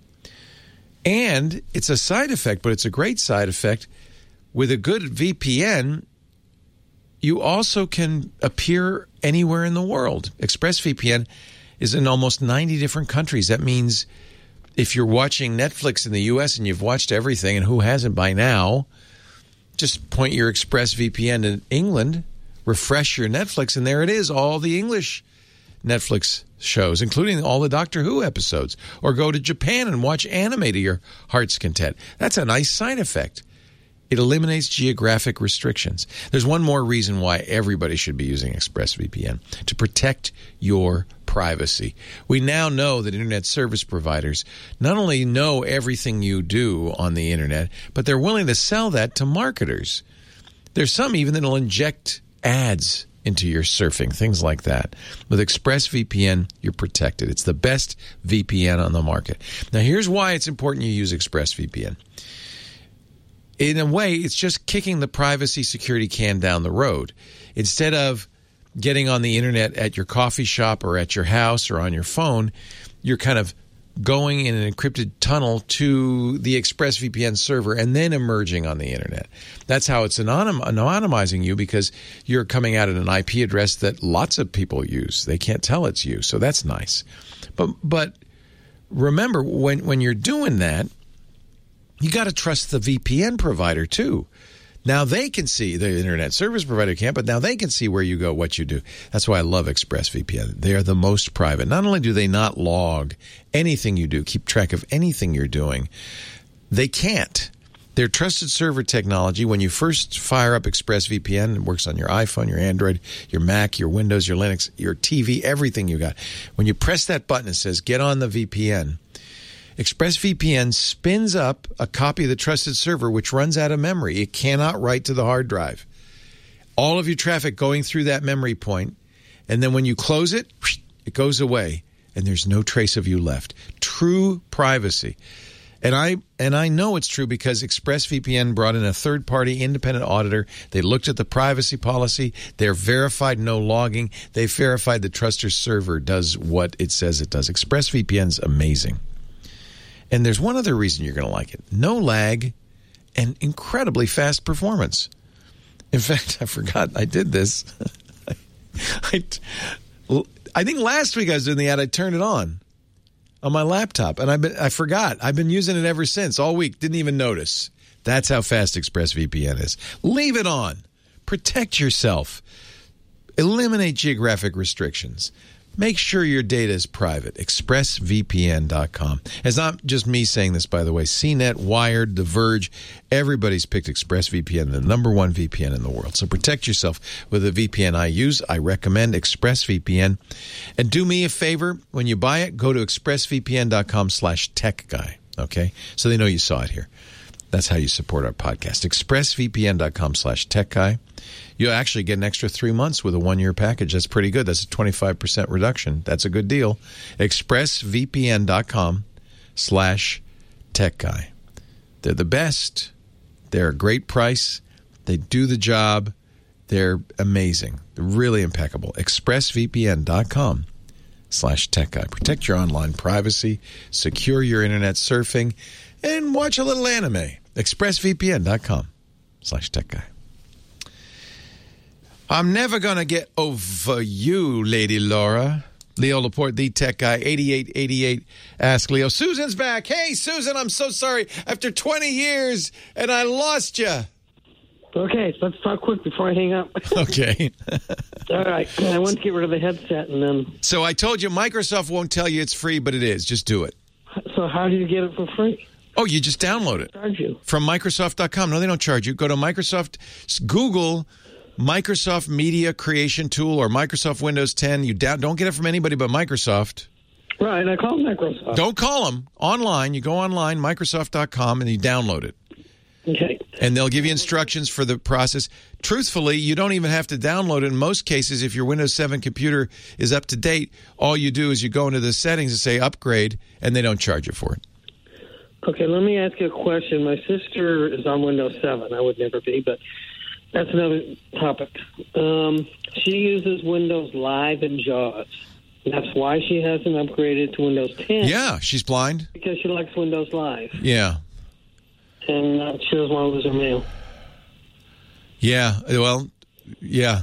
And it's a side effect, but it's a great side effect. With a good V P N, you also can appear anywhere in the world. ExpressVPN is in almost ninety different countries. That means if you're watching Netflix in the U S and you've watched everything, and who hasn't by now, just point your ExpressVPN to England, refresh your Netflix, and there it is, all the English Netflix shows, including all the Doctor Who episodes. Or go to Japan and watch anime to your heart's content. That's a nice side effect. It eliminates geographic restrictions. There's one more reason why everybody should be using ExpressVPN: to protect your privacy. We now know that internet service providers not only know everything you do on the internet, but they're willing to sell that to marketers. There's some even that will inject ads into your surfing, things like that. With ExpressVPN, you're protected. It's the best V P N on the market. Now, here's why it's important you use ExpressVPN. In a way, it's just kicking the privacy security can down the road. Instead of getting on the internet at your coffee shop or at your house or on your phone, you're kind of going in an encrypted tunnel to the ExpressVPN server and then emerging on the internet. That's how it's anonym, anonymizing you, because you're coming out at an I P address that lots of people use. They can't tell it's you, so that's nice. But but remember, when, when you're doing that, you got to trust the V P N provider too. Now they can see, the internet service provider can't, but now they can see where you go, what you do. That's why I love ExpressVPN. They are the most private. Not only do they not log anything you do, keep track of anything you're doing, they can't. Their trusted server technology, when you first fire up ExpressVPN, it works on your iPhone, your Android, your Mac, your Windows, your Linux, your T V, everything you got. When you press that button, it says, get on the V P N. ExpressVPN spins up a copy of the trusted server, which runs out of memory. It cannot write to the hard drive. All of your traffic going through that memory point, and then when you close it, it goes away, and there's no trace of you left. True privacy. And I and I know it's true because ExpressVPN brought in a third-party independent auditor. They looked at the privacy policy. They're verified no logging. They verified the trusted server does what it says it does. ExpressVPN's amazing. And there's one other reason you're going to like it. No lag and incredibly fast performance. In fact, I forgot I did this. I, I think last week I was doing the ad. I turned it on on my laptop, and I been I forgot. I've been using it ever since, all week. Didn't even notice. That's how fast ExpressVPN is. Leave it on. Protect yourself. Eliminate geographic restrictions. Make sure your data is private. express V P N dot com. It's not just me saying this, by the way. C net, Wired, The Verge, everybody's picked ExpressVPN, the number one V P N in the world. So protect yourself with a V P N I use. I recommend ExpressVPN. And do me a favor. When you buy it, go to expressvpn dot com slash tech guy. Okay? So they know you saw it here. That's how you support our podcast. expressvpn dot com slash tech guy. You'll actually get an extra three months with a one-year package. That's pretty good. That's a twenty-five percent reduction. That's a good deal. expressvpn dot com slash tech guy. They're the best. They're a great price. They do the job. They're amazing. They're really impeccable. expressvpn dot com slash tech guy. Protect your online privacy. Secure your internet surfing. And watch a little anime. expressvpn dot com slash tech guy. I'm never going to get over you, Lady Laura. Leo Laporte, the tech guy, eighty-eight eighty-eight. Ask Leo. Susan's back. Hey, Susan, I'm so sorry. After twenty years, and I lost you. Okay, let's talk quick before I hang up. Okay. All right. I want to get rid of the headset, and then... So I told you Microsoft won't tell you it's free, but it is. Just do it. So how do you get it for free? Oh, you just download it. Charge you. From Microsoft dot com. No, they don't charge you. Go to Microsoft, Google Microsoft Media Creation Tool or Microsoft Windows ten. You down, don't get it from anybody but Microsoft. Right, I call Microsoft. Don't call them. Online. You go online, Microsoft dot com, and you download it. Okay. And they'll give you instructions for the process. Truthfully, you don't even have to download it. In most cases, if your Windows seven computer is up to date, all you do is you go into the settings and say upgrade, and they don't charge you for it. Okay, let me ask you a question. My sister is on Windows seven. I would never be, but that's another topic. Um, she uses Windows Live and JAWS. That's why she hasn't upgraded to Windows ten. Yeah, she's blind. Because she likes Windows Live. Yeah. And uh, she doesn't want to lose her mail. Yeah, well, yeah.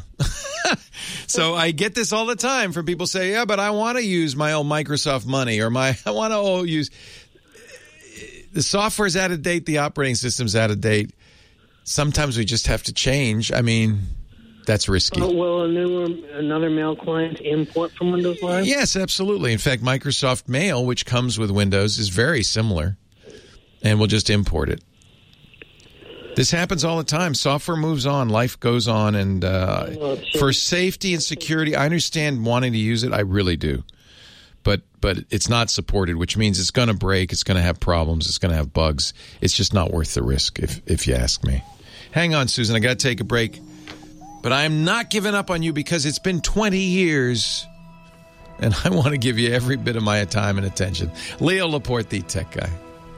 So I get this all the time from people say, yeah, but I want to use my old Microsoft money or my I want to use... The software's out of date. The operating system's out of date. Sometimes we just have to change. I mean, that's risky. Oh, will a new, another mail client import from Windows Live? Yes, absolutely. In fact, Microsoft Mail, which comes with Windows, is very similar. And we'll just import it. This happens all the time. Software moves on. Life goes on. And uh, oh, for safety and security, I understand wanting to use it. I really do. But but it's not supported, which means it's going to break. It's going to have problems. It's going to have bugs. It's just not worth the risk, if if you ask me. Hang on, Susan. I got to take a break. But I'm not giving up on you because it's been twenty years, and I want to give you every bit of my time and attention. Leo Laporte, the tech guy.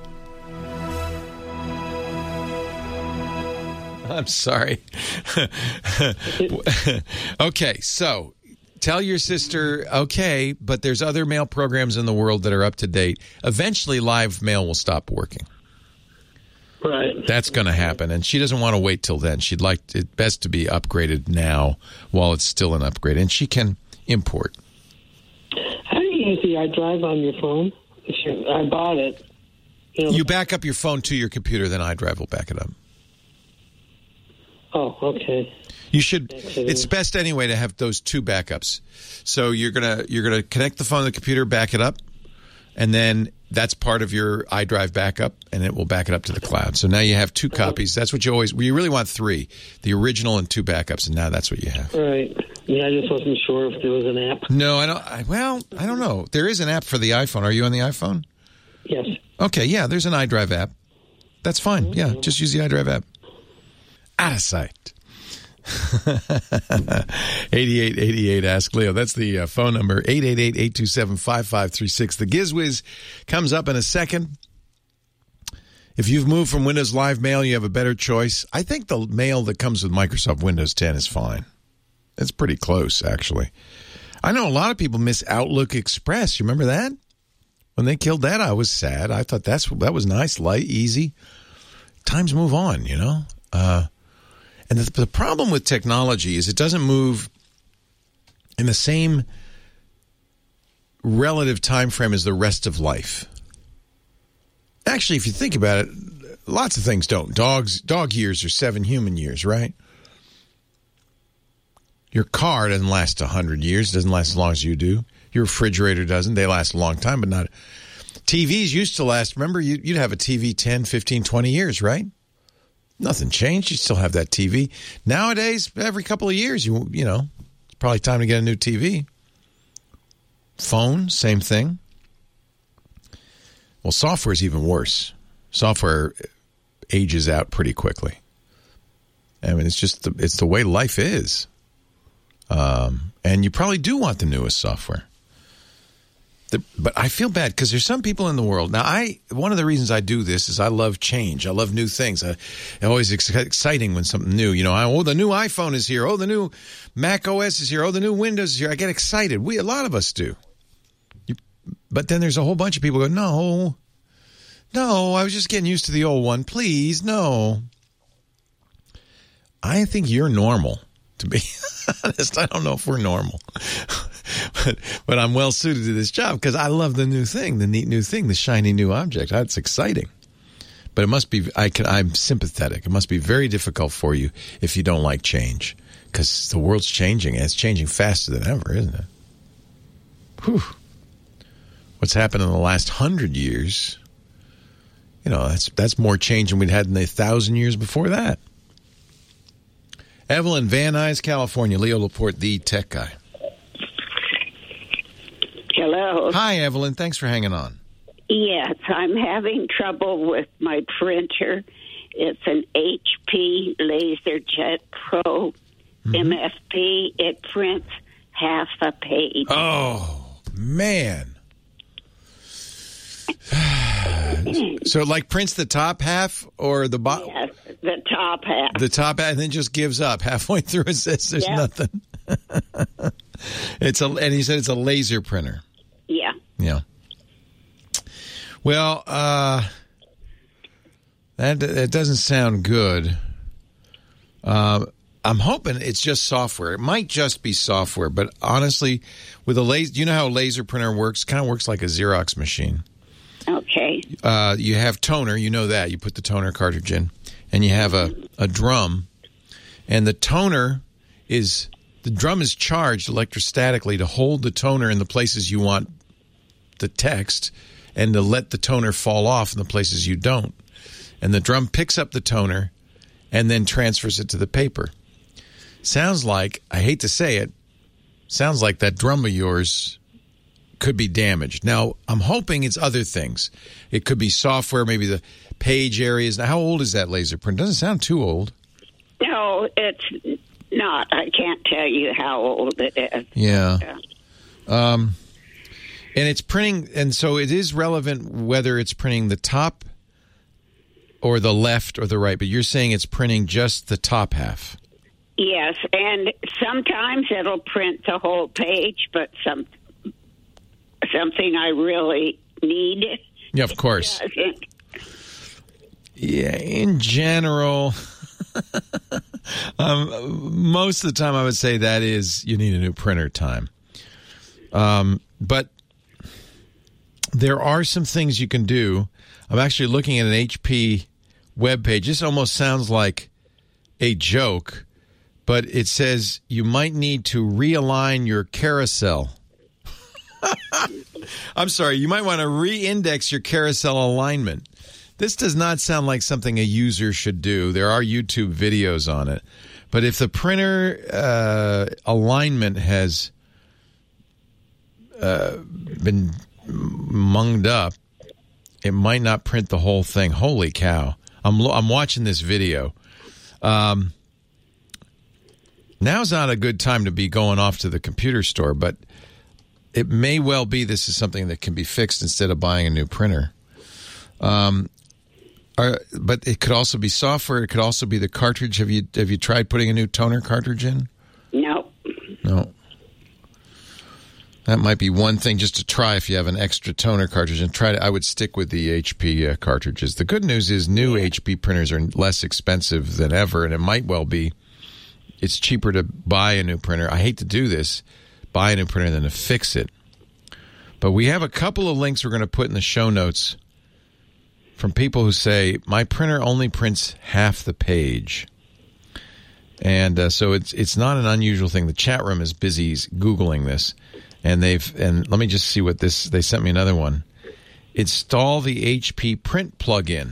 I'm sorry. Okay, so... Tell your sister, okay, but there's other mail programs in the world that are up to date. Eventually, live mail will stop working. Right. That's going to happen, and she doesn't want to wait till then. She'd like it best to be upgraded now while it's still an upgrade, and she can import. How do you use the iDrive on your phone? I bought it. You know, you back up your phone to your computer, then iDrive will back it up. Oh, okay. You should. It's best anyway to have those two backups. So you're gonna you're gonna connect the phone to the computer, back it up, and then that's part of your iDrive backup, and it will back it up to the cloud. So now you have two copies. That's what you always. You really want three: the original and two backups, and now that's what you have. Right. Yeah, I just wasn't sure if there was an app. No, I don't. I, well, I don't know. There is an app for the iPhone. Are you on the iPhone? Yes. Okay. Yeah, there's an iDrive app. That's fine. Yeah, just use the iDrive app. Out of sight. eighty-eight eighty-eight Ask Leo. That's the uh, phone number, eight eight eight, eight two seven, five five three six. The GizWiz comes up in a second. If you've moved from Windows Live Mail, you have a better choice. I think the mail that comes with Microsoft Windows ten is fine. It's pretty close, actually. I know a lot of people miss Outlook Express. You remember that? When they killed that, I was sad. I thought that's that was nice, light, easy. Times move on, you know? Uh And the, the problem with technology is it doesn't move in the same relative time frame as the rest of life. Actually, if you think about it, lots of things don't. Dogs, dog years are seven human years, right? Your car doesn't last one hundred years. It doesn't last as long as you do. Your refrigerator doesn't. They last a long time, but not. T Vs used to last. Remember, you'd have a T V ten, fifteen, twenty years, right? Nothing changed. You still have that T V. Nowadays, every couple of years, you you know, it's probably time to get a new T V. Phone, same thing. Well, software is even worse. Software ages out pretty quickly. I mean, it's just the, it's the way life is. Um, and you probably do want the newest software. The, but I feel bad because there's some people in the world. Now, I one of the reasons I do this is I love change. I love new things. I, it's always ex- exciting when something new. You know, I, oh, the new iPhone is here. Oh, the new Mac O S is here. Oh, the new Windows is here. I get excited. We a lot of us do. You, but then there's a whole bunch of people who go, no, no, I was just getting used to the old one. Please, no. I think you're normal, to be honest. I don't know if we're normal. But, but I'm well suited to this job because I love the new thing, the neat new thing, the shiny new object. It's exciting. But it must be, I can, I'm sympathetic. It must be very difficult for you if you don't like change because the world's changing and it's changing faster than ever, isn't it? Whew. What's happened in the last hundred years, you know, that's, that's more change than we'd had in the thousand years before that. Evelyn, Van Nuys, California. Leo Laporte, the tech guy. Hello. Hi, Evelyn. Thanks for hanging on. Yes, I'm having trouble with my printer. It's an H P LaserJet Pro mm-hmm. M F P. It prints half a page. Oh, man. So it like prints the top half or the bottom? Yes, the top half. The top half and then just gives up halfway through and says there's yep. nothing. It's a, and he said it's a laser printer. Yeah. Yeah. Well, uh, that that doesn't sound good. Uh, I'm hoping it's just software. It might just be software, but honestly, with a laser, you know how a laser printer works? It kind of works like a Xerox machine. Okay. Uh, you have toner, you know that. You put the toner cartridge in, and you have a, a drum, and the toner is the drum is charged electrostatically to hold the toner in the places you want the text and to let the toner fall off in the places you don't. And the drum picks up the toner and then transfers it to the paper. Sounds like, I hate to say it, sounds like that drum of yours could be damaged. Now, I'm hoping it's other things. It could be software, maybe the page areas. Now, how old is that laser print? Doesn't sound too old. No, it's not. I can't tell you how old it is. Yeah. Um, and it's printing, and so it is relevant whether it's printing the top or the left or the right, but you're saying it's printing just the top half. Yes, and sometimes it'll print the whole page, but some something I really need. Yeah, of course. Doesn't. Yeah, in general, um, most of the time I would say that is you need a new printer time. Um, but there are some things you can do. I'm actually looking at an H P webpage. This almost sounds like a joke, but it says you might need to realign your carousel. I'm sorry, you might want to re-index your carousel alignment. This does not sound like something a user should do. There are YouTube videos on it. But if the printer uh, alignment has uh, been munged up, it might not print the whole thing. Holy cow. I'm I'm watching this video. Um, now's not a good time to be going off to the computer store, but it may well be this is something that can be fixed instead of buying a new printer. Um, are, but it could also be software. It could also be the cartridge. Have you have you tried putting a new toner cartridge in? No. No. That might be one thing just to try if you have an extra toner cartridge. And try to, I would stick with the H P uh, cartridges. The good news is new H P printers are less expensive than ever, and it might well be it's cheaper to buy a new printer. I hate to do this, buy a new printer than to fix it. But we have a couple of links we're going to put in the show notes from people who say, my printer only prints half the page. And uh, so it's it's not an unusual thing. The chat room is busy Googling this. And they've and let me just see what this. They sent me another one. Install the H P Print plugin.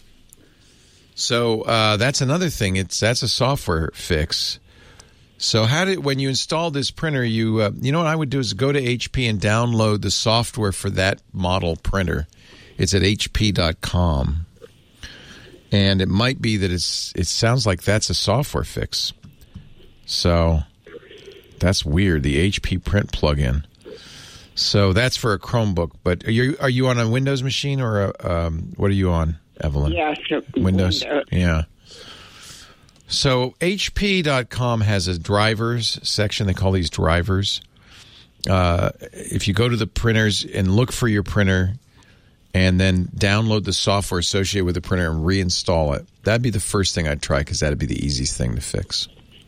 So uh, that's another thing. It's that's a software fix. So how did when you install this printer, you uh, you know what I would do is go to H P and download the software for that model printer. It's at H P dot com, and it might be that it's. It sounds like that's a software fix. So. That's weird. The H P Print plugin. So that's for a Chromebook. But are you are you on a Windows machine or a, um, what are you on, Evelyn? Yes, Windows. Windows. Yeah. So H P dot com has a drivers section. They call these drivers. Uh, if you go to the printers and look for your printer, and then download the software associated with the printer and reinstall it, that'd be the first thing I'd try because that'd be the easiest thing to fix.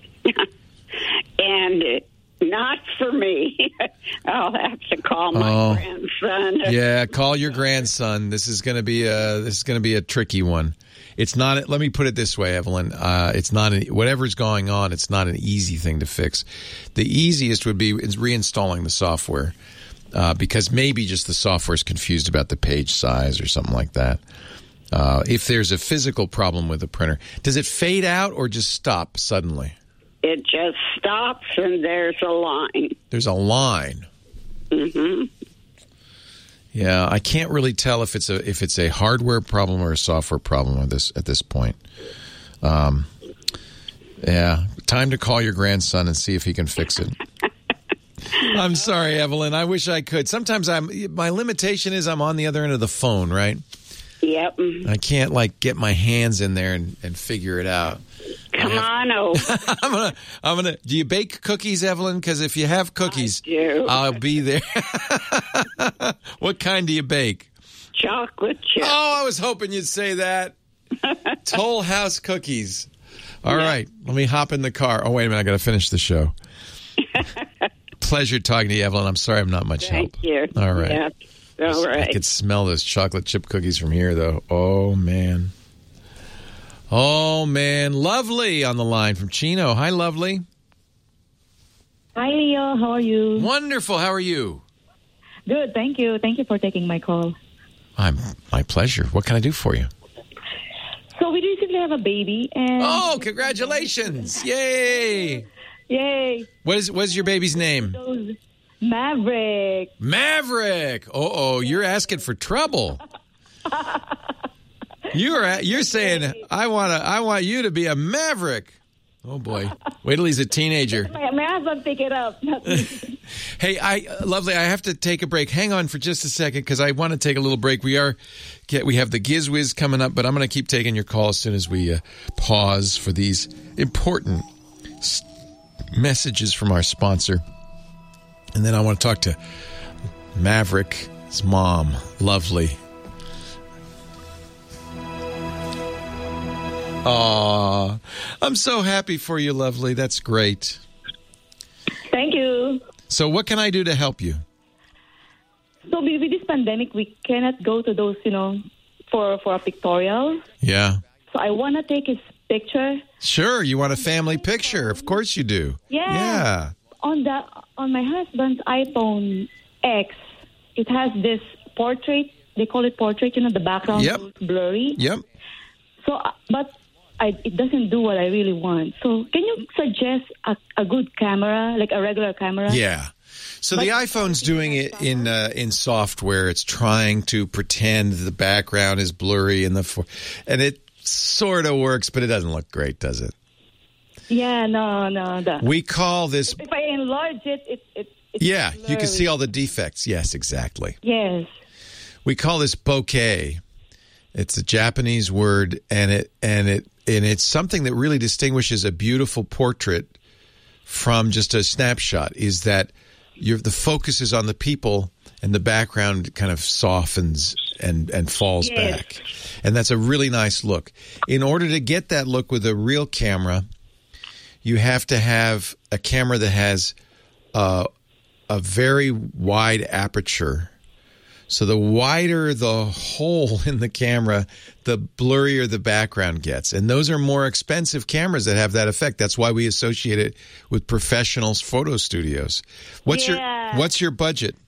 And not for me. I'll have to call my Oh. grandson. Yeah, call your grandson. This is going to be a this is going to be a tricky one. It's not. Let me put it this way, Evelyn. Uh, it's not an, whatever's going on. It's not an easy thing to fix. The easiest would be is reinstalling the software uh, because maybe just the software is confused about the page size or something like that. Uh, if there's a physical problem with the printer, does it fade out or just stop suddenly? It just stops and there's a line. There's a line. Mm-hmm. Yeah, I can't really tell if it's a if it's a hardware problem or a software problem at this at this point. Um, yeah, time to call your grandson and see if he can fix it. I'm sorry, Evelyn. I wish I could. Sometimes I'm my limitation is I'm on the other end of the phone, right? Yep. I can't like get my hands in there and, and figure it out. Come on over. I'm gonna, I'm gonna. Do you bake cookies, Evelyn? Because if you have cookies, I do. I'll be there. What kind do you bake? Chocolate chip. Oh, I was hoping you'd say that. Toll House cookies. All yeah. right, let me hop in the car. Oh, wait a minute, I got to finish the show. Pleasure talking to you, Evelyn. I'm sorry I'm not much Thank help. you. All right. Yeah. All right. I could smell those chocolate chip cookies from here, though. Oh, man. Oh, man. Lovely on the line from Chino. Hi, Lovely. Hi, Leo. How are you? Wonderful. How are you? Good. Thank you. Thank you for taking my call. I'm, my pleasure. What can I do for you? So we recently have a baby. And oh, congratulations. Yay. Yay. What is, what is your baby's name? Maverick. Maverick. Uh-oh, you're asking for trouble. You're you're saying I want to I want you to be a maverick. Oh boy! Wait till he's a teenager. My, my husband pick it up. Hey, I lovely. I have to take a break. Hang on for just a second because I want to take a little break. We are get we have the Giz Wiz coming up, but I'm going to keep taking your call as soon as we uh, pause for these important s- messages from our sponsor. And then I want to talk to Maverick's mom, Lovely. Aw, I'm so happy for you, Lovely. That's great. Thank you. So what can I do to help you? So with this pandemic, we cannot go to those, you know, for, for a pictorial. Yeah. So I want to take his picture. Sure. You want a family picture. Of course you do. Yeah. Yeah. On the on my husband's iPhone X, it has this portrait. They call it portrait. You know, the background Yep. is blurry. Yep. So, uh, but I, it doesn't do what I really want. So, can you suggest a, a good camera, like a regular camera? Yeah. So But- the iPhone's doing it in uh, in software. It's trying to pretend the background is blurry in the for- and it sort of works, but it doesn't look great, does it? Yeah, no, no. The, We call this. if I enlarge it, it, it it's Yeah, you can blurry. see all the defects. Yes, exactly. Yes. We call this bokeh. It's a Japanese word, and it and it and it's something that really distinguishes a beautiful portrait from just a snapshot. Is that you're, the focus is on the people, and the background kind of softens and, and falls Yes. back. And that's a really nice look. In order to get that look with a real camera, you have to have a camera that has uh, a very wide aperture. So the wider the hole in the camera, the blurrier the background gets. And those are more expensive cameras that have that effect. That's why we associate it with professionals' photo studios. What's Yeah. your What's your budget?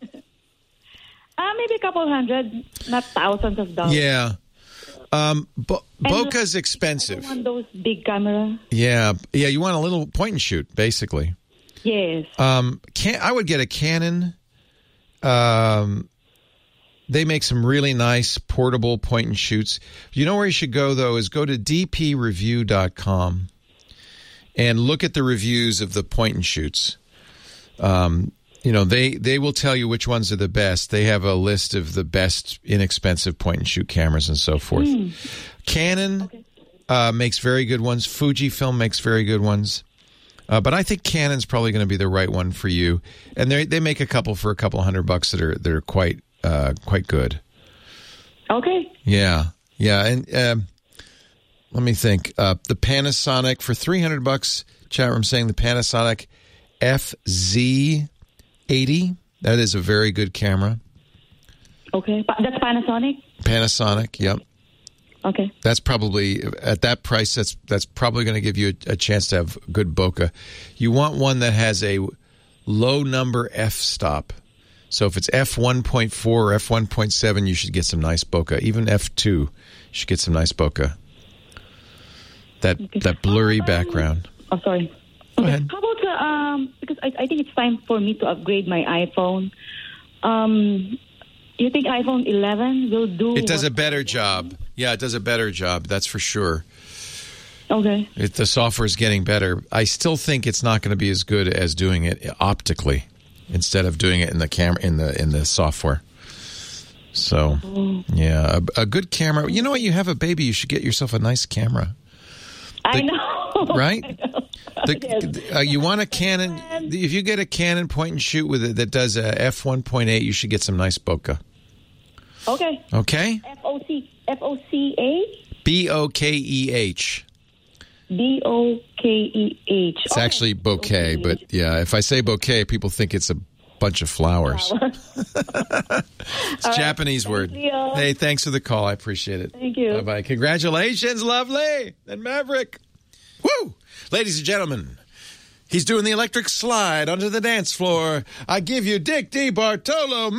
Uh, maybe a couple hundred, not thousands of dollars. Yeah. Um, Bo- And bokeh's I expensive. don't want those big camera. Yeah. Yeah, you want a little point and shoot, basically. Yes. Um, can I would get a Canon. Um, they make some really nice portable point and shoots. You know where you should go though is go to d p review dot com and look at the reviews of the point and shoots. Um, you know they they will tell you which ones are the best. They have a list of the best inexpensive point and shoot cameras and so forth. Mm. Canon Okay. uh, makes very good ones. Fujifilm makes very good ones. Uh, but I think Canon's probably going to be the right one for you, and they they make a couple for a couple hundred bucks that are that are quite uh, quite good. Okay. Yeah, yeah, and um, let me think. Uh, the Panasonic for three hundred bucks. Chat room saying the Panasonic F Z eighty. That is a very good camera. Okay. Pa- That's Panasonic? Panasonic. Yep. Okay. That's probably at that price. That's that's probably going to give you a, a chance to have good bokeh. You want one that has a low number f-stop. So if it's f one point four or f one point seven, you should get some nice bokeh. Even f two, you should get some nice bokeh. That Okay. that blurry Um, background. Oh, sorry. Go Okay. ahead. How about the, um, because I, I think it's time for me to upgrade my iPhone. Um, you think iPhone eleven will do? It does what- a better job. Yeah, it does a better job. That's for sure. Okay. It, the software is getting better. I still think it's not going to be as good as doing it optically instead of doing it in the camera in the in the software. So, yeah, a, a good camera. You know what? You have a baby. You should get yourself a nice camera. I The- know. right? I know. The, Yes. uh, you want a Canon? If you get a Canon point and shoot with it that does a f one point eight, you should get some nice bokeh. Okay. Okay, F O C F O C A B O K E H. B O K E H. It's actually bouquet, but yeah, if I say bouquet, people think it's a bunch of flowers. It's a Japanese word. Leo. Hey, thanks for the call. I appreciate it. Thank you. Bye bye. Congratulations, lovely and Maverick. Woo! Ladies and gentlemen, he's doing the electric slide onto the dance floor. I give you Dick D. Bartolo,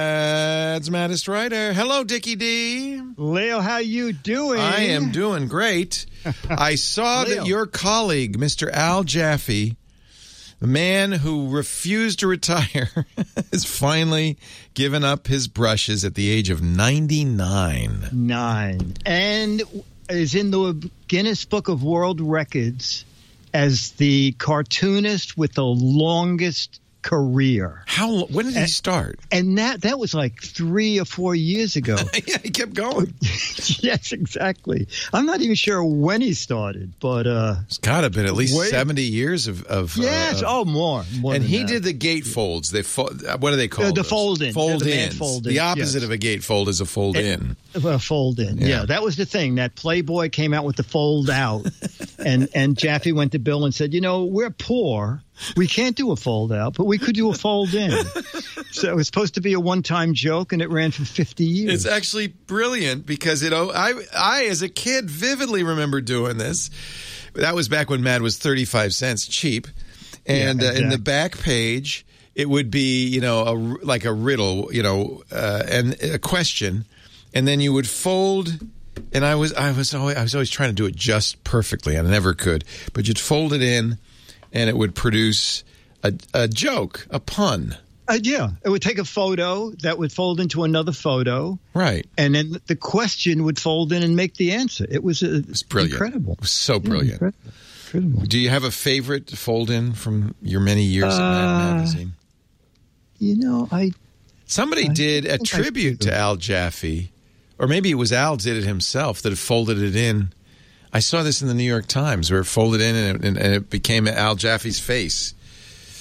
Mads Maddest Writer. Hello, Dickie D. Leo, how you doing? I am doing great. I saw Leo. that your colleague, Mister Al Jaffe, the man who refused to retire, has finally given up his brushes at the age of ninety-nine. Nine. And is in the Guinness Book of World Records as the cartoonist with the longest career. How? When did he And- start? And that that was like three or four years ago. Yeah, he kept going. Yes, exactly. I'm not even sure when he started, but uh, It's got to have been at least Wait. seventy years of. of yes, uh, oh, more. more and than he that. did the gatefolds. They fo- what are they called? Uh, the those? fold-in. Fold Yeah, the man ins. fold-in, The opposite yes. of a gatefold is a fold in. A fold in. Yeah. Yeah. that was the thing. That Playboy came out with the fold out. and and Jaffe went to Bill and said, you know, we're poor. We can't do a fold out, but we could do a fold in. So it was supposed to be a one time joke, and it ran for fifty years. It's actually brilliant because it. I I as a kid vividly remember doing this. That was back when Mad was thirty-five cents cheap, and Yeah, uh, in the exactly. back page it would be you know a, like a riddle, you know, uh, and a question, and then you would fold. And I was I was always, I was always trying to do it just perfectly. I never could, but you'd fold it in, and it would produce a, a joke, a pun. Uh, yeah, it would take a photo that would fold into another photo, Right. and then the question would fold in and make the answer. It was, uh, It's brilliant. incredible. It was so Yeah, brilliant. incredible. Incredible. Do you have a favorite fold-in from your many years at Mad Uh, Magazine? You know, I Somebody I did a think I tribute do. to Al Jaffe, or maybe it was Al did it himself that folded it in. I saw this in the New York Times where it folded in and it, and it became Al Jaffe's face.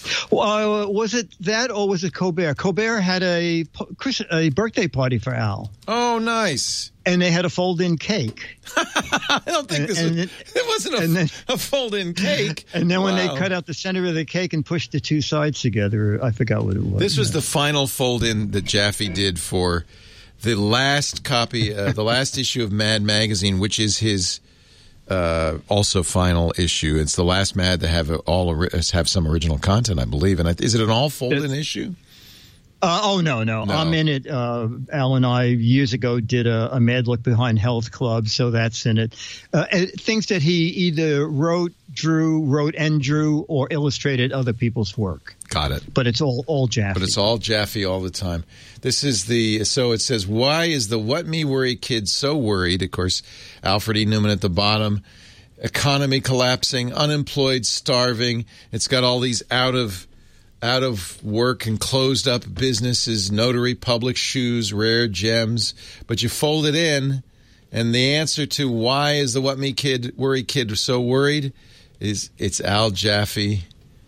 Uh, was it that or was it Colbert? Colbert had a Chris, a birthday party for Al. Oh, nice. And they had a fold-in cake. I don't think and, this and was, it, it wasn't a, then, a fold-in cake. And then when Wow. they cut out the center of the cake and pushed the two sides together, I forgot what it was. This was the final fold-in that Jaffe did for the last copy, uh, the last issue of Mad Magazine, which is his uh, also final issue. It's the last Mad to have a, all have some original content, I believe. And I, is it an all fold-in issue? Uh, oh, no, no, No. I'm in it. Uh, Al and I years ago did a, a Mad Look Behind Health Club, so that's in it. Uh, and things that he either wrote, drew, wrote and drew, or illustrated other people's work. Got it. But it's all, all Jaffe. But it's all Jaffe all the time. This is the, so it says, why is the What Me Worry kid so worried? Of course, Alfred E. Newman at the bottom. Economy collapsing, unemployed, starving. It's got all these out of out of work and closed up businesses, notary public shoes, rare gems. But you fold it in, and the answer to why is the What Me Kid Worry kid so worried is it's Al Jaffe.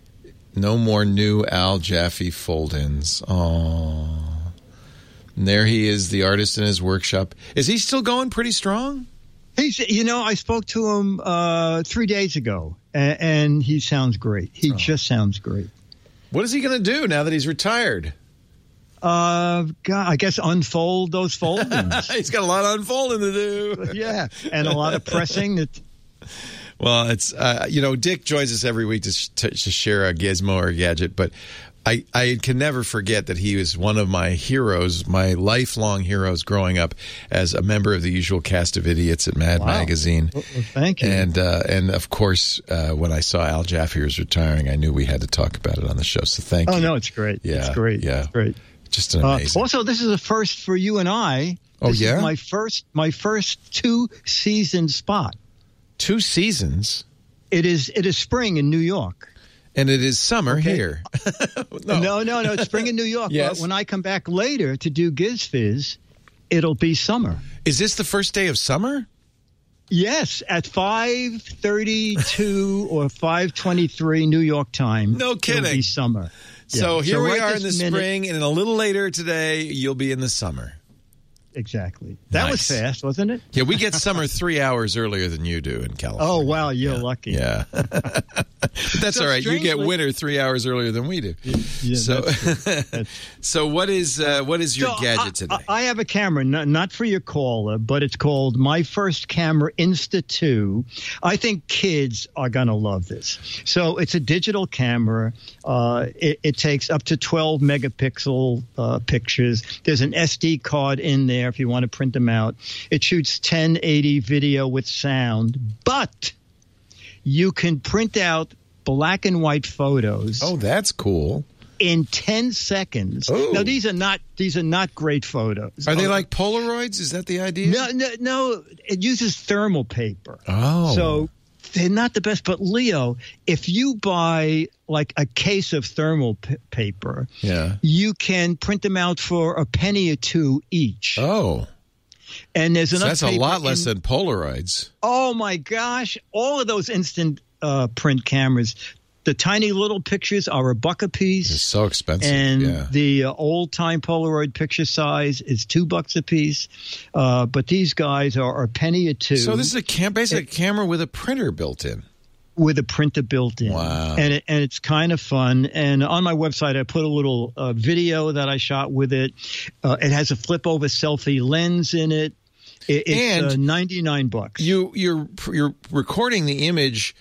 No more new Al Jaffe fold-ins. Oh, and there he is, the artist in his workshop. Is he still going pretty strong? He's, you know, I spoke to him uh, three days ago, and, and he sounds great. He oh. just sounds great. What is he going to do now that he's retired? Uh, God, I guess unfold those foldings. He's got a lot of unfolding to do. Yeah, and a lot of pressing. That. Well, it's uh, you know, Dick joins us every week to, sh- to share a gizmo or a gadget, but I, I can never forget that he was one of my heroes, my lifelong heroes growing up as a member of the usual cast of idiots at Mad Wow. Magazine. Well, well, thank you. And uh, and of course, uh, when I saw Al Jaffe was retiring, I knew we had to talk about it on the show. So thank oh, you. no, it's great. Yeah, it's great. Yeah, it's great. Just an amazing. Uh, also, this is a first for you and I. Oh, this yeah? Is my first, my first two season spot. Two seasons. It is. It is spring in New York. And it is summer Okay. here. no. no, no, no. It's spring in New York. Yes. But when I come back later to do Giz Fizz, it'll be summer. Is this the first day of summer? Yes, at five thirty-two or five twenty-three New York time. No kidding. It'll be summer. So Yeah. here So we right are in the this minute- spring, and a little later today, you'll be in the summer. Exactly. That Nice. was fast, wasn't it? Yeah, we get summer three hours earlier than you do in California. Oh, wow, you're lucky. Yeah. But that's So all right. You get strangely- winter three hours earlier than we do. Yeah, so, that's true. That's- so what is uh, what is your So, gadget I, today? I I have a camera, not, not for your caller, but it's called My First Camera Insta two. I think kids are going to love this. So it's a digital camera. Uh, it, it takes up to twelve megapixel uh, pictures. There's an S D card in there if you want to print them out. It shoots ten eighty video with sound, but you can print out black and white photos. Oh, that's cool. In ten seconds. Oh. Now these are not these are not great photos. Are they Oh, like Polaroids? Is that the idea? No, no, no. It uses thermal paper. Oh. So they're not the best. But Leo, if you buy like a case of thermal p- paper, Yeah. you can print them out for a penny or two each. Oh. And there's So enough. that's a paper lot less in- than Polaroids. Oh my gosh! All of those instant uh, print cameras. The tiny little pictures are a buck a piece. It's so expensive. And yeah. the uh, old-time Polaroid picture size is two bucks a piece. Uh, but these guys are a penny a two. So this is a cam- basically a camera with a printer built in. With a printer built in. Wow. And, it, and it's kind of fun. And on my website, I put a little uh, video that I shot with it. Uh, it has a flip-over selfie lens in it. it it's And uh, ninety-nine bucks. You you're you're recording the image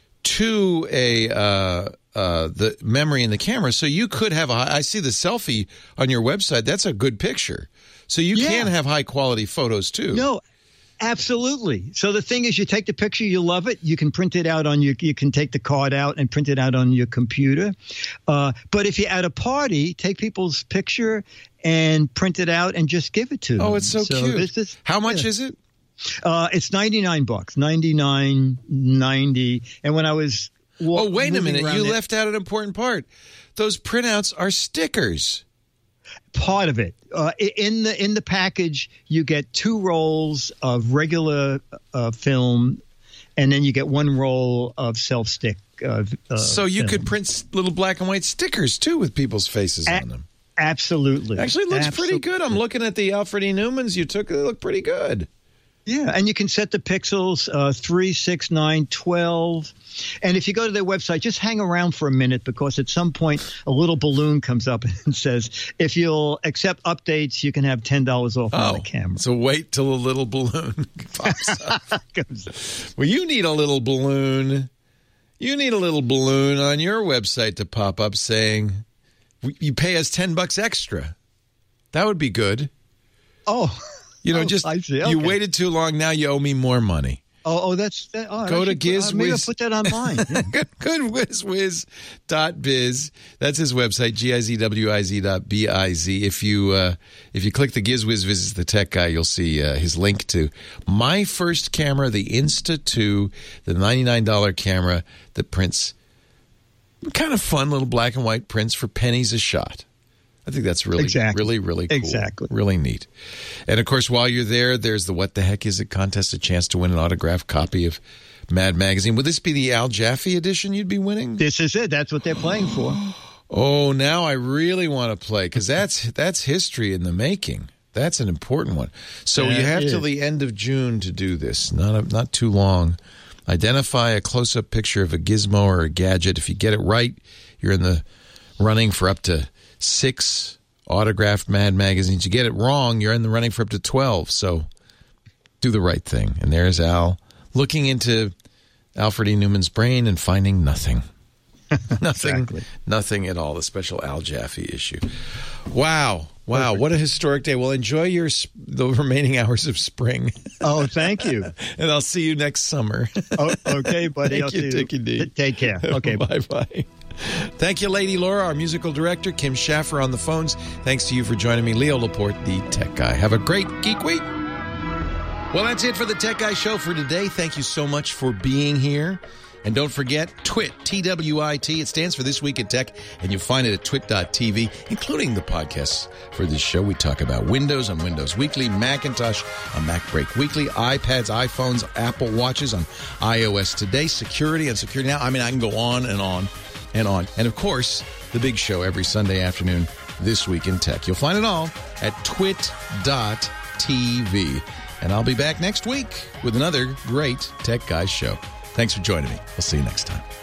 to a uh, uh, the memory in the camera, so you could have a. I see the selfie on your website. That's a good picture. So you Yeah. can have high quality photos too. No, absolutely. So the thing is, you take the picture, you love it. You can print it out on your. You can take the card out and print it out on your computer. Uh, but if you're at a party, take people's picture and print it out and just give it to them. Oh, it's so, cute. This is, How much yeah. is it? Uh, it's ninety-nine bucks, ninety-nine ninety. And when I was wa- Oh, wait a moving minute! around You there- left out an important part. Those printouts are stickers. part of it. Uh, i- in the in the package, you get two rolls of regular uh, film, and then you get one roll of self-stick. Uh, uh, so you film. could print little black and white stickers, too, with people's faces A- on them. Absolutely. Actually, it looks Absolutely. pretty good. I'm looking at the Alfred E. Newmans you took. They look pretty good. Yeah, and you can set the pixels uh, three, six, nine, twelve. And if you go to their website, just hang around for a minute because at some point a little balloon comes up and says, if you'll accept updates, you can have ten dollars off on the camera. So wait till a little balloon pops up. Well, you need a little balloon. You need a little balloon on your website to pop up saying, you pay us ten bucks extra. That would be good. Oh, You know, oh, just I see. you Okay. waited too long. Now you owe me more money. Oh, oh, that's that. Oh, Go I to should put- uh, maybe I'll GizWiz. put that on mine. Yeah. Good whiz whiz dot biz. That's his website, G I Z W I Z dot B I Z. If you uh, if you click the GizWiz Visits the Tech Guy, you'll see uh, his link to my first camera, the Insta two, the ninety-nine dollars camera that prints kind of fun little black and white prints for pennies a shot. I think that's really, Exactly. really, really cool. Exactly. Really neat. And, of course, while you're there, there's the What the Heck Is It contest, a chance to win an autographed copy of Mad Magazine. Would this be the Al Jaffe edition you'd be winning? This is it. That's what they're playing for. Oh, now I really want to play because that's, that's history in the making. That's an important one. So That you have is. till the end of June to do this, not, a, not too long. Identify a close-up picture of a gizmo or a gadget. If you get it right, you're in the running for up to six autographed Mad Magazines. You get it wrong, you're in the running for up to twelve. So do the right thing. And there's Al looking into Alfred E. Newman's brain and finding nothing. nothing. Exactly. Nothing at all. The special Al Jaffe issue. Wow. Wow. Perfect. What a historic day. Well, enjoy your the remaining hours of spring. Oh, thank you. And I'll see you next summer. Oh, okay, buddy. Thank I'll you, see Dickie D. Take care. Okay. Bye-bye. Thank you, Lady Laura, our musical director, Kim Schaffer on the phones. Thanks to you for joining me, Leo Laporte, the Tech Guy. Have a great Geek Week. Well, that's it for the Tech Guy Show for today. Thank you so much for being here. And don't forget, Twit, T W I T. It stands for This Week in Tech, and you'll find it at twit dot t v, including the podcasts for this show. We talk about Windows on Windows Weekly, Macintosh on Mac Break Weekly, iPads, iPhones, Apple Watches on iOS Today, security on Security Now. I mean, I can go on and on and on. And, of course, the big show every Sunday afternoon, This Week in Tech. You'll find it all at twit dot t v. And I'll be back next week with another great Tech Guys show. Thanks for joining me. We'll see you next time.